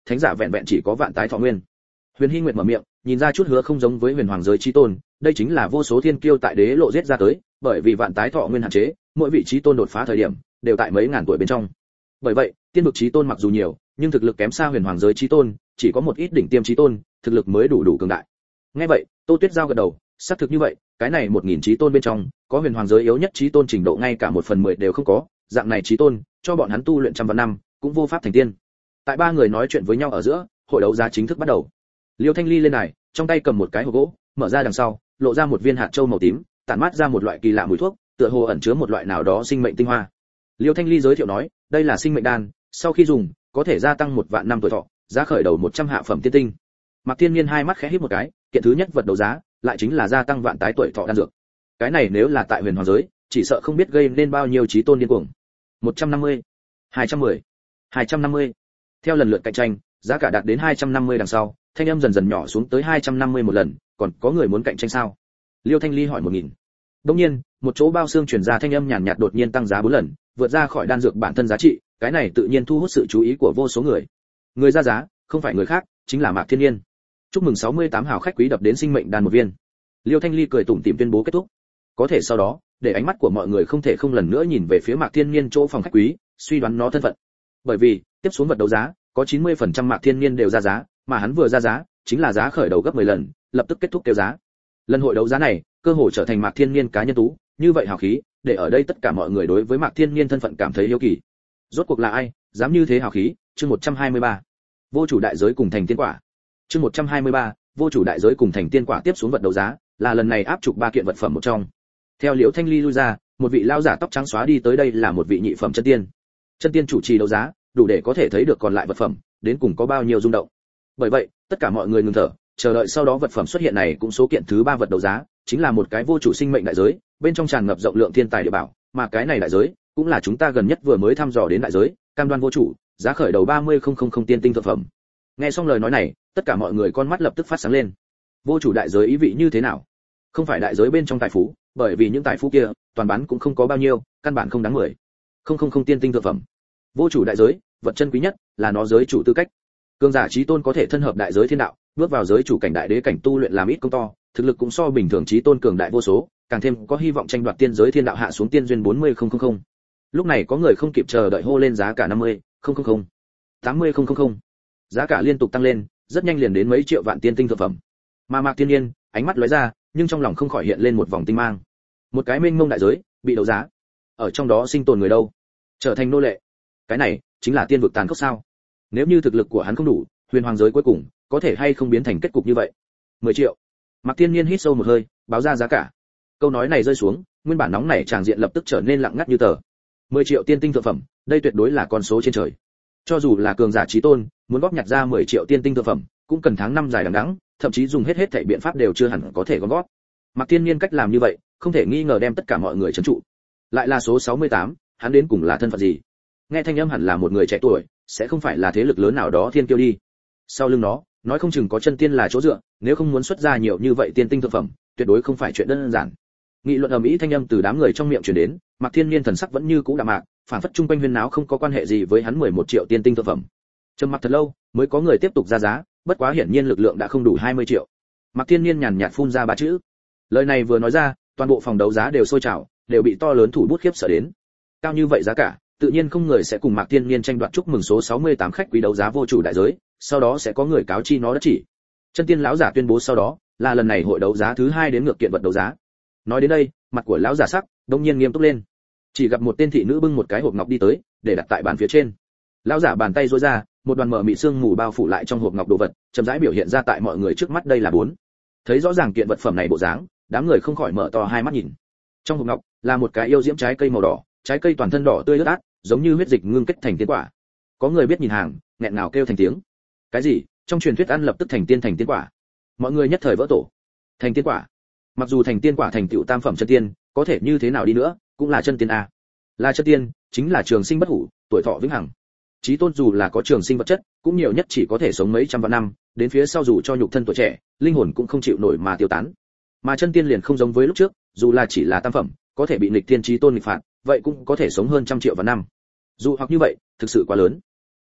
thánh giả vẹn vẹn chỉ có vạn tái thọ nguyên. Huyền Hy Nguyệt mở miệng, nhìn ra chút hứa không giống với huyền hoàng giới chí tôn, đây chính là vô số thiên kiêu tại đế lộ giết ra tới, bởi vì vạn tái thọ nguyên hạn chế, mỗi vị chí tôn đột phá thời điểm đều tại mấy ngàn tuổi bên trong. Bởi vậy, tiên vực chí tôn mặc dù nhiều, nhưng thực lực kém xa huyền hoàng giới chí tôn, chỉ có một ít đỉnh tiêm chí tôn, thực lực mới đủ đủ cường đại. Nghe vậy, Tô Tuyết Giao gật đầu, xác thực như vậy, cái này một nghìn chí tôn bên trong, có huyền hoàng giới yếu nhất chí tôn trình độ ngay cả một phần mười đều không có, dạng này chí tôn, cho bọn hắn tu luyện trăm vạn năm, cũng vô pháp thành tiên. Tại ba người nói chuyện với nhau ở giữa, hội đấu giá chính thức bắt đầu. Liêu Thanh Ly lên đài, trong tay cầm một cái hộp gỗ, mở ra đằng sau, lộ ra một viên hạt châu màu tím, tản mát ra một loại kỳ lạ mùi thuốc, tựa hồ ẩn chứa một loại nào đó sinh mệnh tinh hoa. Liêu Thanh Ly giới thiệu nói, đây là sinh mệnh đan, sau khi dùng, có thể gia tăng một vạn năm tuổi thọ, giá khởi đầu một trăm hạ phẩm tiên tinh. Mạc Thiên Nhiên hai mắt khẽ híp một cái, kiện thứ nhất vật đấu giá, lại chính là gia tăng vạn tái tuổi thọ đan dược. Cái này nếu là tại huyền hoàng giới, chỉ sợ không biết gây nên bao nhiêu chí tôn điên cuồng. một trăm năm mươi, hai trăm mười, hai trăm năm mươi. Theo lần lượt cạnh tranh, giá cả đạt đến hai trăm năm mươi đằng sau, thanh âm dần dần nhỏ xuống tới hai trăm năm mươi một lần, còn có người muốn cạnh tranh sao? Liêu Thanh Ly hỏi một nghìn. Đương nhiên, một chỗ bao xương truyền ra thanh âm nhàn nhạt đột nhiên tăng giá bốn lần, vượt ra khỏi đan dược bản thân giá trị, cái này tự nhiên thu hút sự chú ý của vô số người. Người ra giá, không phải người khác, chính là Mạc Thiên Nhiên. Chúc mừng sáu mươi tám hào khách quý đập đến sinh mệnh đan một viên. Liêu Thanh Ly cười tủm tỉm tuyên bố kết thúc. Có thể sau đó, để ánh mắt của mọi người không thể không lần nữa nhìn về phía Mạc Thiên Nhiên chỗ phòng khách quý, suy đoán nó thân phận. Bởi vì, tiếp xuống vật đấu giá, có chín mươi phần trăm Mạc Thiên Nhiên đều ra giá, mà hắn vừa ra giá, chính là giá khởi đầu gấp mười lần, lập tức kết thúc kêu giá. Lần hội đấu giá này, cơ hội trở thành Mạc Thiên Nhiên cá nhân tú, như vậy hào khí, để ở đây tất cả mọi người đối với Mạc Thiên Nhiên thân phận cảm thấy hiếu kỳ. Rốt cuộc là ai, dám như thế hào khí? Chương một trăm hai mươi ba. Vô chủ đại giới cùng thành tiên quả. Chương một trăm hai mươi ba, vô chủ đại giới cùng thành tiên quả tiếp xuống vật đấu giá, là lần này áp trục ba kiện vật phẩm một trong. Theo Liễu Thanh Ly lui ra, một vị lão giả tóc trắng xóa đi tới đây là một vị nhị phẩm chân tiên. Chân tiên chủ trì đấu giá, đủ để có thể thấy được còn lại vật phẩm, đến cùng có bao nhiêu rung động. Bởi vậy, tất cả mọi người ngừng thở, chờ đợi sau đó vật phẩm xuất hiện này cũng số kiện thứ ba vật đấu giá, chính là một cái vô chủ sinh mệnh đại giới, bên trong tràn ngập rộng lượng thiên tài địa bảo, mà cái này đại giới cũng là chúng ta gần nhất vừa mới thăm dò đến đại giới, cam đoan vô chủ, giá khởi đầu ba mươi nghìn tiên tinh thượng phẩm. Nghe xong lời nói này, tất cả mọi người con mắt lập tức phát sáng lên. Vô chủ đại giới ý vị như thế nào? Không phải đại giới bên trong tài phú, bởi vì những tài phú kia, toàn bán cũng không có bao nhiêu, căn bản không đáng mười. Không không không tiên tinh thượng phẩm. Vô chủ đại giới, vật chân quý nhất là nó giới chủ tư cách. Cường giả chí tôn có thể thân hợp đại giới thiên đạo, bước vào giới chủ cảnh đại đế cảnh tu luyện làm ít công to, thực lực cũng so bình thường chí tôn cường đại vô số, càng thêm có hy vọng tranh đoạt tiên giới thiên đạo hạ xuống tiên duyên bốn mươi nghìn. Lúc này có người không kịp chờ đợi hô lên giá cả năm mươi nghìn, tám mươi nghìn. Giá cả liên tục tăng lên, rất nhanh liền đến mấy triệu vạn tiên tinh thượng phẩm. Mà Mạc Thiên Nhiên, ánh mắt lóe ra, nhưng trong lòng không khỏi hiện lên một vòng tinh mang. Một cái mênh mông đại giới, bị đấu giá. Ở trong đó sinh tồn người đâu? Trở thành nô lệ. Cái này chính là tiên vực tàn khốc sao? Nếu như thực lực của hắn không đủ, huyền hoàng giới cuối cùng có thể hay không biến thành kết cục như vậy? mười triệu. Mạc Thiên Nhiên hít sâu một hơi, báo ra giá cả. Câu nói này rơi xuống, nguyên bản nóng nảy tràng diện lập tức trở nên lặng ngắt như tờ. mười triệu tiên tinh thượng phẩm, đây tuyệt đối là con số trên trời. Cho dù là cường giả chí tôn, muốn góp nhặt ra mười triệu tiên tinh thượng phẩm, cũng cần tháng năm dài đằng đẵng, thậm chí dùng hết hết thảy biện pháp đều chưa hẳn có thể gom góp. Mạc Thiên Nhiên cách làm như vậy, không thể nghi ngờ đem tất cả mọi người trấn trụ. Lại là số sáu mươi tám, hắn đến cùng là thân phận gì? Nghe thanh âm hẳn là một người trẻ tuổi, sẽ không phải là thế lực lớn nào đó thiên kiêu đi. Sau lưng nó, nói không chừng có chân tiên là chỗ dựa, nếu không muốn xuất ra nhiều như vậy tiên tinh thượng phẩm, tuyệt đối không phải chuyện đơn giản. Nghị luận ầm ĩ thanh âm từ đám người trong miệng truyền đến, Mạc Thiên Nhiên thần sắc vẫn như cũ đạm mạc, phản phất trung quanh huyên náo không có quan hệ gì với hắn mười một triệu tiên tinh thượng phẩm. Trầm mặc thật lâu, mới có người tiếp tục ra giá, bất quá hiển nhiên lực lượng đã không đủ hai mươi triệu. Mạc Thiên Nhiên nhàn nhạt phun ra ba chữ. Lời này vừa nói ra, toàn bộ phòng đấu giá đều sôi trào, đều bị to lớn thủ bút khiếp sợ đến. Cao như vậy giá cả, tự nhiên không người sẽ cùng Mạc Thiên Nhiên tranh đoạt chúc mừng số sáu mươi tám khách quý đấu giá vô chủ đại giới, sau đó sẽ có người cáo chi nó đất chỉ. Chân tiên lão giả tuyên bố sau đó, là lần này hội đấu giá thứ hai đến ngược kiện vật đấu giá. Nói đến đây, mặt của lão giả sắc đột nhiên nghiêm túc lên. Chỉ gặp một tên thị nữ bưng một cái hộp ngọc đi tới, để đặt tại bàn phía trên. Lão giả bàn tay duỗi ra, một đoàn mờ mị sương mù bao phủ lại trong hộp ngọc đồ vật, chậm rãi biểu hiện ra tại mọi người trước mắt đây là bốn. Thấy rõ ràng kiện vật phẩm này bộ dáng, đám người không khỏi mở to hai mắt nhìn. Trong hộp ngọc là một cái yêu diễm trái cây màu đỏ, trái cây toàn thân đỏ tươi ướt át, giống như huyết dịch ngưng kết thành tiên quả. Có người biết nhìn hàng, nghẹn ngào kêu thành tiếng. Cái gì? Trong truyền thuyết ăn lập tức thành tiên thành tiên quả? Mọi người nhất thời vỡ tổ. Thành tiên quả? Mặc dù thành tiên quả thành tựu tam phẩm chân tiên, có thể như thế nào đi nữa, cũng là chân tiên a. Là chân tiên, chính là trường sinh bất hủ, tuổi thọ vĩnh hằng. Chí tôn dù là có trường sinh vật chất, cũng nhiều nhất chỉ có thể sống mấy trăm vạn năm, đến phía sau dù cho nhục thân tuổi trẻ, linh hồn cũng không chịu nổi mà tiêu tán. Mà chân tiên liền không giống với lúc trước, dù là chỉ là tam phẩm, có thể bị nghịch tiên chí tôn nghịch phạt, vậy cũng có thể sống hơn trăm triệu vạn năm. Dù hoặc như vậy, thực sự quá lớn. Bởi vậy,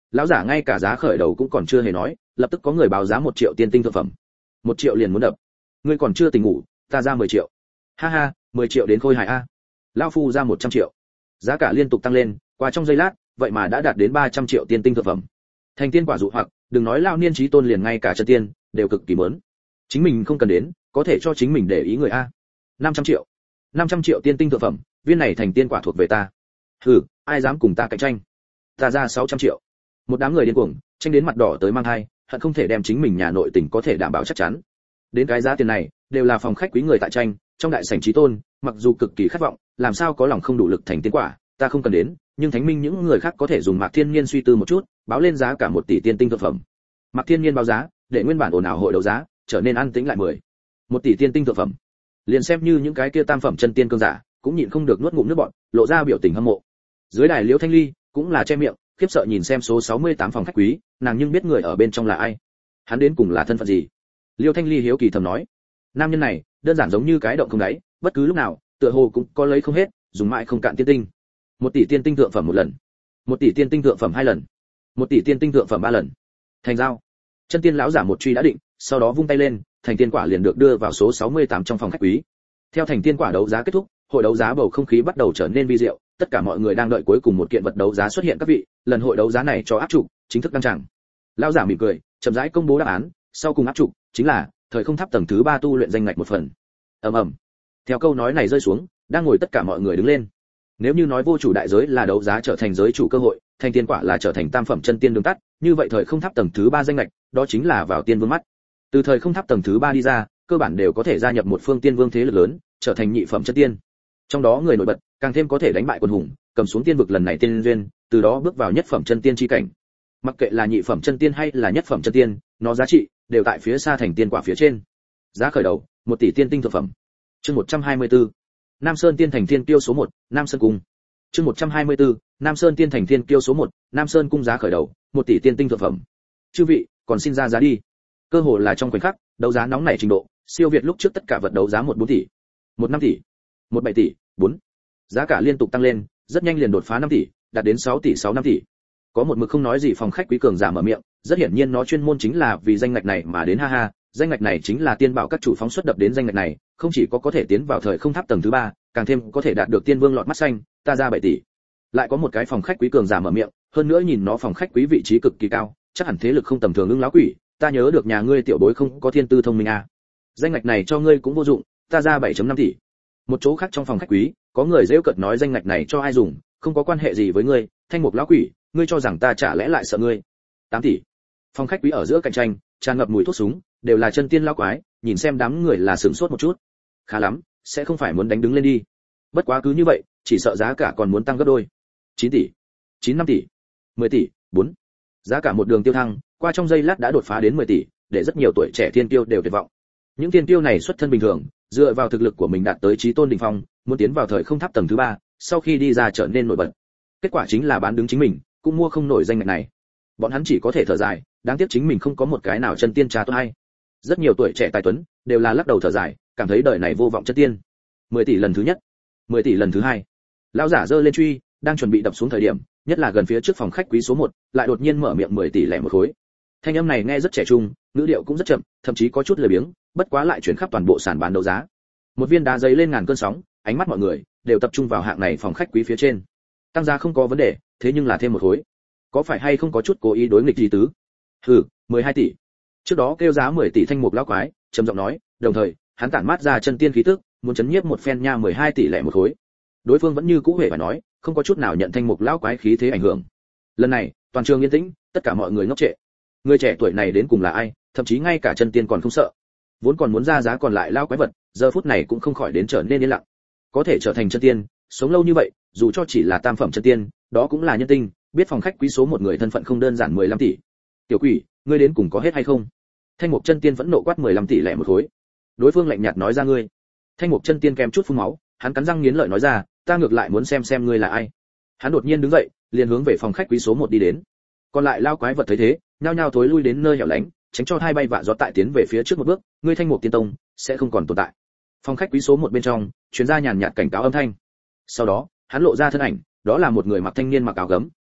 lão giả ngay cả giá khởi đầu cũng còn chưa hề nói, lập tức có người báo giá một triệu tiên tinh thượng phẩm. Một triệu liền muốn đập. Ngươi còn chưa tỉnh ngủ, ta ra mười triệu. Ha ha, mười triệu đến khôi hài a. Lão phu ra một trăm triệu. Giá cả liên tục tăng lên, qua trong giây lát, vậy mà đã đạt đến ba trăm triệu tiên tinh thượng phẩm. Thành tiên quả dụ hoặc, đừng nói lão niên chí tôn liền ngay cả chân tiên đều cực kỳ muốn. Chính mình không cần đến, có thể cho chính mình để ý người a. năm trăm triệu. năm trăm triệu tiên tinh thượng phẩm, viên này thành tiên quả thuộc về ta. Hừ, ai dám cùng ta cạnh tranh? Ta ra sáu trăm triệu. Một đám người điên cuồng, tranh đến mặt đỏ tới mang hai, hận không thể đem chính mình nhà nội tình có thể đảm bảo chắc chắn. Đến cái giá tiền này, đều là phòng khách quý người tại tranh, trong đại sảnh chí tôn, mặc dù cực kỳ khát vọng, làm sao có lòng không đủ lực thành tiên quả, ta không cần đến, nhưng thánh minh những người khác có thể dùng Mạc Thiên Nhiên suy tư một chút, báo lên giá cả một tỷ tiên tinh thượng phẩm. Mạc Thiên Nhiên báo giá, để nguyên bản ồn ào hội đấu giá trở nên an tĩnh lại mười. Một tỷ tiên tinh thượng phẩm. Liền xem như những cái kia tam phẩm chân tiên cương giả, cũng nhịn không được nuốt ngụm nước bọt, lộ ra biểu tình hâm mộ. Dưới đài Liễu Thanh Ly cũng là che miệng, khiếp sợ nhìn xem số sáu mươi tám phòng khách quý, nàng nhưng biết người ở bên trong là ai, hắn đến cùng là thân phận gì. Liêu Thanh Ly hiếu kỳ thầm nói, nam nhân này đơn giản giống như cái động không đáy, bất cứ lúc nào tựa hồ cũng có lấy không hết, dùng mãi không cạn tiên tinh. Một tỷ tiên tinh thượng phẩm một lần, một tỷ tiên tinh thượng phẩm hai lần, một tỷ tiên tinh thượng phẩm ba lần. Thành giao. Chân tiên lão giả một truy đã định, sau đó vung tay lên, thành tiên quả liền được đưa vào số sáu mươi tám trong phòng khách quý. Theo thành tiên quả đấu giá kết thúc, hội đấu giá bầu không khí bắt đầu trở nên vi diệu, tất cả mọi người đang đợi cuối cùng một kiện vật đấu giá xuất hiện các vị, lần hội đấu giá này cho áp trụ, chính thức đăng tràng. Lão giả mỉm cười, chậm rãi công bố đáp án, sau cùng áp trụ chính là thời không tháp tầng thứ ba tu luyện danh ngạch một phần. Ầm ầm. Theo câu nói này rơi xuống, đang ngồi tất cả mọi người đứng lên. Nếu như nói vô chủ đại giới là đấu giá trở thành giới chủ cơ hội, thành tiên quả là trở thành tam phẩm chân tiên đường tắt, như vậy thời không tháp tầng thứ ba danh ngạch, đó chính là vào tiên vương mắt. Từ thời không tháp tầng thứ ba đi ra, cơ bản đều có thể gia nhập một phương tiên vương thế lực lớn, trở thành nhị phẩm chân tiên. Trong đó người nổi bật, càng thêm có thể đánh bại quân hùng, cầm xuống tiên vực lần này tiên duyên, từ đó bước vào nhất phẩm chân tiên chi cảnh. Mặc kệ là nhị phẩm chân tiên hay là nhất phẩm chân tiên, nó giá trị đều tại phía xa thành tiên quả phía trên. Giá khởi đầu, một tỷ tiên tinh thượng phẩm. Chương một trăm hai mươi tư. Nam Sơn Tiên Thành Thiên Kiêu số một, Nam Sơn Cung. Chương một trăm hai mươi tư. Nam Sơn Tiên Thành Thiên Kiêu số một, Nam Sơn Cung giá khởi đầu, một tỷ tiên tinh thượng phẩm. Chư vị, còn xin ra giá đi. Cơ hội là trong khoảnh khắc, đấu giá nóng nảy trình độ, siêu việt lúc trước tất cả vật đấu giá một bốn tỷ, một năm tỷ, một bảy tỷ, bốn. Giá cả liên tục tăng lên, rất nhanh liền đột phá năm tỷ, đạt đến sáu tỷ sáu năm tỷ. Có một mực không nói gì phòng khách quý cường giả mở miệng, rất hiển nhiên nó chuyên môn chính là vì danh ngạch này mà đến, ha ha, danh ngạch này chính là tiên bảo các chủ phóng xuất đập đến danh ngạch này, không chỉ có có thể tiến vào thời không tháp tầng thứ ba, càng thêm có thể đạt được tiên vương lọt mắt xanh, ta ra bảy tỷ. Lại có một cái phòng khách quý cường giả mở miệng, hơn nữa nhìn nó phòng khách quý vị trí cực kỳ cao, chắc hẳn thế lực không tầm thường, ứng lão quỷ, ta nhớ được nhà ngươi tiểu bối không có thiên tư thông minh à. Danh ngạch này cho ngươi cũng vô dụng, ta ra bảy phẩy năm tỷ. Một chỗ khác trong phòng khách quý, có người giễu cợt nói danh ngạch này cho ai dùng, không có quan hệ gì với ngươi, thanh mục lão quỷ, ngươi cho rằng ta chả lẽ lại sợ ngươi. tám tỷ. Phòng khách quý ở giữa cạnh tranh, tràn ngập mùi thuốc súng, đều là chân tiên lão quái, nhìn xem đám người là sửng sốt một chút. Khá lắm, sẽ không phải muốn đánh đứng lên đi. Bất quá cứ như vậy, chỉ sợ giá cả còn muốn tăng gấp đôi. chín tỷ, chín năm tỷ, mười tỷ, bốn. Giá cả một đường tiêu thăng, qua trong giây lát đã đột phá đến mười tỷ, để rất nhiều tuổi trẻ thiên tiêu đều tuyệt vọng. Những thiên tiêu này xuất thân bình thường, dựa vào thực lực của mình đạt tới chí tôn đỉnh phong, muốn tiến vào thời không tháp tầng thứ ba, sau khi đi ra trở nên nổi bật. Kết quả chính là bán đứng chính mình, cũng mua không nổi danh ngạch này. Bọn hắn chỉ có thể thở dài, đáng tiếc chính mình không có một cái nào chân tiên trà tốt hay. Rất nhiều tuổi trẻ tài tuấn đều là lắc đầu thở dài, cảm thấy đời này vô vọng chân tiên. mười tỷ lần thứ nhất, mười tỷ lần thứ hai. Lão giả giơ lên truy, đang chuẩn bị đập xuống thời điểm, nhất là gần phía trước phòng khách quý số một, lại đột nhiên mở miệng mười tỷ lẻ một khối. Thanh âm này nghe rất trẻ trung, ngữ điệu cũng rất chậm, thậm chí có chút lười biếng, bất quá lại chuyển khắp toàn bộ sàn bán đấu giá. Một viên đá giấy lên ngàn cơn sóng, ánh mắt mọi người đều tập trung vào hạng này phòng khách quý phía trên. Tăng giá không có vấn đề, thế nhưng là thêm một khối, có phải hay không có chút cố ý đối nghịch gì tứ? Hừ, mười hai tỷ. Trước đó kêu giá mười tỷ thanh mục lão quái, trầm giọng nói, đồng thời, hắn tản mát ra chân tiên khí tức, muốn chấn nhiếp một phen nha, mười hai tỷ lẻ một khối. Đối phương vẫn như cũ hề phải nói, không có chút nào nhận thanh mục lão quái khí thế ảnh hưởng. Lần này, toàn trường yên tĩnh, tất cả mọi người ngốc trệ. Người trẻ tuổi này đến cùng là ai, thậm chí ngay cả chân tiên còn không sợ. Vốn còn muốn ra giá còn lại lão quái vật, giờ phút này cũng không khỏi đến trở nên yên lặng. Có thể trở thành chân tiên, sống lâu như vậy, dù cho chỉ là tam phẩm chân tiên, đó cũng là nhân tinh, biết phòng khách quý số một người thân phận không đơn giản mười lăm tỷ. Tiểu quỷ, ngươi đến cùng có hết hay không? Thanh mục chân tiên vẫn nộ quát mười lăm tỷ lẻ một khối. Đối phương lạnh nhạt nói ra ngươi. Thanh mục chân tiên kèm chút phun máu, hắn cắn răng nghiến lợi nói ra, ta ngược lại muốn xem xem ngươi là ai. Hắn đột nhiên đứng dậy, liền hướng về phòng khách quý số một đi đến. Còn lại lao quái vật thấy thế, nhao nhao thối lui đến nơi hẻo lánh, tránh cho hai bay vạ gió tại tiến về phía trước một bước, ngươi thanh mục tiên tông sẽ không còn tồn tại. Phòng khách quý số một bên trong, truyền ra nhàn nhạt cảnh cáo âm thanh. Sau đó, hắn lộ ra thân ảnh, đó là một người mặc thanh niên mặc áo gấm,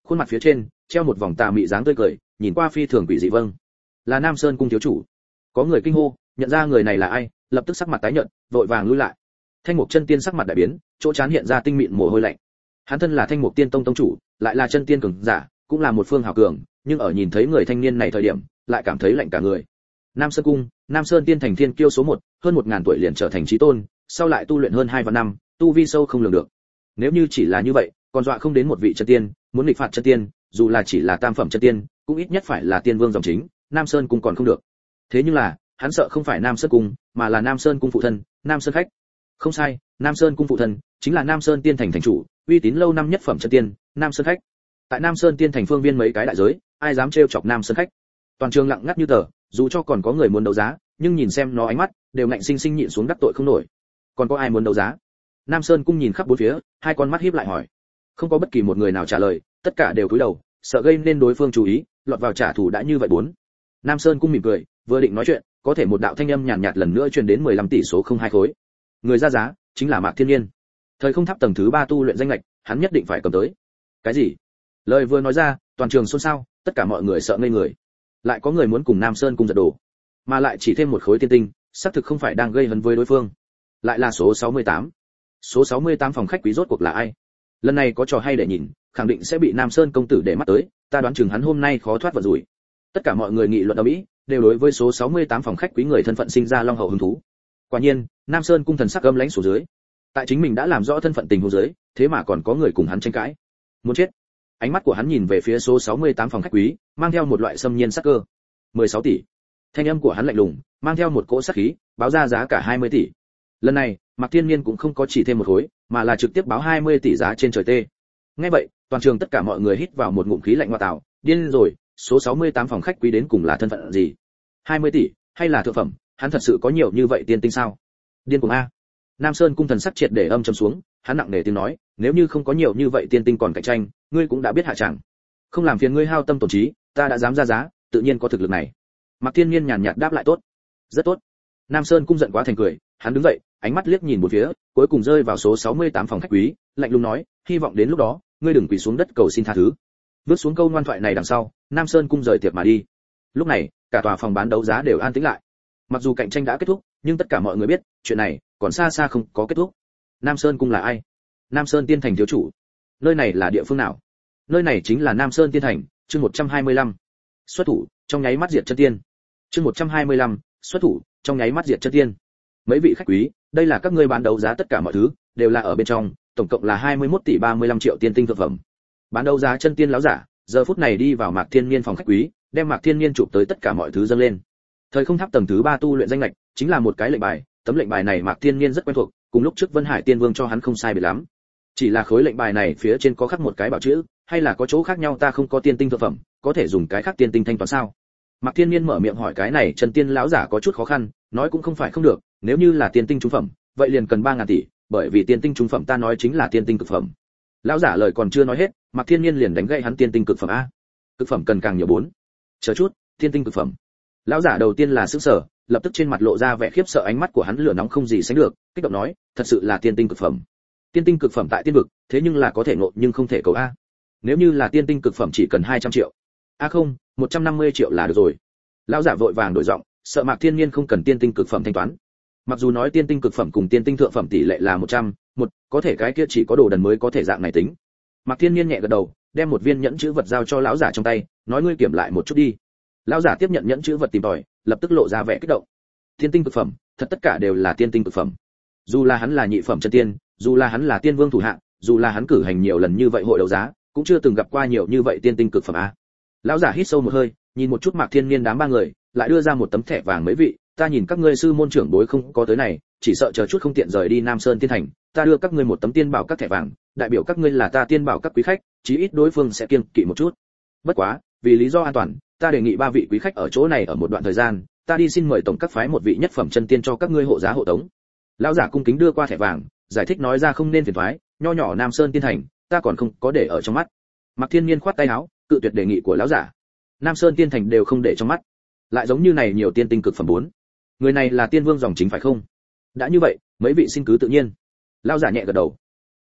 khuôn mặt phía trên treo một vòng tà mị dáng tươi cười, nhìn qua phi thường quỷ dị. Vâng, là Nam Sơn cung thiếu chủ. Có người kinh hô, nhận ra người này là ai, lập tức sắc mặt tái nhợt, vội vàng lui lại. Thanh Mục chân tiên sắc mặt đại biến, chỗ trán hiện ra tinh mịn mồ hôi lạnh. Hắn thân là Thanh Mục tiên tông tông chủ, lại là chân tiên cường giả, cũng là một phương hào cường, nhưng ở nhìn thấy người thanh niên này thời điểm, lại cảm thấy lạnh cả người. Nam Sơn cung, Nam Sơn tiên thành thiên kiêu số một, hơn một ngàn tuổi liền trở thành chí tôn, sau lại tu luyện hơn hai vạn năm, tu vi sâu không lường được. Nếu như chỉ là như vậy, còn dọa không đến một vị chân tiên, muốn nghịch phạt chân tiên, dù là chỉ là tam phẩm chân tiên, cũng ít nhất phải là tiên vương dòng chính, Nam Sơn cung còn không được. Thế nhưng là, hắn sợ không phải Nam Sơn cung, mà là Nam Sơn cung phụ thân, Nam Sơn khách. Không sai, Nam Sơn cung phụ thân chính là Nam Sơn tiên thành thành chủ, uy tín lâu năm nhất phẩm chân tiên, Nam Sơn khách. Tại Nam Sơn tiên thành phương viên mấy cái đại giới, ai dám trêu chọc Nam Sơn khách. Toàn trường lặng ngắt như tờ, dù cho còn có người muốn đấu giá, nhưng nhìn xem nó ánh mắt, đều ngạnh sinh sinh nhịn xuống đắc tội không nổi. Còn có ai muốn đấu giá? Nam Sơn cung nhìn khắp bốn phía, hai con mắt híp lại hỏi. Không có bất kỳ một người nào trả lời, tất cả đều cúi đầu, sợ gây nên đối phương chú ý, lọt vào trả thù đã như vậy bốn. Nam Sơn cung mỉm cười, vừa định nói chuyện, có thể một đạo thanh âm nhàn nhạt, nhạt lần nữa truyền đến mười lăm tỷ số không hai khối. Người ra giá chính là Mạc Thiên Nhiên. Thời không tháp tầng thứ ba tu luyện danh ngạch, hắn nhất định phải cầm tới. Cái gì? Lời vừa nói ra, toàn trường xôn xao, tất cả mọi người sợ ngây người. Lại có người muốn cùng Nam Sơn cung giật đồ, mà lại chỉ thêm một khối tiên tinh, xác thực không phải đang gây hấn với đối phương. Lại là số sáu mươi tám. Số sáu mươi tám phòng khách quý rốt cuộc là ai? Lần này có trò hay để nhìn, khẳng định sẽ bị Nam Sơn công tử để mắt tới, ta đoán chừng hắn hôm nay khó thoát vận rủi. Tất cả mọi người nghị luận ầm ĩ, đều đối với số sáu mươi tám phòng khách quý người thân phận sinh ra long hậu hứng thú. Quả nhiên, Nam Sơn cung thần sắc âm lãnh xuống dưới. Tại chính mình đã làm rõ thân phận tình huống dưới, thế mà còn có người cùng hắn tranh cãi. Muốn chết. Ánh mắt của hắn nhìn về phía số sáu mươi tám phòng khách quý, mang theo một loại xâm nhiên sắc cơ. mười sáu tỷ. Thanh âm của hắn lạnh lùng, mang theo một cỗ sát khí, báo ra giá cả hai mươi tỷ. Lần này, Mạc Thiên Nhiên cũng không có chỉ thêm một khối, mà là trực tiếp báo hai mươi tỷ giá trên trời tê. Nghe vậy, toàn trường tất cả mọi người hít vào một ngụm khí lạnh ngoa tạo, điên rồi, số sáu mươi tám phòng khách quý đến cùng là thân phận gì? hai mươi tỷ, hay là thượng phẩm, hắn thật sự có nhiều như vậy tiên tinh sao? Điên cuồng a. Nam Sơn cung thần sắc triệt để âm trầm xuống, hắn nặng nề tiếng nói, nếu như không có nhiều như vậy tiên tinh còn cạnh tranh, ngươi cũng đã biết hạ chẳng. Không làm phiền ngươi hao tâm tổn trí, ta đã dám ra giá, tự nhiên có thực lực này. Mạc Thiên Nhiên nhàn nhạt đáp lại tốt. Rất tốt. Nam Sơn cung giận quá thành cười, hắn đứng dậy, ánh mắt liếc nhìn một phía, cuối cùng rơi vào số sáu mươi tám phòng khách quý, lạnh lùng nói, hy vọng đến lúc đó, ngươi đừng quỳ xuống đất cầu xin tha thứ. Vứt xuống câu ngoan thoại này đằng sau, Nam Sơn cung rời tiệc mà đi. Lúc này, cả tòa phòng bán đấu giá đều an tĩnh lại. Mặc dù cạnh tranh đã kết thúc, nhưng tất cả mọi người biết, chuyện này còn xa xa không có kết thúc. Nam Sơn cung là ai? Nam Sơn tiên thành thiếu chủ. Nơi này là địa phương nào? Nơi này chính là Nam Sơn tiên thành, chương một trăm hai mươi lăm. Xuất thủ, trong nháy mắt diệt chân tiên. Chương một trăm hai mươi lăm, xuất thủ, trong nháy mắt diệt chân tiên. Mấy vị khách quý, đây là các ngươi bán đấu giá tất cả mọi thứ, đều là ở bên trong, tổng cộng là hai mươi mốt tỷ ba mươi lăm triệu tiên tinh thực phẩm. Bán đấu giá chân tiên lão giả, giờ phút này đi vào Mạc Thiên Nhiên phòng khách quý, đem Mạc Thiên Nhiên chụp tới tất cả mọi thứ dâng lên. Thời không tháp tầng thứ ba tu luyện danh lệch, chính là một cái lệnh bài, tấm lệnh bài này Mạc Thiên Nhiên rất quen thuộc, cùng lúc trước Vân Hải Tiên Vương cho hắn không sai biệt lắm. Chỉ là khối lệnh bài này phía trên có khắc một cái bảo chữ, hay là có chỗ khác nhau ta không có tiên tinh thực phẩm, có thể dùng cái khác tiên tinh thanh toán sao? Mạc Thiên Nhiên mở miệng hỏi cái này, chân tiên lão giả có chút khó khăn, nói cũng không phải không được, nếu như là tiên tinh trung phẩm, vậy liền cần ba ngàn tỷ, bởi vì tiên tinh trung phẩm ta nói chính là tiên tinh cực phẩm. Lão giả lời còn chưa nói hết, Mạc Thiên Nhiên liền đánh gãy hắn, tiên tinh cực phẩm a. Cực phẩm cần càng nhiều bốn. Chờ chút, tiên tinh cực phẩm. Lão giả đầu tiên là sửng sở, lập tức trên mặt lộ ra vẻ khiếp sợ, ánh mắt của hắn lửa nóng không gì sánh được, kích động nói, thật sự là tiên tinh cực phẩm. Tiên tinh cực phẩm tại tiên vực, thế nhưng là có thể ngộ nhưng không thể cầu a. Nếu như là tiên tinh cực phẩm chỉ cần hai trăm triệu. A không, một trăm năm mươi triệu là được rồi. Lão giả vội vàng đổi giọng, sợ Mạc Thiên Nhiên không cần tiên tinh cực phẩm thanh toán. Mặc dù nói tiên tinh cực phẩm cùng tiên tinh thượng phẩm tỷ lệ là một trăm, một, có thể cái kia chỉ có đồ đần mới có thể dạng này tính. Mạc Thiên Nhiên nhẹ gật đầu, đem một viên nhẫn chữ vật giao cho lão giả trong tay, nói ngươi kiểm lại một chút đi. Lão giả tiếp nhận nhẫn chữ vật tìm tòi, lập tức lộ ra vẻ kích động. Tiên tinh cực phẩm, thật tất cả đều là tiên tinh cực phẩm. Dù là hắn là nhị phẩm chân tiên, dù là hắn là tiên vương thủ hạ, dù là hắn cử hành nhiều lần như vậy hội đấu giá, cũng chưa từng gặp qua nhiều như vậy tiên tinh cực phẩm a. Lão giả hít sâu một hơi, nhìn một chút Mạc Thiên Nhiên đám ba người, lại đưa ra một tấm thẻ vàng, mấy vị, ta nhìn các ngươi sư môn trưởng bối không có tới này, chỉ sợ chờ chút không tiện rời đi Nam Sơn tiên thành, ta đưa các ngươi một tấm tiên bảo các thẻ vàng, đại biểu các ngươi là ta tiên bảo các quý khách, chí ít đối phương sẽ kiêng kỵ một chút. Bất quá, vì lý do an toàn, ta đề nghị ba vị quý khách ở chỗ này ở một đoạn thời gian, ta đi xin mời tổng các phái một vị nhất phẩm chân tiên cho các ngươi hộ giá hộ tống. Lão giả cung kính đưa qua thẻ vàng, giải thích nói ra không nên phiền toái, nho nhỏ Nam Sơn tiên thành, ta còn không có để ở trong mắt. Mạc Thiên Nhiên khoát tay áo, cự tuyệt đề nghị của lão giả. Nam Sơn tiên thành đều không để trong mắt, lại giống như này nhiều tiên tinh cực phẩm bốn. Người này là tiên vương dòng chính phải không? Đã như vậy, mấy vị xin cứ tự nhiên. Lão giả nhẹ gật đầu.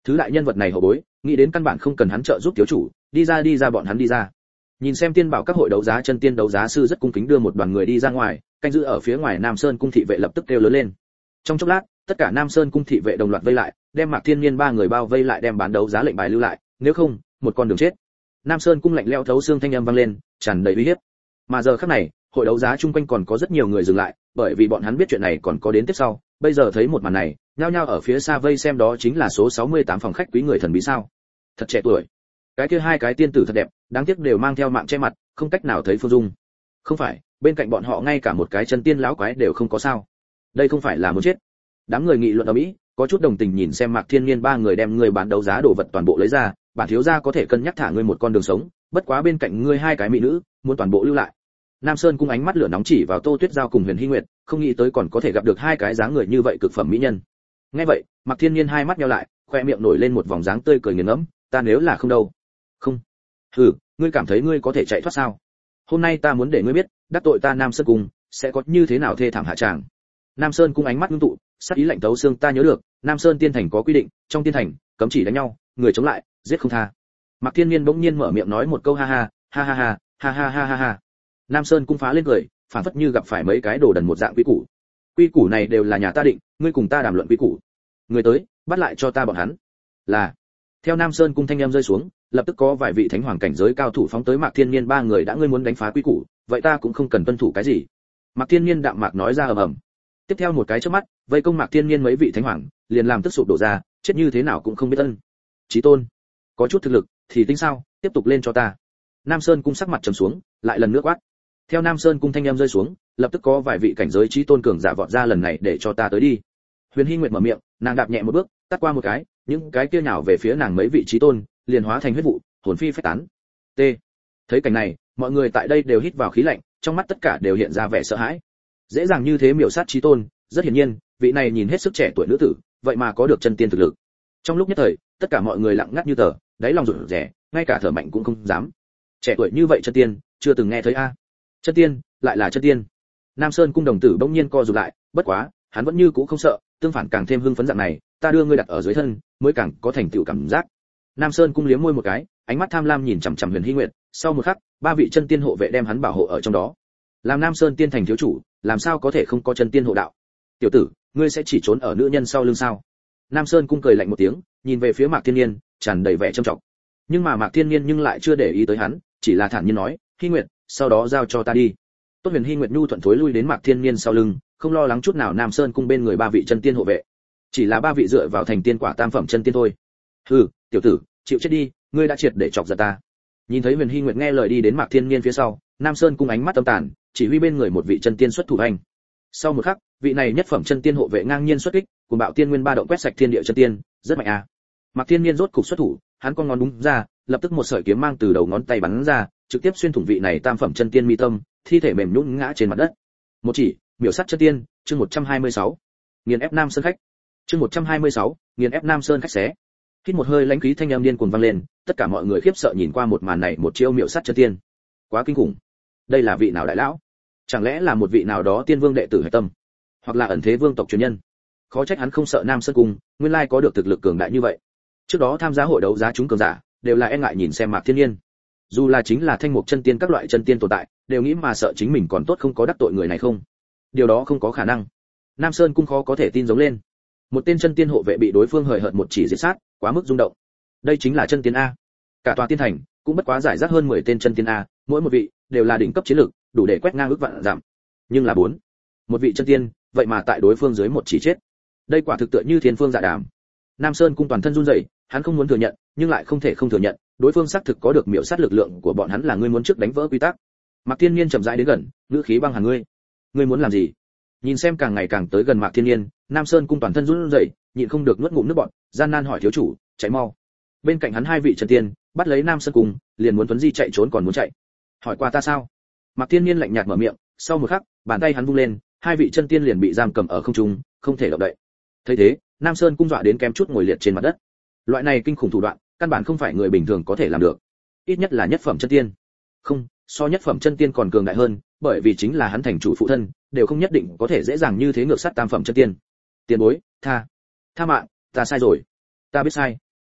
Thứ đại nhân vật này hậu bối, nghĩ đến căn bản không cần hắn trợ giúp thiếu chủ, đi ra đi ra bọn hắn đi ra. Nhìn xem tiên bảo các hội đấu giá chân tiên đấu giá sư rất cung kính đưa một đoàn người đi ra ngoài, canh giữ ở phía ngoài Nam Sơn cung thị vệ lập tức kêu lớn lên. Trong chốc lát, tất cả Nam Sơn cung thị vệ đồng loạt vây lại, đem Mạc Thiên Nhiên ba người bao vây lại đem bán đấu giá lệnh bài lưu lại, nếu không, một con đường chết. Nam Sơn cung lạnh lẽo thấu xương thanh âm vang lên, tràn đầy uy hiếp. Mà giờ khắc này, hội đấu giá chung quanh còn có rất nhiều người dừng lại, bởi vì bọn hắn biết chuyện này còn có đến tiếp sau, bây giờ thấy một màn này, nhao nhao ở phía xa vây xem đó chính là số sáu mươi tám phòng khách quý người thần bí sao? Thật trẻ tuổi. Cái kia hai cái tiên tử thật đẹp, đáng tiếc đều mang theo mạng che mặt, không cách nào thấy phương dung. Không phải, bên cạnh bọn họ ngay cả một cái chân tiên lão quái đều không có sao? Đây không phải là muốn chết. Đám người nghị luận ở mỹ, có chút đồng tình nhìn xem Mạc Thiên Nhiên ba người đem người bán đấu giá đồ vật toàn bộ lấy ra, bản thiếu gia có thể cân nhắc thả ngươi một con đường sống, bất quá bên cạnh ngươi hai cái mỹ nữ, muốn toàn bộ lưu lại. Nam Sơn cung ánh mắt lửa nóng chỉ vào Tô Tuyết Giao cùng Huyền Hy Nguyệt, không nghĩ tới còn có thể gặp được hai cái dáng người như vậy cực phẩm mỹ nhân. Nghe vậy, Mạc Thiên Nhiên hai mắt nheo lại, khoe miệng nổi lên một vòng dáng tươi cười nghiền ngẫm, ta nếu là không đâu. Không. Hừ, ngươi cảm thấy ngươi có thể chạy thoát sao? Hôm nay ta muốn để ngươi biết, đắc tội ta Nam Sơn cung, sẽ có như thế nào thê thảm hạ tràng. Nam Sơn cung ánh mắt ngưng tụ, sắc ý lạnh tấu xương, ta nhớ được, Nam Sơn tiên thành có quy định, trong tiên thành cấm chỉ đánh nhau, người chống lại, giết không tha. Mạc Thiên Nhiên bỗng nhiên mở miệng nói một câu ha ha, ha ha ha, ha ha ha ha ha. Nam Sơn cung phá lên cười, phản phất như gặp phải mấy cái đồ đần một dạng quy củ. Quy củ này đều là nhà ta định, ngươi cùng ta đàm luận quy củ. Người tới, bắt lại cho ta bọn hắn. Là. Theo Nam Sơn cung thanh âm rơi xuống, lập tức có vài vị thánh hoàng cảnh giới cao thủ phóng tới Mạc Thiên Nhiên ba người, đã ngươi muốn đánh phá quy củ, vậy ta cũng không cần tuân thủ cái gì. Mạc Thiên Nhiên đạm mạc nói ra ầm ầm. Tiếp theo một cái chớp mắt, vây công Mạc Thiên Nhiên mấy vị thánh hoàng, liền làm tức sụp đổ ra, chết như thế nào cũng không biết ân. Chí tôn, có chút thực lực thì tính sao, tiếp tục lên cho ta. Nam Sơn cung sắc mặt trầm xuống, lại lần nữa quát. Theo Nam Sơn cung thanh âm rơi xuống, lập tức có vài vị cảnh giới chí tôn cường giả vọt ra, lần này để cho ta tới đi. Huyền Hy Nguyệt mở miệng, nàng đạp nhẹ một bước, tát qua một cái, những cái kia nhào về phía nàng mấy vị chí tôn, liền hóa thành huyết vụ, hồn phi phách tán. T. Thấy cảnh này, mọi người tại đây đều hít vào khí lạnh, trong mắt tất cả đều hiện ra vẻ sợ hãi. Dễ dàng như thế miểu sát chí tôn, rất hiển nhiên, vị này nhìn hết sức trẻ tuổi nữ tử, vậy mà có được chân tiên thực lực. Trong lúc nhất thời, tất cả mọi người lặng ngắt như tờ, đáy lòng rụt rè, ngay cả thở mạnh cũng không dám. Trẻ tuổi như vậy chân tiên, chưa từng nghe thấy a. Chân tiên, lại là chân tiên. Nam Sơn cung đồng tử bỗng nhiên co rụt lại, bất quá, hắn vẫn như cũ không sợ, tương phản càng thêm hưng phấn dạng này, ta đưa ngươi đặt ở dưới thân, mới càng có thành tựu cảm giác. Nam Sơn cung liếm môi một cái, ánh mắt tham lam nhìn chằm chằm Huyền Hy Nguyệt, sau một khắc, ba vị chân tiên hộ vệ đem hắn bảo hộ ở trong đó. Làm Nam Sơn tiên thành thiếu chủ, làm sao có thể không có chân tiên hộ đạo? Tiểu tử, ngươi sẽ chỉ trốn ở nữ nhân sau lưng sao? Nam Sơn cung cười lạnh một tiếng, nhìn về phía Mạc Thiên Nhiên, tràn đầy vẻ trầm trọng. Nhưng mà Mạc Thiên Nhiên nhưng lại chưa để ý tới hắn, chỉ là thản nhiên nói, Hy Nguyệt, sau đó giao cho ta đi. Tốt. Huyền Hy Nguyệt nhu thuận thối lui đến Mạc Thiên Nhiên sau lưng, không lo lắng chút nào Nam Sơn cung bên người ba vị chân tiên hộ vệ. Chỉ là ba vị dựa vào thành tiên quả tam phẩm chân tiên thôi. Hừ, tiểu tử, chịu chết đi, ngươi đã triệt để chọc giận ta. Nhìn thấy Huyền Hy Nguyệt nghe lời đi đến Mạc Thiên Nhiên phía sau, Nam Sơn cung ánh mắt âm tàn, chỉ huy bên người một vị chân tiên xuất thủ hành. Sau một khắc, vị này nhất phẩm chân tiên hộ vệ ngang nhiên xuất kích, cùng bạo tiên nguyên ba động quét sạch thiên địa chân tiên, rất mạnh à. Mạc Thiên Nhiên rốt cục xuất thủ, hắn con ngón đúng ra, lập tức một sợi kiếm mang từ đầu ngón tay bắn ra, trực tiếp xuyên thủng vị này tam phẩm chân tiên mi tâm, thi thể mềm nhũn ngã trên mặt đất. Một chỉ, miểu sát chân tiên, chương một trăm hai mươi sáu. Nghiền ép Nam Sơn khách. Chương một trăm hai mươi sáu, nghiền ép Nam Sơn khách xé. Hít một hơi lãnh khí thanh âm điên cuồng vang lên, tất cả mọi người khiếp sợ nhìn qua một màn này, một chiêu miểu sát chân tiên. Quá kinh khủng. Đây là vị nào đại lão? Chẳng lẽ là một vị nào đó tiên vương đệ tử hải tâm, hoặc là ẩn thế vương tộc truyền nhân? Khó trách hắn không sợ Nam Sơn cung, nguyên lai có được thực lực cường đại như vậy. Trước đó tham gia hội đấu giá chúng cường giả, đều là e ngại nhìn xem Mạc Thiên Nhiên. Dù là chính là thanh mục chân tiên các loại chân tiên tồn tại, đều nghĩ mà sợ chính mình còn tốt không có đắc tội người này không. Điều đó không có khả năng. Nam Sơn cung khó có thể tin giống lên. Một tên chân tiên hộ vệ bị đối phương hời hợt một chỉ giết sát, quá mức rung động. Đây chính là chân tiên a. Cả tòa tiên thành cũng bất quá giải rác hơn mười tên chân tiên a, mỗi một vị đều là đỉnh cấp chiến lược, đủ để quét ngang ước vạn giảm. Nhưng là bốn, một vị chân tiên, vậy mà tại đối phương dưới một chỉ chết. Đây quả thực tựa như thiên phương dạ đàm. Nam Sơn cung toàn thân run rẩy, hắn không muốn thừa nhận, nhưng lại không thể không thừa nhận, đối phương xác thực có được miểu sát lực lượng của bọn hắn, là ngươi muốn trước đánh vỡ quy tắc. Mạc Thiên Nhiên chậm rãi đến gần, ngữ khí băng hàn, ngươi, ngươi muốn làm gì? Nhìn xem càng ngày càng tới gần Mạc Thiên Nhiên, Nam Sơn cung toàn thân run rẩy, nhịn không được nuốt ngụm nước bọt, gian nan hỏi thiếu chủ, chạy mau. Bên cạnh hắn hai vị chân tiên, bắt lấy Nam Sơn cung, liền muốn tuấn di chạy trốn còn muốn chạy. Hỏi qua ta sao? Mạc Thiên Nhiên lạnh nhạt mở miệng, sau một khắc, bàn tay hắn vung lên, hai vị chân tiên liền bị giam cầm ở không trung, không thể động đậy. Thấy thế, Nam Sơn cung dọa đến kém chút ngồi liệt trên mặt đất. Loại này kinh khủng thủ đoạn, căn bản không phải người bình thường có thể làm được. Ít nhất là nhất phẩm chân tiên. Không, so nhất phẩm chân tiên còn cường đại hơn, bởi vì chính là hắn thành chủ phụ thân, đều không nhất định có thể dễ dàng như thế ngược sát tam phẩm chân tiên. Tiền bối, tha, tha mạng, ta sai rồi, ta biết sai.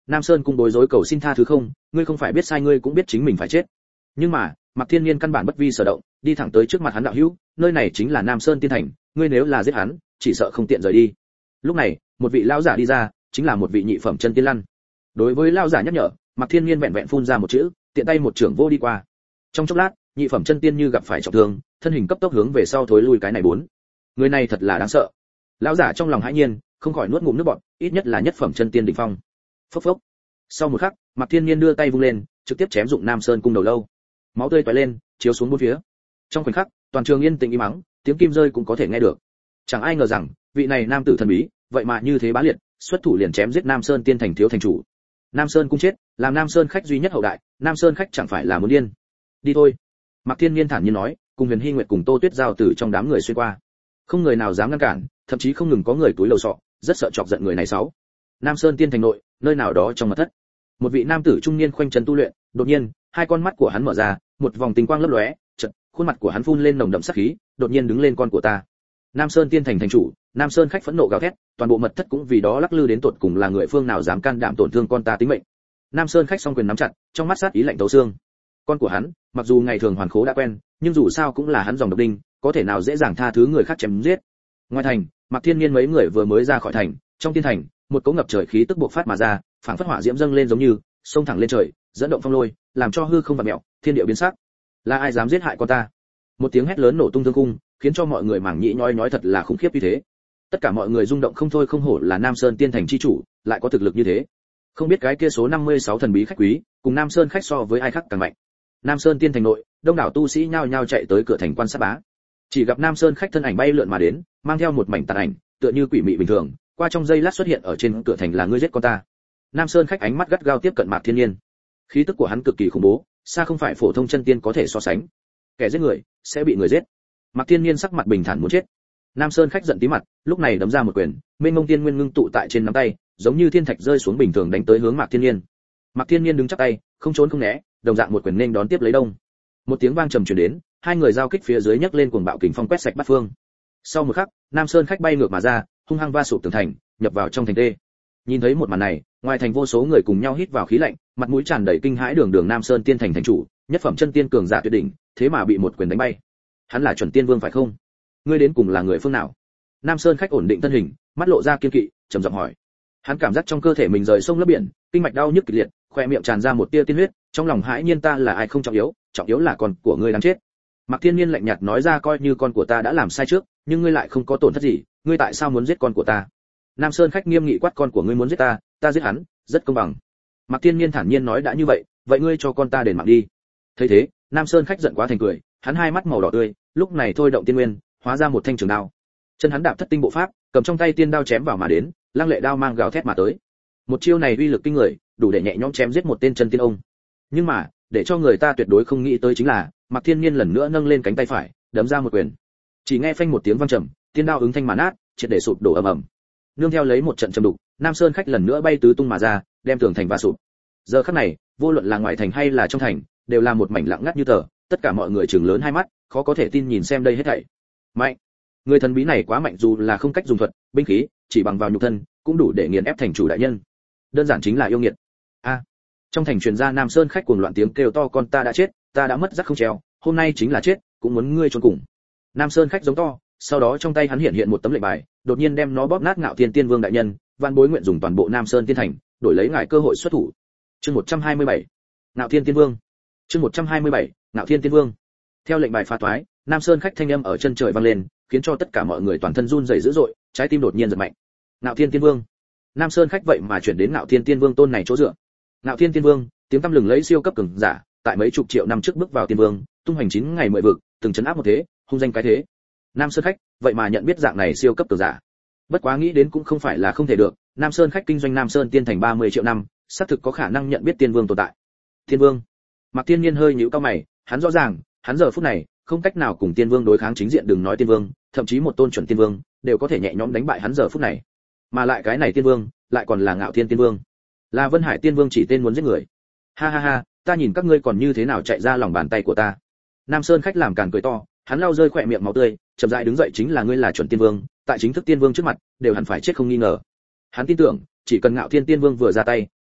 Nam Sơn cung bối rối cầu xin tha thứ không, ngươi không phải biết sai, ngươi cũng biết chính mình phải chết. Nhưng mà Mạc Thiên Nhiên căn bản bất vi sở động, đi thẳng tới trước mặt hắn. Đạo hữu, nơi này chính là Nam Sơn tiên thành, ngươi nếu là giết hắn, chỉ sợ không tiện rời đi. Lúc này một vị lão giả đi ra, chính là một vị nhị phẩm chân tiên lăn. Đối với lão giả nhắc nhở, Mạc Thiên Nhiên vẹn vẹn phun ra một chữ, tiện tay một trưởng vô đi qua. Trong chốc lát, nhị phẩm chân tiên như gặp phải trọng thương, thân hình cấp tốc hướng về sau thối lui. Cái này bốn, người này thật là đáng sợ. Lão giả trong lòng hãi nhiên, không khỏi nuốt ngụm nước bọt, ít nhất là nhất phẩm chân tiên đỉnh phong. Phốc phốc. Sau một khắc, Mạc Thiên Nhiên đưa tay vung lên, trực tiếp chém dụng Nam Sơn cung đầu lâu. Máu tươi tóe lên, chiếu xuống bốn phía. Trong khoảnh khắc, toàn trường yên tĩnh im mắng, tiếng kim rơi cũng có thể nghe được. Chẳng ai ngờ rằng, vị này nam tử thần bí, vậy mà như thế bá liệt, xuất thủ liền chém giết Nam Sơn tiên thành thiếu thành chủ. Nam Sơn cung chết, làm Nam Sơn khách duy nhất hậu đại, Nam Sơn khách chẳng phải là muốn điên. Đi thôi. Mạc Thiên Nhiên thản nhiên nói, cùng Huyền Hy Nguyệt cùng Tô Tuyết Giao từ trong đám người xuyên qua. Không người nào dám ngăn cản, thậm chí không ngừng có người túi lầu sọ, rất sợ chọc giận người này xấu. Nam Sơn tiên thành nội, nơi nào đó trong mật thất, một vị nam tử trung niên khoanh chân tu luyện, đột nhiên, hai con mắt của hắn mở ra, một vòng tinh quang lấp lóe, chợt, khuôn mặt của hắn phun lên nồng đậm sát khí, đột nhiên đứng lên. Con của ta. Nam Sơn tiên thành thành chủ, Nam Sơn khách phẫn nộ gào thét, toàn bộ mật thất cũng vì đó lắc lư đến tột cùng là người phương nào dám can đảm tổn thương con ta tính mệnh. Nam Sơn khách song quyền nắm chặt, trong mắt sát ý lạnh tấu xương. Con của hắn, mặc dù ngày thường hoàn khố đã quen, nhưng dù sao cũng là hắn dòng độc đinh, có thể nào dễ dàng tha thứ người khác chém giết. Ngoài thành, Mạc Thiên Nhiên mấy người vừa mới ra khỏi thành, trong tiên thành, một cỗ ngập trời khí tức bộc phát mà ra, phảng phất hỏa diễm dâng lên giống như xông thẳng lên trời, dẫn động phong lôi, làm cho hư không vặn mèo, thiên địa biến sắc. Là ai dám giết hại con ta? Một tiếng hét lớn nổ tung thương cung, khiến cho mọi người mảng nhĩ nhói nhói, thật là khủng khiếp như thế. Tất cả mọi người rung động không thôi, không hổ là Nam Sơn tiên thành chi chủ, lại có thực lực như thế. Không biết cái kia số năm mươi sáu thần bí khách quý, cùng Nam Sơn khách so với ai khác càng mạnh. Nam Sơn tiên thành nội, đông đảo tu sĩ nhao nhao chạy tới cửa thành quan sát bá. Chỉ gặp Nam Sơn khách thân ảnh bay lượn mà đến, mang theo một mảnh tàn ảnh, tựa như quỷ mị bình thường, qua trong giây lát xuất hiện ở trên cửa thành. Là ngươi giết con ta? Nam Sơn khách ánh mắt gắt gao tiếp cận Mạc Thiên Nhiên. Khí tức của hắn cực kỳ khủng bố, xa không phải phổ thông chân tiên có thể so sánh. Kẻ giết người sẽ bị người giết. Mạc Thiên Nhiên sắc mặt bình thản muốn chết. Nam Sơn khách giận tí mặt, lúc này đấm ra một quyền, mênh mông tiên nguyên ngưng tụ tại trên nắm tay, giống như thiên thạch rơi xuống bình thường đánh tới hướng Mạc Thiên Nhiên. Mạc Thiên Nhiên đứng chắp tay, không trốn không né, đồng dạng một quyền nên đón tiếp lấy đông. Một tiếng vang trầm truyền đến, hai người giao kích phía dưới nhấc lên cuồng bạo kình phong quét sạch bát phương. Sau một khắc, Nam Sơn khách bay ngược mà ra, hung hăng va sụp tường thành, nhập vào trong thành tê. Nhìn thấy một màn này, ngoài thành vô số người cùng nhau hít vào khí lạnh, mặt mũi tràn đầy kinh hãi. Đường đường Nam Sơn tiên thành thành chủ, nhất phẩm chân tiên cường giả tuyệt đỉnh, thế mà bị một quyền đánh bay. Hắn là chuẩn tiên vương phải không? Ngươi đến cùng là người phương nào? Nam Sơn khách ổn định thân hình, mắt lộ ra kiên kỵ, trầm giọng hỏi. Hắn cảm giác trong cơ thể mình rời sông lấp biển, kinh mạch đau nhức kịch liệt, khoe miệng tràn ra một tia tiên huyết, trong lòng hãi nhiên. Ta là ai không trọng yếu, trọng yếu là con của ngươi đáng chết. Mạc Thiên Nhiên lạnh nhạt nói ra, coi như con của ta đã làm sai trước, nhưng ngươi lại không có tổn thất gì, ngươi tại sao muốn giết con của ta? Nam Sơn khách nghiêm nghị quát, con của ngươi muốn giết ta, ta giết hắn, rất công bằng. Mạc Thiên Nhiên thản nhiên nói, đã như vậy, vậy ngươi cho con ta đền mạng đi. Thấy thế, Nam Sơn khách giận quá thành cười, hắn hai mắt màu đỏ tươi, lúc này thôi động tiên nguyên, hóa ra một thanh trường đao. Chân hắn đạp thất tinh bộ pháp, cầm trong tay tiên đao chém vào mà đến, lăng lệ đao mang gào thét mà tới. Một chiêu này uy lực kinh người, đủ để nhẹ nhõm chém giết một tên chân tiên ông. Nhưng mà, để cho người ta tuyệt đối không nghĩ tới chính là, Mạc Thiên Nhiên lần nữa nâng lên cánh tay phải, đấm ra một quyền. Chỉ nghe phanh một tiếng vang trầm, tiên đao ứng thanh mà nát, triệt để sụp đổ ầm ầm. Nương theo lấy một trận trầm đục, Nam Sơn khách lần nữa bay tứ tung mà ra, đem tường thành va sụp. Giờ khắc này, vô luận là ngoài thành hay là trong thành, đều là một mảnh lặng ngắt như tờ, tất cả mọi người trừng lớn hai mắt, khó có thể tin nhìn xem đây hết thảy. Mạnh, người thần bí này quá mạnh, dù là không cách dùng thuật, binh khí, chỉ bằng vào nhục thân, cũng đủ để nghiền ép thành chủ đại nhân. Đơn giản chính là yêu nghiệt. A. Trong thành truyền ra Nam Sơn khách cuồng loạn tiếng kêu to, con ta đã chết, ta đã mất giác không treo, hôm nay chính là chết, cũng muốn ngươi chôn cùng. Nam Sơn khách giống to, sau đó trong tay hắn hiện hiện một tấm lệnh bài, đột nhiên đem nó bóp nát. Ngạo Thiên Tiên Vương đại nhân, van bối nguyện dùng toàn bộ Nam Sơn tiên thành, đổi lấy ngài cơ hội xuất thủ. Chương một trăm hai mươi bảy, Ngạo Thiên Tiên Vương. Chương một trăm hai mươi bảy, Ngạo Thiên Tiên Vương. Theo lệnh bài phá toái, Nam Sơn khách thanh âm ở chân trời vang lên, khiến cho tất cả mọi người toàn thân run rẩy dữ dội, trái tim đột nhiên giật mạnh. Ngạo Thiên Tiên Vương. Nam Sơn khách vậy mà chuyển đến Ngạo Thiên Tiên Vương tôn này chỗ dựa. Ngạo Thiên Tiên Vương, tiếng tăm lừng lẫy siêu cấp cường giả, tại mấy chục triệu năm trước bước vào tiên vương, tung hoành chín ngày mười vực, từng chấn áp một thế, hung danh cái thế. Nam Sơn khách, vậy mà nhận biết dạng này siêu cấp cường giả. Bất quá nghĩ đến cũng không phải là không thể được, Nam Sơn khách kinh doanh Nam Sơn tiên thành ba mươi triệu năm, xác thực có khả năng nhận biết tiên vương tồn tại. Tiên vương. Mạc Thiên Nhiên hơi nhíu cau mày, hắn rõ ràng, hắn giờ phút này không cách nào cùng tiên vương đối kháng chính diện, đừng nói tiên vương, thậm chí một tôn chuẩn tiên vương đều có thể nhẹ nhõm đánh bại hắn giờ phút này. Mà lại cái này tiên vương, lại còn là Ngạo Thiên Tiên Vương. Là Vân Hải Tiên Vương chỉ tên muốn giết người. Ha ha ha, ta nhìn các ngươi còn như thế nào chạy ra lòng bàn tay của ta. Nam Sơn khách làm càn cười to, hắn lau rơi khỏe miệng máu tươi, chậm rãi đứng dậy, chính là ngươi là chuẩn tiên vương, tại chính thức tiên vương trước mặt, đều hẳn phải chết không nghi ngờ. Hắn tin tưởng, chỉ cần Ngạo Thiên Tiên Vương vừa ra tay,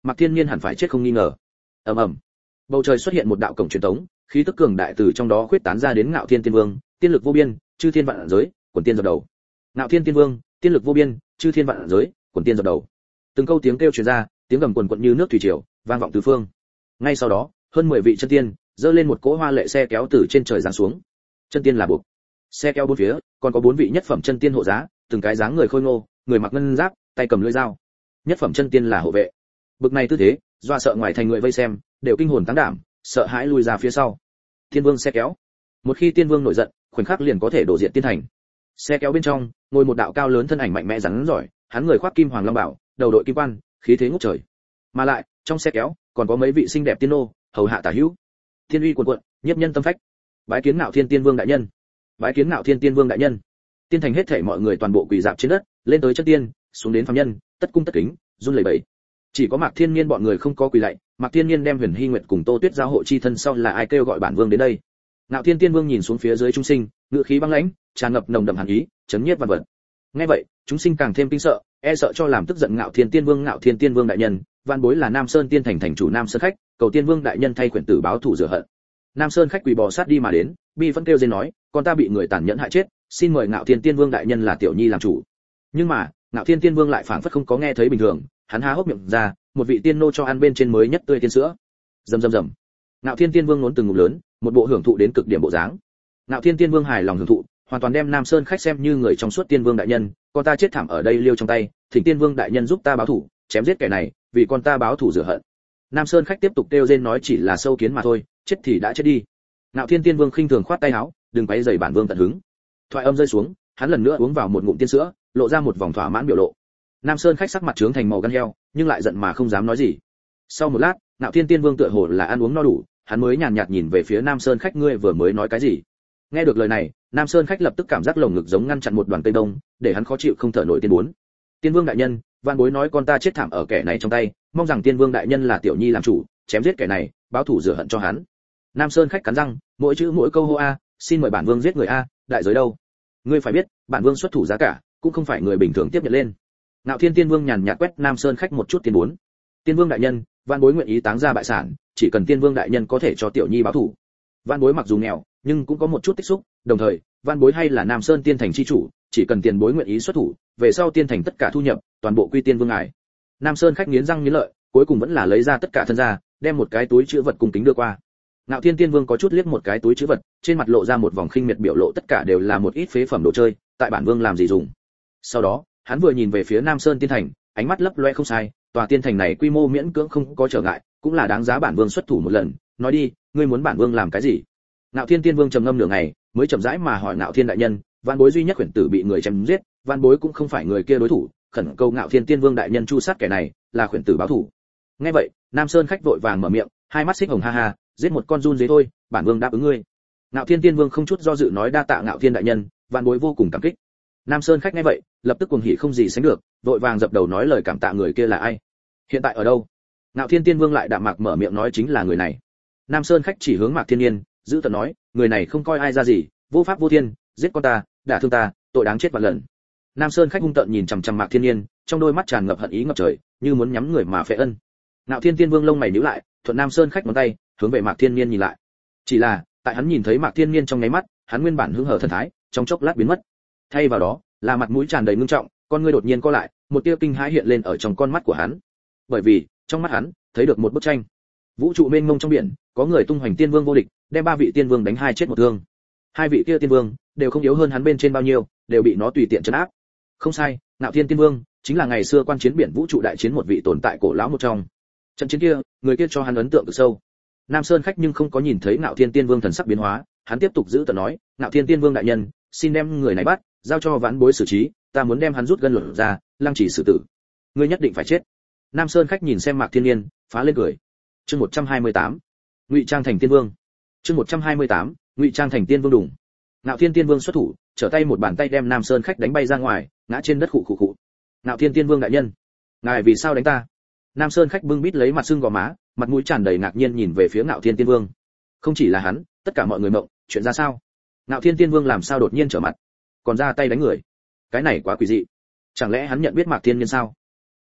Mạc Thiên Nhiên hẳn phải chết không nghi ngờ. Ầm ầm. Bầu trời xuất hiện một đạo cổng truyền tống, khí tức cường đại từ trong đó khuyết tán ra đến Ngạo Thiên Tiên Vương, tiên lực vô biên, chư thiên vạn giới, quần tiên dập đầu. Ngạo Thiên Tiên Vương, tiên lực vô biên, chư thiên vạn giới, quần tiên dập đầu. Từng câu tiếng kêu truyền ra, tiếng gầm quần quật như nước thủy triều, vang vọng tứ phương. Ngay sau đó, hơn mười vị chân tiên dơ lên một cỗ hoa lệ xe kéo từ trên trời giáng xuống. Chân tiên là buộc. Xe kéo bốn phía, còn có bốn vị nhất phẩm chân tiên hộ giá, từng cái dáng người khôi ngô, người mặc ngân giáp, tay cầm lưỡi dao. Nhất phẩm chân tiên là hộ vệ. Bực này tư thế, doa sợ ngoài thành người vây xem, đều kinh hồn tăng đảm, sợ hãi lùi ra phía sau. Tiên Vương xe kéo. Một khi Tiên Vương nổi giận, khoảnh khắc liền có thể đổ diện tiên thành. Xe kéo bên trong, ngồi một đạo cao lớn thân ảnh mạnh mẽ rắn giỏi, hắn người khoác kim hoàng long bảo, đầu đội kim quan, khí thế ngút trời. Mà lại, trong xe kéo còn có mấy vị xinh đẹp tiên nô, hầu hạ tả hữu. Thiên uy cuồn cuộn, nhiếp nhân tâm phách. Bái kiến Ngạo Thiên Tiên Vương đại nhân. Bái kiến Ngạo Thiên Tiên Vương đại nhân. Tiên thành hết thảy mọi người toàn bộ quỳ rạp trên đất, lên tới chân tiên, xuống đến phàm nhân, tất cung tất kính, run lẩy bẩy. Chỉ có Mạc Thiên Nhiên bọn người không có quỳ lạy. Mạc Thiên Nhiên đem Huyền Hy Nguyệt cùng Tô Tuyết giao hộ chi thân sau là ai kêu gọi bản vương đến đây. Ngạo Thiên Tiên Vương nhìn xuống phía dưới chúng sinh, ngữ khí băng lãnh, tràn ngập nồng đậm hàn ý, chấn nhiếp vạn vật. Nghe vậy, chúng sinh càng thêm kinh sợ, e sợ cho làm tức giận Ngạo Thiên Tiên Vương. Ngạo Thiên Tiên Vương đại nhân, van bối là Nam Sơn Tiên thành thành chủ Nam Sơn khách, cầu Tiên Vương đại nhân thay quyển tử báo thù rửa hận. Nam Sơn khách quỳ bò sát đi mà đến, bi vẫn kêu rên nói, con ta bị người tàn nhẫn hại chết, xin mời Ngạo Thiên Tiên Vương đại nhân là tiểu nhi làm chủ. Nhưng mà, Ngạo Thiên Tiên Vương lại phảng phất không có nghe thấy bình thường, hắn há hốc miệng ra, một vị tiên nô cho ăn bên trên mới nhất tươi tiên sữa. Rầm rầm rầm. Ngạo Thiên Tiên Vương nốn từng ngụm lớn, một bộ hưởng thụ đến cực điểm bộ dáng. Ngạo Thiên Tiên Vương hài lòng hưởng thụ, hoàn toàn đem Nam Sơn khách xem như người trong suốt. Tiên Vương đại nhân, con ta chết thảm ở đây liêu trong tay, thỉnh Tiên Vương đại nhân giúp ta báo thù, chém giết kẻ này, vì con ta báo thù rửa hận. Nam Sơn khách tiếp tục kêu rên nói chỉ là sâu kiến mà thôi, chết thì đã chết đi. Ngạo Thiên Tiên Vương khinh thường khoát tay áo, đừng quấy rầy bản vương tận hứng. Thoại âm rơi xuống, hắn lần nữa uống vào một ngụm tiên sữa, lộ ra một vòng thỏa mãn biểu lộ. Nam Sơn khách sắc mặt trướng thành màu gan heo, nhưng lại giận mà không dám nói gì. Sau một lát, Ngạo Thiên Tiên Vương tựa hồ là ăn uống no đủ, hắn mới nhàn nhạt nhìn về phía Nam Sơn khách, ngươi vừa mới nói cái gì? Nghe được lời này, Nam Sơn khách lập tức cảm giác lồng ngực giống ngăn chặn một đoàn cây đông, để hắn khó chịu không thở nổi. Tiên muốn. Tiên Vương đại nhân, van bối nói con ta chết thảm ở kẻ này trong tay, mong rằng Tiên Vương đại nhân là tiểu nhi làm chủ, chém giết kẻ này, báo thù rửa hận cho hắn. Nam Sơn khách cắn răng, mỗi chữ mỗi câu hô a, xin mời bản vương giết người a, đại giới đâu? Ngươi phải biết, bản vương xuất thủ giá cả, cũng không phải người bình thường tiếp nhận lên. Ngạo Thiên Tiên Vương nhàn nhạt quét Nam Sơn khách một chút. Tiên muốn. Tiên Vương đại nhân, van bối nguyện ý táng ra bại sản, chỉ cần Tiên Vương đại nhân có thể cho tiểu nhi báo thù. Van bối mặc dù nghèo, nhưng cũng có một chút tích xúc, đồng thời, van bối hay là Nam Sơn Tiên thành chi chủ, chỉ cần tiền bối nguyện ý xuất thủ, về sau Tiên thành tất cả thu nhập, toàn bộ quy Tiên Vương ngài. Nam Sơn khách nghiến răng nghiến lợi, cuối cùng vẫn là lấy ra tất cả thân ra, đem một cái túi trữ vật cung kính đưa qua. Ngạo Thiên Tiên Vương có chút liếc một cái túi trữ vật, trên mặt lộ ra một vòng khinh miệt biểu lộ, tất cả đều là một ít phế phẩm đồ chơi, tại bản vương làm gì dùng. Sau đó, hắn vừa nhìn về phía Nam Sơn Tiên thành, ánh mắt lấp loe không sai, tòa tiên thành này quy mô miễn cưỡng không có trở ngại, cũng là đáng giá bản vương xuất thủ một lần, nói đi, ngươi muốn bản vương làm cái gì? Ngạo Thiên Tiên Vương trầm ngâm nửa ngày, mới chậm rãi mà hỏi Ngạo Thiên đại nhân, van bối duy nhất quyển tử bị người chém giết, van bối cũng không phải người kia đối thủ, khẩn cầu Ngạo Thiên Tiên Vương đại nhân chu sát kẻ này, là quyển tử báo thủ. Nghe vậy, Nam Sơn khách vội vàng mở miệng, hai mắt xích hồng ha ha, giết một con run dế thôi, bản vương đáp ứng ngươi. Ngạo Thiên Tiên Vương không chút do dự nói đa tạ Ngạo Thiên đại nhân, van bối vô cùng cảm kích. Nam Sơn khách nghe vậy, lập tức cuồng hỉ không gì sánh được, vội vàng dập đầu nói lời cảm tạ. Người kia là ai? Hiện tại ở đâu? Ngạo Thiên Tiên Vương lại đạm mạc mở miệng nói chính là người này. Nam Sơn khách chỉ hướng Mạc Thiên Nhiên, giữ tợn nói, người này không coi ai ra gì, vô pháp vô thiên, giết con ta, đả thương ta, tội đáng chết vạn lần. Nam Sơn khách hung tợn nhìn chằm chằm Mạc Thiên Nhiên, trong đôi mắt tràn ngập hận ý ngập trời, như muốn nhắm người mà phệ ân. Ngạo Thiên Tiên Vương lông mày nhíu lại, thuận Nam Sơn khách ngón tay, hướng về Mạc Thiên Nhiên nhìn lại. Chỉ là, tại hắn nhìn thấy Mạc Thiên Nhiên trong nháy mắt, hắn nguyên bản hứng hở thần thái, trong chốc lát biến mất. Thay vào đó, là mặt mũi tràn đầy ngưng trọng, con ngươi đột nhiên co lại, một tia kinh hãi hiện lên ở trong con mắt của hắn. Bởi vì, trong mắt hắn, thấy được một bức tranh. Vũ trụ mênh mông trong biển, có người tung hoành tiên vương vô địch, đem ba vị tiên vương đánh hai chết một thương. Hai vị kia tiên vương đều không yếu hơn hắn bên trên bao nhiêu, đều bị nó tùy tiện trấn áp. Không sai, Ngạo Thiên Tiên Vương chính là ngày xưa quan chiến biển vũ trụ đại chiến một vị tồn tại cổ lão một trong. Trận chiến kia, người kia cho hắn ấn tượng cực sâu. Nam Sơn khách nhưng không có nhìn thấy Ngạo Thiên Tiên Vương thần sắc biến hóa, hắn tiếp tục giữ tợn nói, Ngạo Thiên Tiên Vương đại nhân, xin đem người này bắt, giao cho vãn bối xử trí, ta muốn đem hắn rút gân luận ra, lăng trì xử tử. Ngươi nhất định phải chết. Nam Sơn khách nhìn xem Mạc Thiên Nhiên, phá lên cười. Chương một trăm hai mươi tám, Ngụy Trang thành Tiên Vương. Chương một trăm hai mươi tám, Ngụy Trang thành Tiên Vương đủng. Ngạo Thiên Tiên Vương xuất thủ, trở tay một bàn tay đem Nam Sơn khách đánh bay ra ngoài, ngã trên đất khụ khụ khụ. Ngạo Thiên Tiên Vương đại nhân, ngài vì sao đánh ta? Nam Sơn khách bưng bít lấy mặt sưng gò má, mặt mũi tràn đầy ngạc nhiên nhìn về phía Ngạo Thiên Tiên Vương. Không chỉ là hắn, tất cả mọi người mộng, chuyện ra sao? Ngạo Thiên Tiên Vương làm sao đột nhiên trở mặt, còn ra tay đánh người? Cái này quá quỷ dị. Chẳng lẽ hắn nhận biết Mạc Thiên Nhiên sao?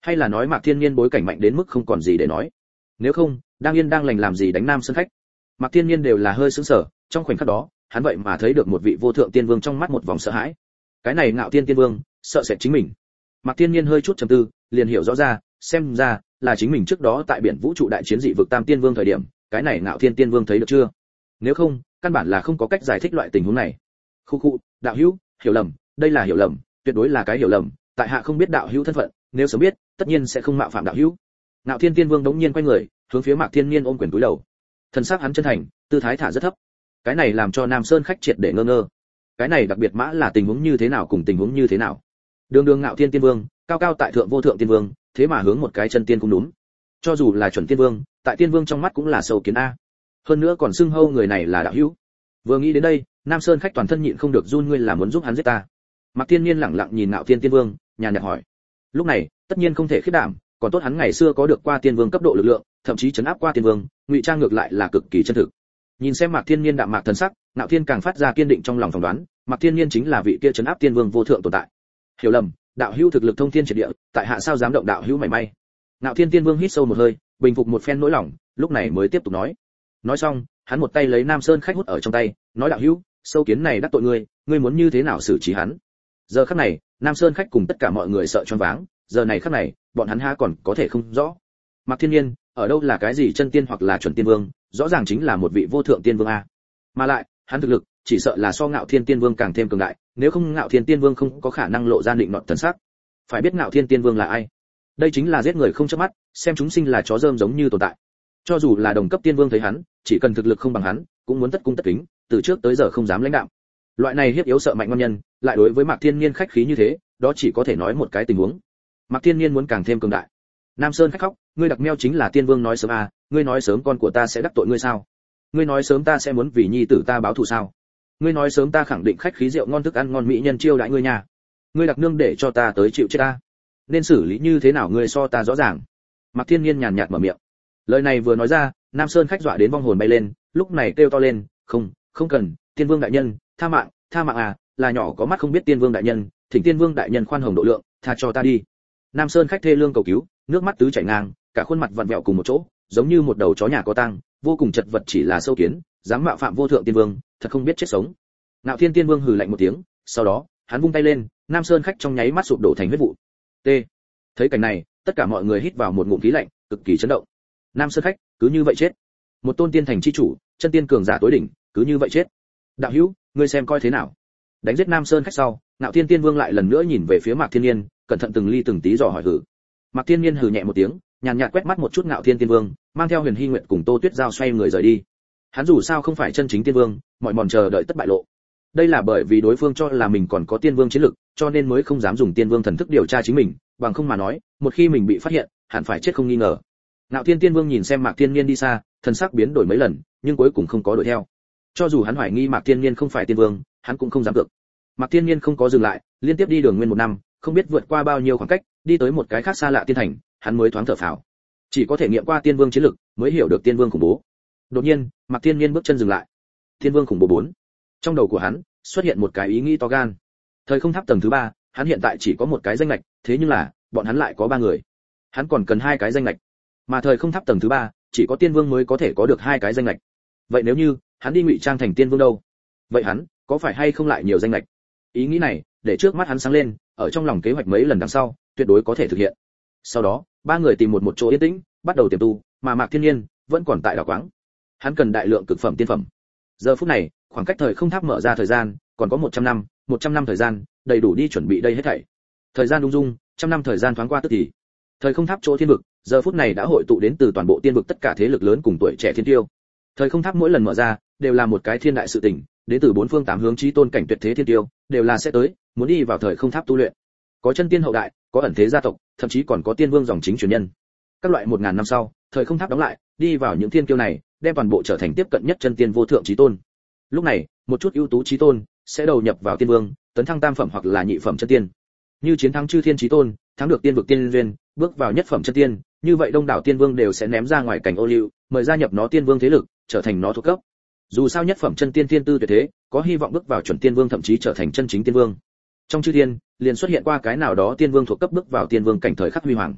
hay là nói Mạc Thiên Nhiên bối cảnh mạnh đến mức không còn gì để nói? Nếu không, đang yên đang lành làm gì đánh Nam Sơn khách? Mạc Thiên Nhiên đều là hơi sững sờ, trong khoảnh khắc đó, hắn vậy mà thấy được một vị vô thượng tiên vương trong mắt một vòng sợ hãi. Cái này Ngạo Thiên tiên vương, sợ sệt chính mình. Mạc Thiên Nhiên hơi chút trầm tư, liền hiểu rõ ra, xem ra là chính mình trước đó tại biển vũ trụ đại chiến dị vực Tam Tiên Vương thời điểm, cái này Ngạo Thiên tiên vương thấy được chưa? Nếu không, căn bản là không có cách giải thích loại tình huống này. Khu khu, đạo hữu, hiểu lầm, đây là hiểu lầm, tuyệt đối là cái hiểu lầm, tại hạ không biết đạo hữu thân phận, nếu sớm biết, tất nhiên sẽ không mạo phạm đạo hữu. Ngạo Thiên tiên vương đống nhiên quay người, hướng phía Mạc Thiên Nhiên ôm quyền cúi đầu. Thân xác hắn chân thành, tư thái thả rất thấp. Cái này làm cho Nam Sơn khách triệt để ngơ ngơ. Cái này đặc biệt mã là tình huống như thế nào cùng tình huống như thế nào? Đường đường Ngạo Thiên tiên vương, cao cao tại thượng vô thượng tiên vương, thế mà hướng một cái chân tiên cũng đúng. Cho dù là chuẩn tiên vương, tại tiên vương trong mắt cũng là sâu kiến a. Hơn nữa còn xưng hô người này là đạo hữu. Vừa nghĩ đến đây, Nam Sơn khách toàn thân nhịn không được run, ngươi là muốn giúp hắn giết ta? Mạc Thiên Nhiên lẳng lặng nhìn Ngạo Thiên tiên vương, nhàn nhạt hỏi. Lúc này, tất nhiên không thể khiếp đảm, còn tốt hắn ngày xưa có được qua tiên vương cấp độ lực lượng, thậm chí chấn áp qua tiên vương, ngụy trang ngược lại là cực kỳ chân thực. Nhìn xem Mạc Thiên Nhiên đạm mạc thần sắc, Ngạo Thiên càng phát ra kiên định trong lòng phỏng đoán, Mạc Thiên Nhiên chính là vị kia chấn áp tiên vương vô thượng tồn tại. Hiểu lầm, đạo hữu thực lực thông thiên triệt địa, tại hạ sao dám động đạo hữu mảy may. Ngạo Thiên tiên vương hít sâu một hơi, bình phục một phen nỗi lòng, lúc này mới tiếp tục nói. Nói xong, hắn một tay lấy Nam Sơn khách hút ở trong tay, nói đạo hữu, sâu kiến này đắc tội ngươi, ngươi muốn như thế nào xử trí hắn? Giờ khắc này, Nam Sơn khách cùng tất cả mọi người sợ choáng váng, giờ này khắc này, bọn hắn há còn có thể không rõ. Mạc Thiên Nhiên, ở đâu là cái gì chân tiên hoặc là chuẩn tiên vương, rõ ràng chính là một vị vô thượng tiên vương a. Mà lại, hắn thực lực, chỉ sợ là so Ngạo Thiên tiên vương càng thêm cường đại, nếu không Ngạo Thiên tiên vương không có khả năng lộ ra định nọt thần sắc. Phải biết Ngạo Thiên tiên vương là ai? Đây chính là giết người không chớp mắt, xem chúng sinh là chó rơm giống như tồn tại. Cho dù là đồng cấp tiên vương thấy hắn, chỉ cần thực lực không bằng hắn, cũng muốn tất cung tất kính, từ trước tới giờ không dám lãnh đạm. Loại này hiếp yếu sợ mạnh ngon nhân, lại đối với Mạc Thiên Nhiên khách khí như thế, đó chỉ có thể nói một cái tình huống. Mạc Thiên Nhiên muốn càng thêm cường đại. Nam Sơn khách khóc, ngươi đặc meo chính là tiên vương nói sớm à, ngươi nói sớm con của ta sẽ đắc tội ngươi sao? Ngươi nói sớm ta sẽ muốn vì nhi tử ta báo thù sao? Ngươi nói sớm ta khẳng định khách khí rượu ngon thức ăn ngon mỹ nhân chiêu đãi ngươi nhà. Ngươi đặc nương để cho ta tới chịu chết ta. Nên xử lý như thế nào ngươi so ta rõ ràng. Mạc Thiên Nhiên nhàn nhạt mở miệng. Lời này vừa nói ra, Nam Sơn khách dọa đến vong hồn bay lên, lúc này kêu to lên, không, không cần, tiên vương đại nhân, tha mạng, tha mạng à, là nhỏ có mắt không biết tiên vương đại nhân, thỉnh tiên vương đại nhân khoan hồng độ lượng, tha cho ta đi. Nam Sơn khách thê lương cầu cứu, nước mắt tứ chảy ngang, cả khuôn mặt vặn vẹo cùng một chỗ, giống như một đầu chó nhà có tang, vô cùng chật vật, chỉ là sâu kiến, dám mạo phạm vô thượng tiên vương, thật không biết chết sống. Ngạo Thiên tiên vương hừ lạnh một tiếng, sau đó, hắn vung tay lên, Nam Sơn khách trong nháy mắt sụp đổ thành huyết vụ. T. Thấy cảnh này, tất cả mọi người hít vào một ngụm khí lạnh, cực kỳ chấn động. Nam Sơn khách, cứ như vậy chết. Một tôn tiên thành chi chủ, chân tiên cường giả tối đỉnh, cứ như vậy chết. Đạo hữu, ngươi xem coi thế nào? Đánh giết Nam Sơn khách sau, Ngạo Thiên tiên vương lại lần nữa nhìn về phía Mạc Thiên Nhiên, cẩn thận từng ly từng tí dò hỏi hử. Mạc Thiên Nhiên hừ nhẹ một tiếng, nhàn nhạt quét mắt một chút Ngạo Thiên tiên vương, mang theo Huyền Hy Nguyệt cùng Tô Tuyết Giao xoay người rời đi. Hắn dù sao không phải chân chính tiên vương, mọi mòn chờ đợi tất bại lộ. Đây là bởi vì đối phương cho là mình còn có tiên vương chiến lực, cho nên mới không dám dùng tiên vương thần thức điều tra chính mình, bằng không mà nói, một khi mình bị phát hiện, hẳn phải chết không nghi ngờ. Ngạo Thiên tiên vương nhìn xem Mạc Thiên Nhiên đi xa, thần sắc biến đổi mấy lần, nhưng cuối cùng không có đuổi theo. Cho dù hắn hoài nghi Mạc Thiên Nhiên không phải tiên vương, hắn cũng không dám cược. Mạc Thiên Nhiên không có dừng lại, liên tiếp đi đường nguyên một năm, không biết vượt qua bao nhiêu khoảng cách, đi tới một cái khác xa lạ tiên thành, hắn mới thoáng thở phào. Chỉ có thể nghiệm qua tiên vương chiến lực, mới hiểu được tiên vương khủng bố. Đột nhiên, Mạc Thiên Nhiên bước chân dừng lại. Tiên vương khủng bố bốn. Trong đầu của hắn xuất hiện một cái ý nghĩ to gan. Thời không tháp tầng thứ ba, hắn hiện tại chỉ có một cái danh ngạch, thế nhưng là, bọn hắn lại có ba người. Hắn còn cần hai cái danh ngạch. Mà thời không tháp tầng thứ ba, chỉ có tiên vương mới có thể có được hai cái danh ngạch. Vậy nếu như hắn đi ngụy trang thành tiên vương đâu? Vậy hắn có phải hay không lại nhiều danh ngạch? Ý nghĩ này, để trước mắt hắn sáng lên, ở trong lòng kế hoạch mấy lần đằng sau, tuyệt đối có thể thực hiện. Sau đó, ba người tìm một một chỗ yên tĩnh, bắt đầu tiềm tu, mà Mạc Thiên Nhiên vẫn còn tại đảo quáng. Hắn cần đại lượng cực phẩm tiên phẩm. Giờ phút này, khoảng cách thời không tháp mở ra thời gian, còn có một trăm năm, một trăm năm thời gian, đầy đủ đi chuẩn bị đây hết thảy. Thời gian ung dung, trăm năm thời gian thoáng qua tức thì. Thời không tháp chỗ thiên vực, giờ phút này đã hội tụ đến từ toàn bộ tiên vực tất cả thế lực lớn cùng tuổi trẻ thiên tiêu. Thời không tháp mỗi lần mở ra, đều là một cái thiên đại sự tình, đến từ bốn phương tám hướng chí tôn cảnh tuyệt thế thiên tiêu, đều là sẽ tới, muốn đi vào thời không tháp tu luyện. Có chân tiên hậu đại, có ẩn thế gia tộc, thậm chí còn có tiên vương dòng chính truyền nhân. Các loại một ngàn năm sau, thời không tháp đóng lại, đi vào những thiên kiêu này, đem toàn bộ trở thành tiếp cận nhất chân tiên vô thượng chí tôn. Lúc này, một chút ưu tú chí tôn sẽ đầu nhập vào tiên vương, tấn thăng tam phẩm hoặc là nhị phẩm chân tiên. Như chiến thắng chư thiên chí tôn, thắng được tiên vực tiên duyên, bước vào nhất phẩm chân tiên, như vậy đông đảo tiên vương đều sẽ ném ra ngoài cảnh ô liu, mời gia nhập nó tiên vương thế lực, trở thành nó thuộc cấp. Dù sao nhất phẩm chân tiên thiên tư tuyệt thế, có hy vọng bước vào chuẩn tiên vương thậm chí trở thành chân chính tiên vương. Trong chư thiên, liền xuất hiện qua cái nào đó tiên vương thuộc cấp bước vào tiên vương cảnh thời khắc huy hoàng.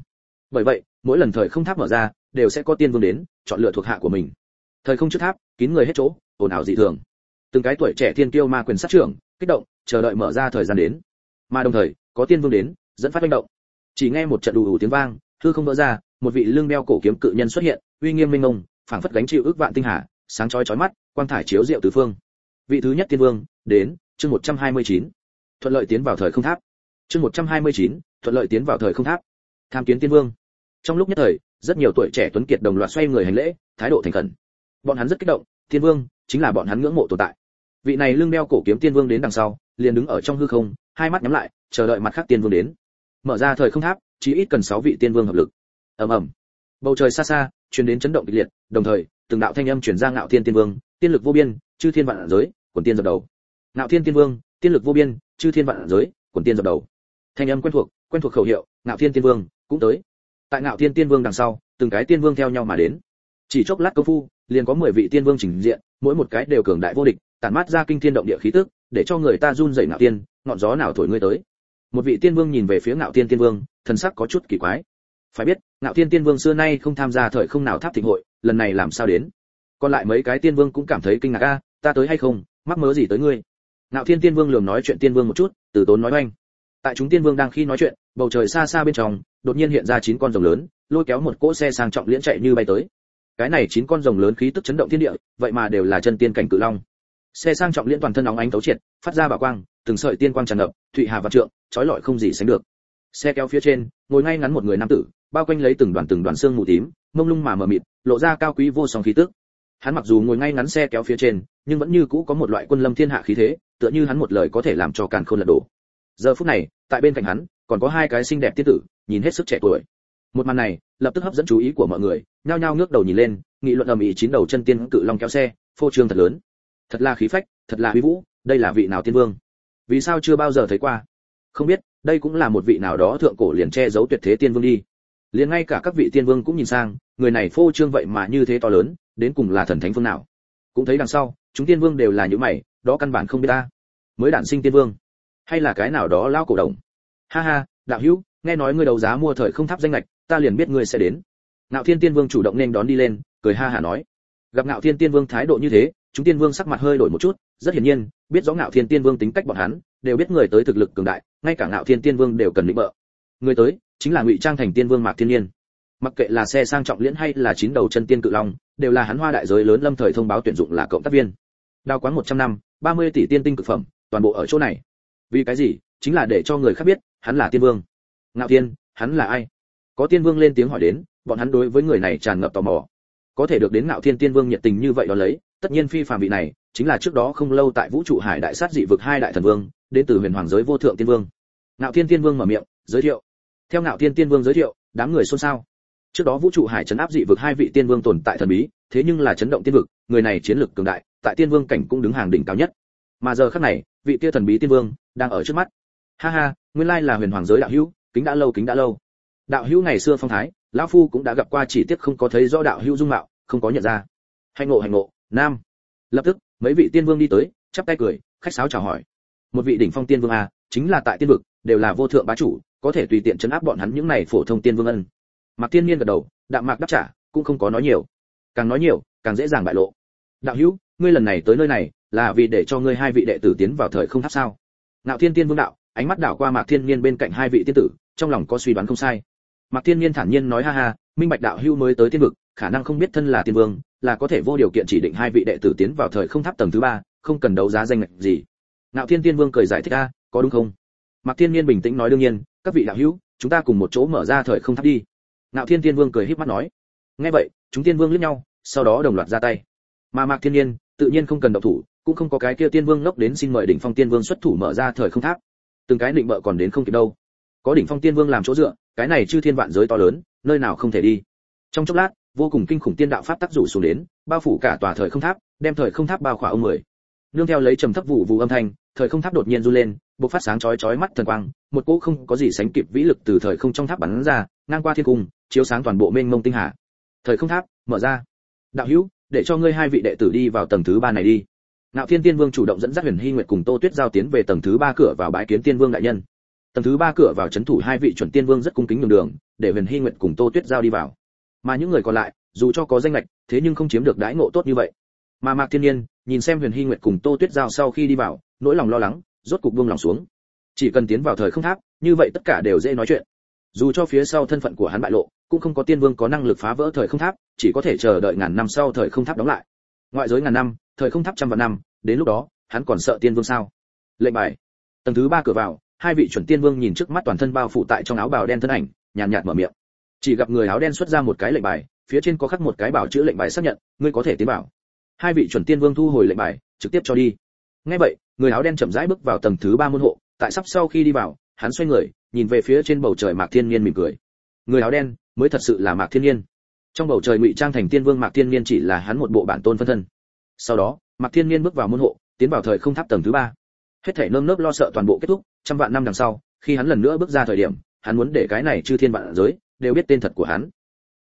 Bởi vậy, mỗi lần thời không tháp mở ra, đều sẽ có tiên vương đến, chọn lựa thuộc hạ của mình. Thời không trước tháp, kín người hết chỗ, ồn ào dị thường. Từng cái tuổi trẻ thiên kiêu ma quyền sát trưởng, kích động, chờ đợi mở ra thời gian đến. Mà đồng thời, có tiên vương đến, dẫn phát manh động. Chỉ nghe một trận ù ù tiếng vang, hư không vỡ ra, một vị lưng đeo cổ kiếm cự nhân xuất hiện, uy nghiêm minh mông, phảng phất gánh chịu ước vạn tinh hà, sáng chói chói mắt, quang thải chiếu diệu tứ phương. Vị thứ nhất tiên vương, đến, chương một trăm hai mươi chín. Thuận lợi tiến vào thời không tháp. Chương một trăm hai mươi chín, thuận lợi tiến vào thời không tháp. Tham kiến tiên vương. Trong lúc nhất thời, rất nhiều tuổi trẻ tuấn kiệt đồng loạt xoay người hành lễ, thái độ thành khẩn. Bọn hắn rất kích động, tiên vương chính là bọn hắn ngưỡng mộ tồn tại. Vị này lưng đeo cổ kiếm tiên vương đến đằng sau, liền đứng ở trong hư không, hai mắt nhắm lại, chờ đợi mặt khác tiên vương đến. Mở ra thời không tháp, chỉ ít cần sáu vị tiên vương hợp lực. Ầm ầm. Bầu trời xa xa, truyền đến chấn động kịch liệt, đồng thời, từng đạo thanh âm truyền ra ngạo thiên tiên vương, tiên lực vô biên, chư thiên vạn giới, quần tiên dập đầu. Ngạo thiên tiên vương, tiên lực vô biên, chư thiên vạn giới, quần tiên dập đầu. Thanh âm quen thuộc, quen thuộc khẩu hiệu, ngạo thiên tiên vương cũng tới. Tại ngạo thiên tiên vương đằng sau, từng cái tiên vương theo nhau mà đến. Chỉ chốc lát công phu, liền có mười vị tiên vương trình diện, mỗi một cái đều cường đại vô địch, tản mát ra kinh thiên động địa khí tức, để cho người ta run rẩy. Ngạo tiên, ngọn gió nào thổi ngươi tới? Một vị tiên vương nhìn về phía ngạo thiên tiên vương, thần sắc có chút kỳ quái. Phải biết, ngạo thiên tiên vương xưa nay không tham gia thời không nào tháp thịnh hội, lần này làm sao đến? Còn lại mấy cái tiên vương cũng cảm thấy kinh ngạc. A, ta tới hay không, mắc mớ gì tới ngươi? Ngạo thiên tiên vương lườm nói chuyện tiên vương một chút, từ tốn nói oanh. Tại chúng tiên vương đang khi nói chuyện, bầu trời xa xa bên trong, đột nhiên hiện ra chín con rồng lớn, lôi kéo một cỗ xe sang trọng liễn chạy như bay tới. Cái này chín con rồng lớn khí tức chấn động thiên địa, vậy mà đều là chân tiên cảnh cự long. Xe sang trọng liễn toàn thân óng ánh tấu triệt, phát ra bảo quang, từng sợi tiên quang tràn ngập, thụy hà vạn trượng, chói lọi không gì sánh được. Xe kéo phía trên, ngồi ngay ngắn một người nam tử, bao quanh lấy từng đoàn từng đoàn xương mù tím, mông lung mà mờ mịt, lộ ra cao quý vô song khí tức. Hắn mặc dù ngồi ngay ngắn xe kéo phía trên, nhưng vẫn như cũ có một loại quân lâm thiên hạ khí thế, tựa như hắn một lời có thể làm cho càn khôn lật đổ. Giờ phút này, tại bên cạnh hắn, còn có hai cái xinh đẹp tiên tử, nhìn hết sức trẻ tuổi. Một màn này, lập tức hấp dẫn chú ý của mọi người, nhao nhao ngước đầu nhìn lên, nghị luận ầm ĩ chín đầu chân tiên cự long kéo xe, phô trương thật lớn. Thật là khí phách, thật là uy vũ, đây là vị nào tiên vương? Vì sao chưa bao giờ thấy qua? Không biết, đây cũng là một vị nào đó thượng cổ liền che giấu tuyệt thế tiên vương đi. Liền ngay cả các vị tiên vương cũng nhìn sang, người này phô trương vậy mà như thế to lớn, đến cùng là thần thánh phương nào? Cũng thấy đằng sau, chúng tiên vương đều là những mày, đó căn bản không biết ta. Mới đản sinh tiên vương, hay là cái nào đó lao cổ đồng? Ha ha, đạo hữu, nghe nói ngươi đấu giá mua thời không tháp danh lệch, ta liền biết ngươi sẽ đến. Ngạo Thiên Tiên Vương chủ động nên đón đi lên, cười ha hả nói. Gặp Ngạo Thiên Tiên Vương thái độ như thế, chúng tiên vương sắc mặt hơi đổi một chút, rất hiển nhiên, biết rõ Ngạo Thiên Tiên Vương tính cách bọn hắn, đều biết người tới thực lực cường đại, ngay cả Ngạo Thiên Tiên Vương đều cần định bợ. Người tới chính là ngụy trang thành tiên vương Mạc Thiên Nhiên. Mặc kệ là xe sang trọng liễn hay là chín đầu chân tiên cự long, đều là hắn Hoa đại giới lớn lâm thời thông báo tuyển dụng là cộng tác viên. Đào quán một trăm năm, ba mươi tỷ tiên tinh cực phẩm, toàn bộ ở chỗ này. Vì cái gì? Chính là để cho người khác biết, hắn là tiên vương. Ngạo Thiên, hắn là ai? Có tiên vương lên tiếng hỏi đến, bọn hắn đối với người này tràn ngập tò mò. Có thể được đến Ngạo Thiên Tiên Vương nhiệt tình như vậy đó lấy, tất nhiên phi phàm vị này, chính là trước đó không lâu tại Vũ trụ hải đại sát dị vực hai đại thần vương, đến từ huyền hoàng giới vô thượng tiên vương. Ngạo Thiên Tiên Vương mở miệng, giới thiệu. Theo Ngạo Thiên Tiên Vương giới thiệu, đám người xôn xao. Trước đó Vũ trụ hải trấn áp dị vực hai vị tiên vương tồn tại thần bí, thế nhưng là chấn động tiên vực, người này chiến lực cường đại, tại tiên vương cảnh cũng đứng hàng đỉnh cao nhất. Mà giờ khắc này, vị kia thần bí tiên vương đang ở trước mắt. Ha ha, nguyên lai là huyền hoàng giới đạo hữu, kính đã lâu kính đã lâu. Đạo hữu ngày xưa phong thái, lão phu cũng đã gặp qua, chỉ tiếc không có thấy rõ đạo hữu dung mạo, không có nhận ra. Hành ngộ hành ngộ, nam. Lập tức, mấy vị tiên vương đi tới, chắp tay cười, khách sáo chào hỏi. Một vị đỉnh phong tiên vương a, chính là tại tiên vực, đều là vô thượng bá chủ, có thể tùy tiện trấn áp bọn hắn những này phổ thông tiên vương ân. Mạc Tiên Niên gật đầu, đạm mạc đáp trả, cũng không có nói nhiều. Càng nói nhiều, càng dễ dàng bại lộ. Đạo hữu, ngươi lần này tới nơi này, là vì để cho ngươi hai vị đệ tử tiến vào thời không tháp sao? Ngạo Thiên Tiên Vương đạo, ánh mắt đảo qua Mạc Thiên Niên bên cạnh hai vị tiên tử, trong lòng có suy đoán không sai. Mạc Thiên Niên thản nhiên nói ha ha, minh bạch đạo hữu mới tới tiên vực, khả năng không biết thân là tiên vương, là có thể vô điều kiện chỉ định hai vị đệ tử tiến vào thời không tháp tầng thứ ba, không cần đấu giá danh ngạch gì. Ngạo Thiên Tiên Vương cười giải thích a, có đúng không? Mạc Thiên Niên bình tĩnh nói đương nhiên, các vị đạo hữu, chúng ta cùng một chỗ mở ra thời không tháp đi. Ngạo Thiên Tiên Vương cười híp mắt nói. Nghe vậy, chúng tiên vương liếc nhau, sau đó đồng loạt ra tay. Mà Mạc Thiên Niên, tự nhiên không cần động thủ, cũng không có cái kia tiên vương ngốc đến xin mời đỉnh phong tiên vương xuất thủ mở ra thời không tháp. Từng cái định bợ còn đến không kịp đâu. Có đỉnh phong tiên vương làm chỗ dựa, cái này chư thiên vạn giới to lớn, nơi nào không thể đi. Trong chốc lát, vô cùng kinh khủng tiên đạo pháp tác rủ xuống đến, bao phủ cả tòa thời không tháp, đem thời không tháp bao khỏa ông mười. Nương theo lấy trầm thấp vụ vụ âm thanh, thời không tháp đột nhiên run lên, bộc phát sáng chói chói mắt thần quang, một cỗ không có gì sánh kịp vĩ lực từ thời không trong tháp bắn ra, ngang qua thiên cung, chiếu sáng toàn bộ mênh mông tinh hà. Thời không tháp mở ra. Đạo hữu, để cho ngươi hai vị đệ tử đi vào tầng thứ ba này đi. Ngạo Thiên Tiên Vương chủ động dẫn dắt Huyền Hy Nguyệt cùng Tô Tuyết giao tiến về tầng thứ ba cửa vào bái kiến Tiên Vương đại nhân. Tầng thứ ba cửa vào trấn thủ hai vị chuẩn tiên vương rất cung kính nhường đường, để Huyền Hy Nguyệt cùng Tô Tuyết Giao đi vào. Mà những người còn lại, dù cho có danh ngạch, thế nhưng không chiếm được đãi ngộ tốt như vậy. Mà Mạc Thiên Nhiên, nhìn xem Huyền Hy Nguyệt cùng Tô Tuyết Giao sau khi đi vào, nỗi lòng lo lắng rốt cục buông lòng xuống. Chỉ cần tiến vào thời không tháp, như vậy tất cả đều dễ nói chuyện. Dù cho phía sau thân phận của hắn bại lộ, cũng không có tiên vương có năng lực phá vỡ thời không tháp, chỉ có thể chờ đợi ngàn năm sau thời không tháp đóng lại. Ngoại giới ngàn năm, thời không tháp trăm vạn năm, đến lúc đó, hắn còn sợ tiên vương sao? Lệnh bài. Tầng thứ ba cửa vào, hai vị chuẩn tiên vương nhìn trước mắt toàn thân bao phủ tại trong áo bào đen thân ảnh, nhàn nhạt mở miệng. Chỉ gặp người áo đen xuất ra một cái lệnh bài, phía trên có khắc một cái bảo chữ lệnh bài xác nhận, ngươi có thể tiến vào. Hai vị chuẩn tiên vương thu hồi lệnh bài, trực tiếp cho đi. Nghe vậy, người áo đen chậm rãi bước vào tầng thứ ba môn hộ, tại sắp sau khi đi vào, hắn xoay người, nhìn về phía trên bầu trời Mạc Thiên Nhiên mỉm cười. Người áo đen mới thật sự là Mạc Thiên Nhiên. Trong bầu trời ngụy trang thành tiên vương Mạc Thiên Nhiên chỉ là hắn một bộ bản tôn phân thân. Sau đó, Mạc Thiên Nhiên bước vào môn hộ, tiến vào thời không tháp tầng thứ ba. Hết thảy nơm nớp lo sợ toàn bộ kết thúc, trăm vạn năm đằng sau, khi hắn lần nữa bước ra thời điểm, hắn muốn để cái này chư thiên vạn giới đều biết tên thật của hắn.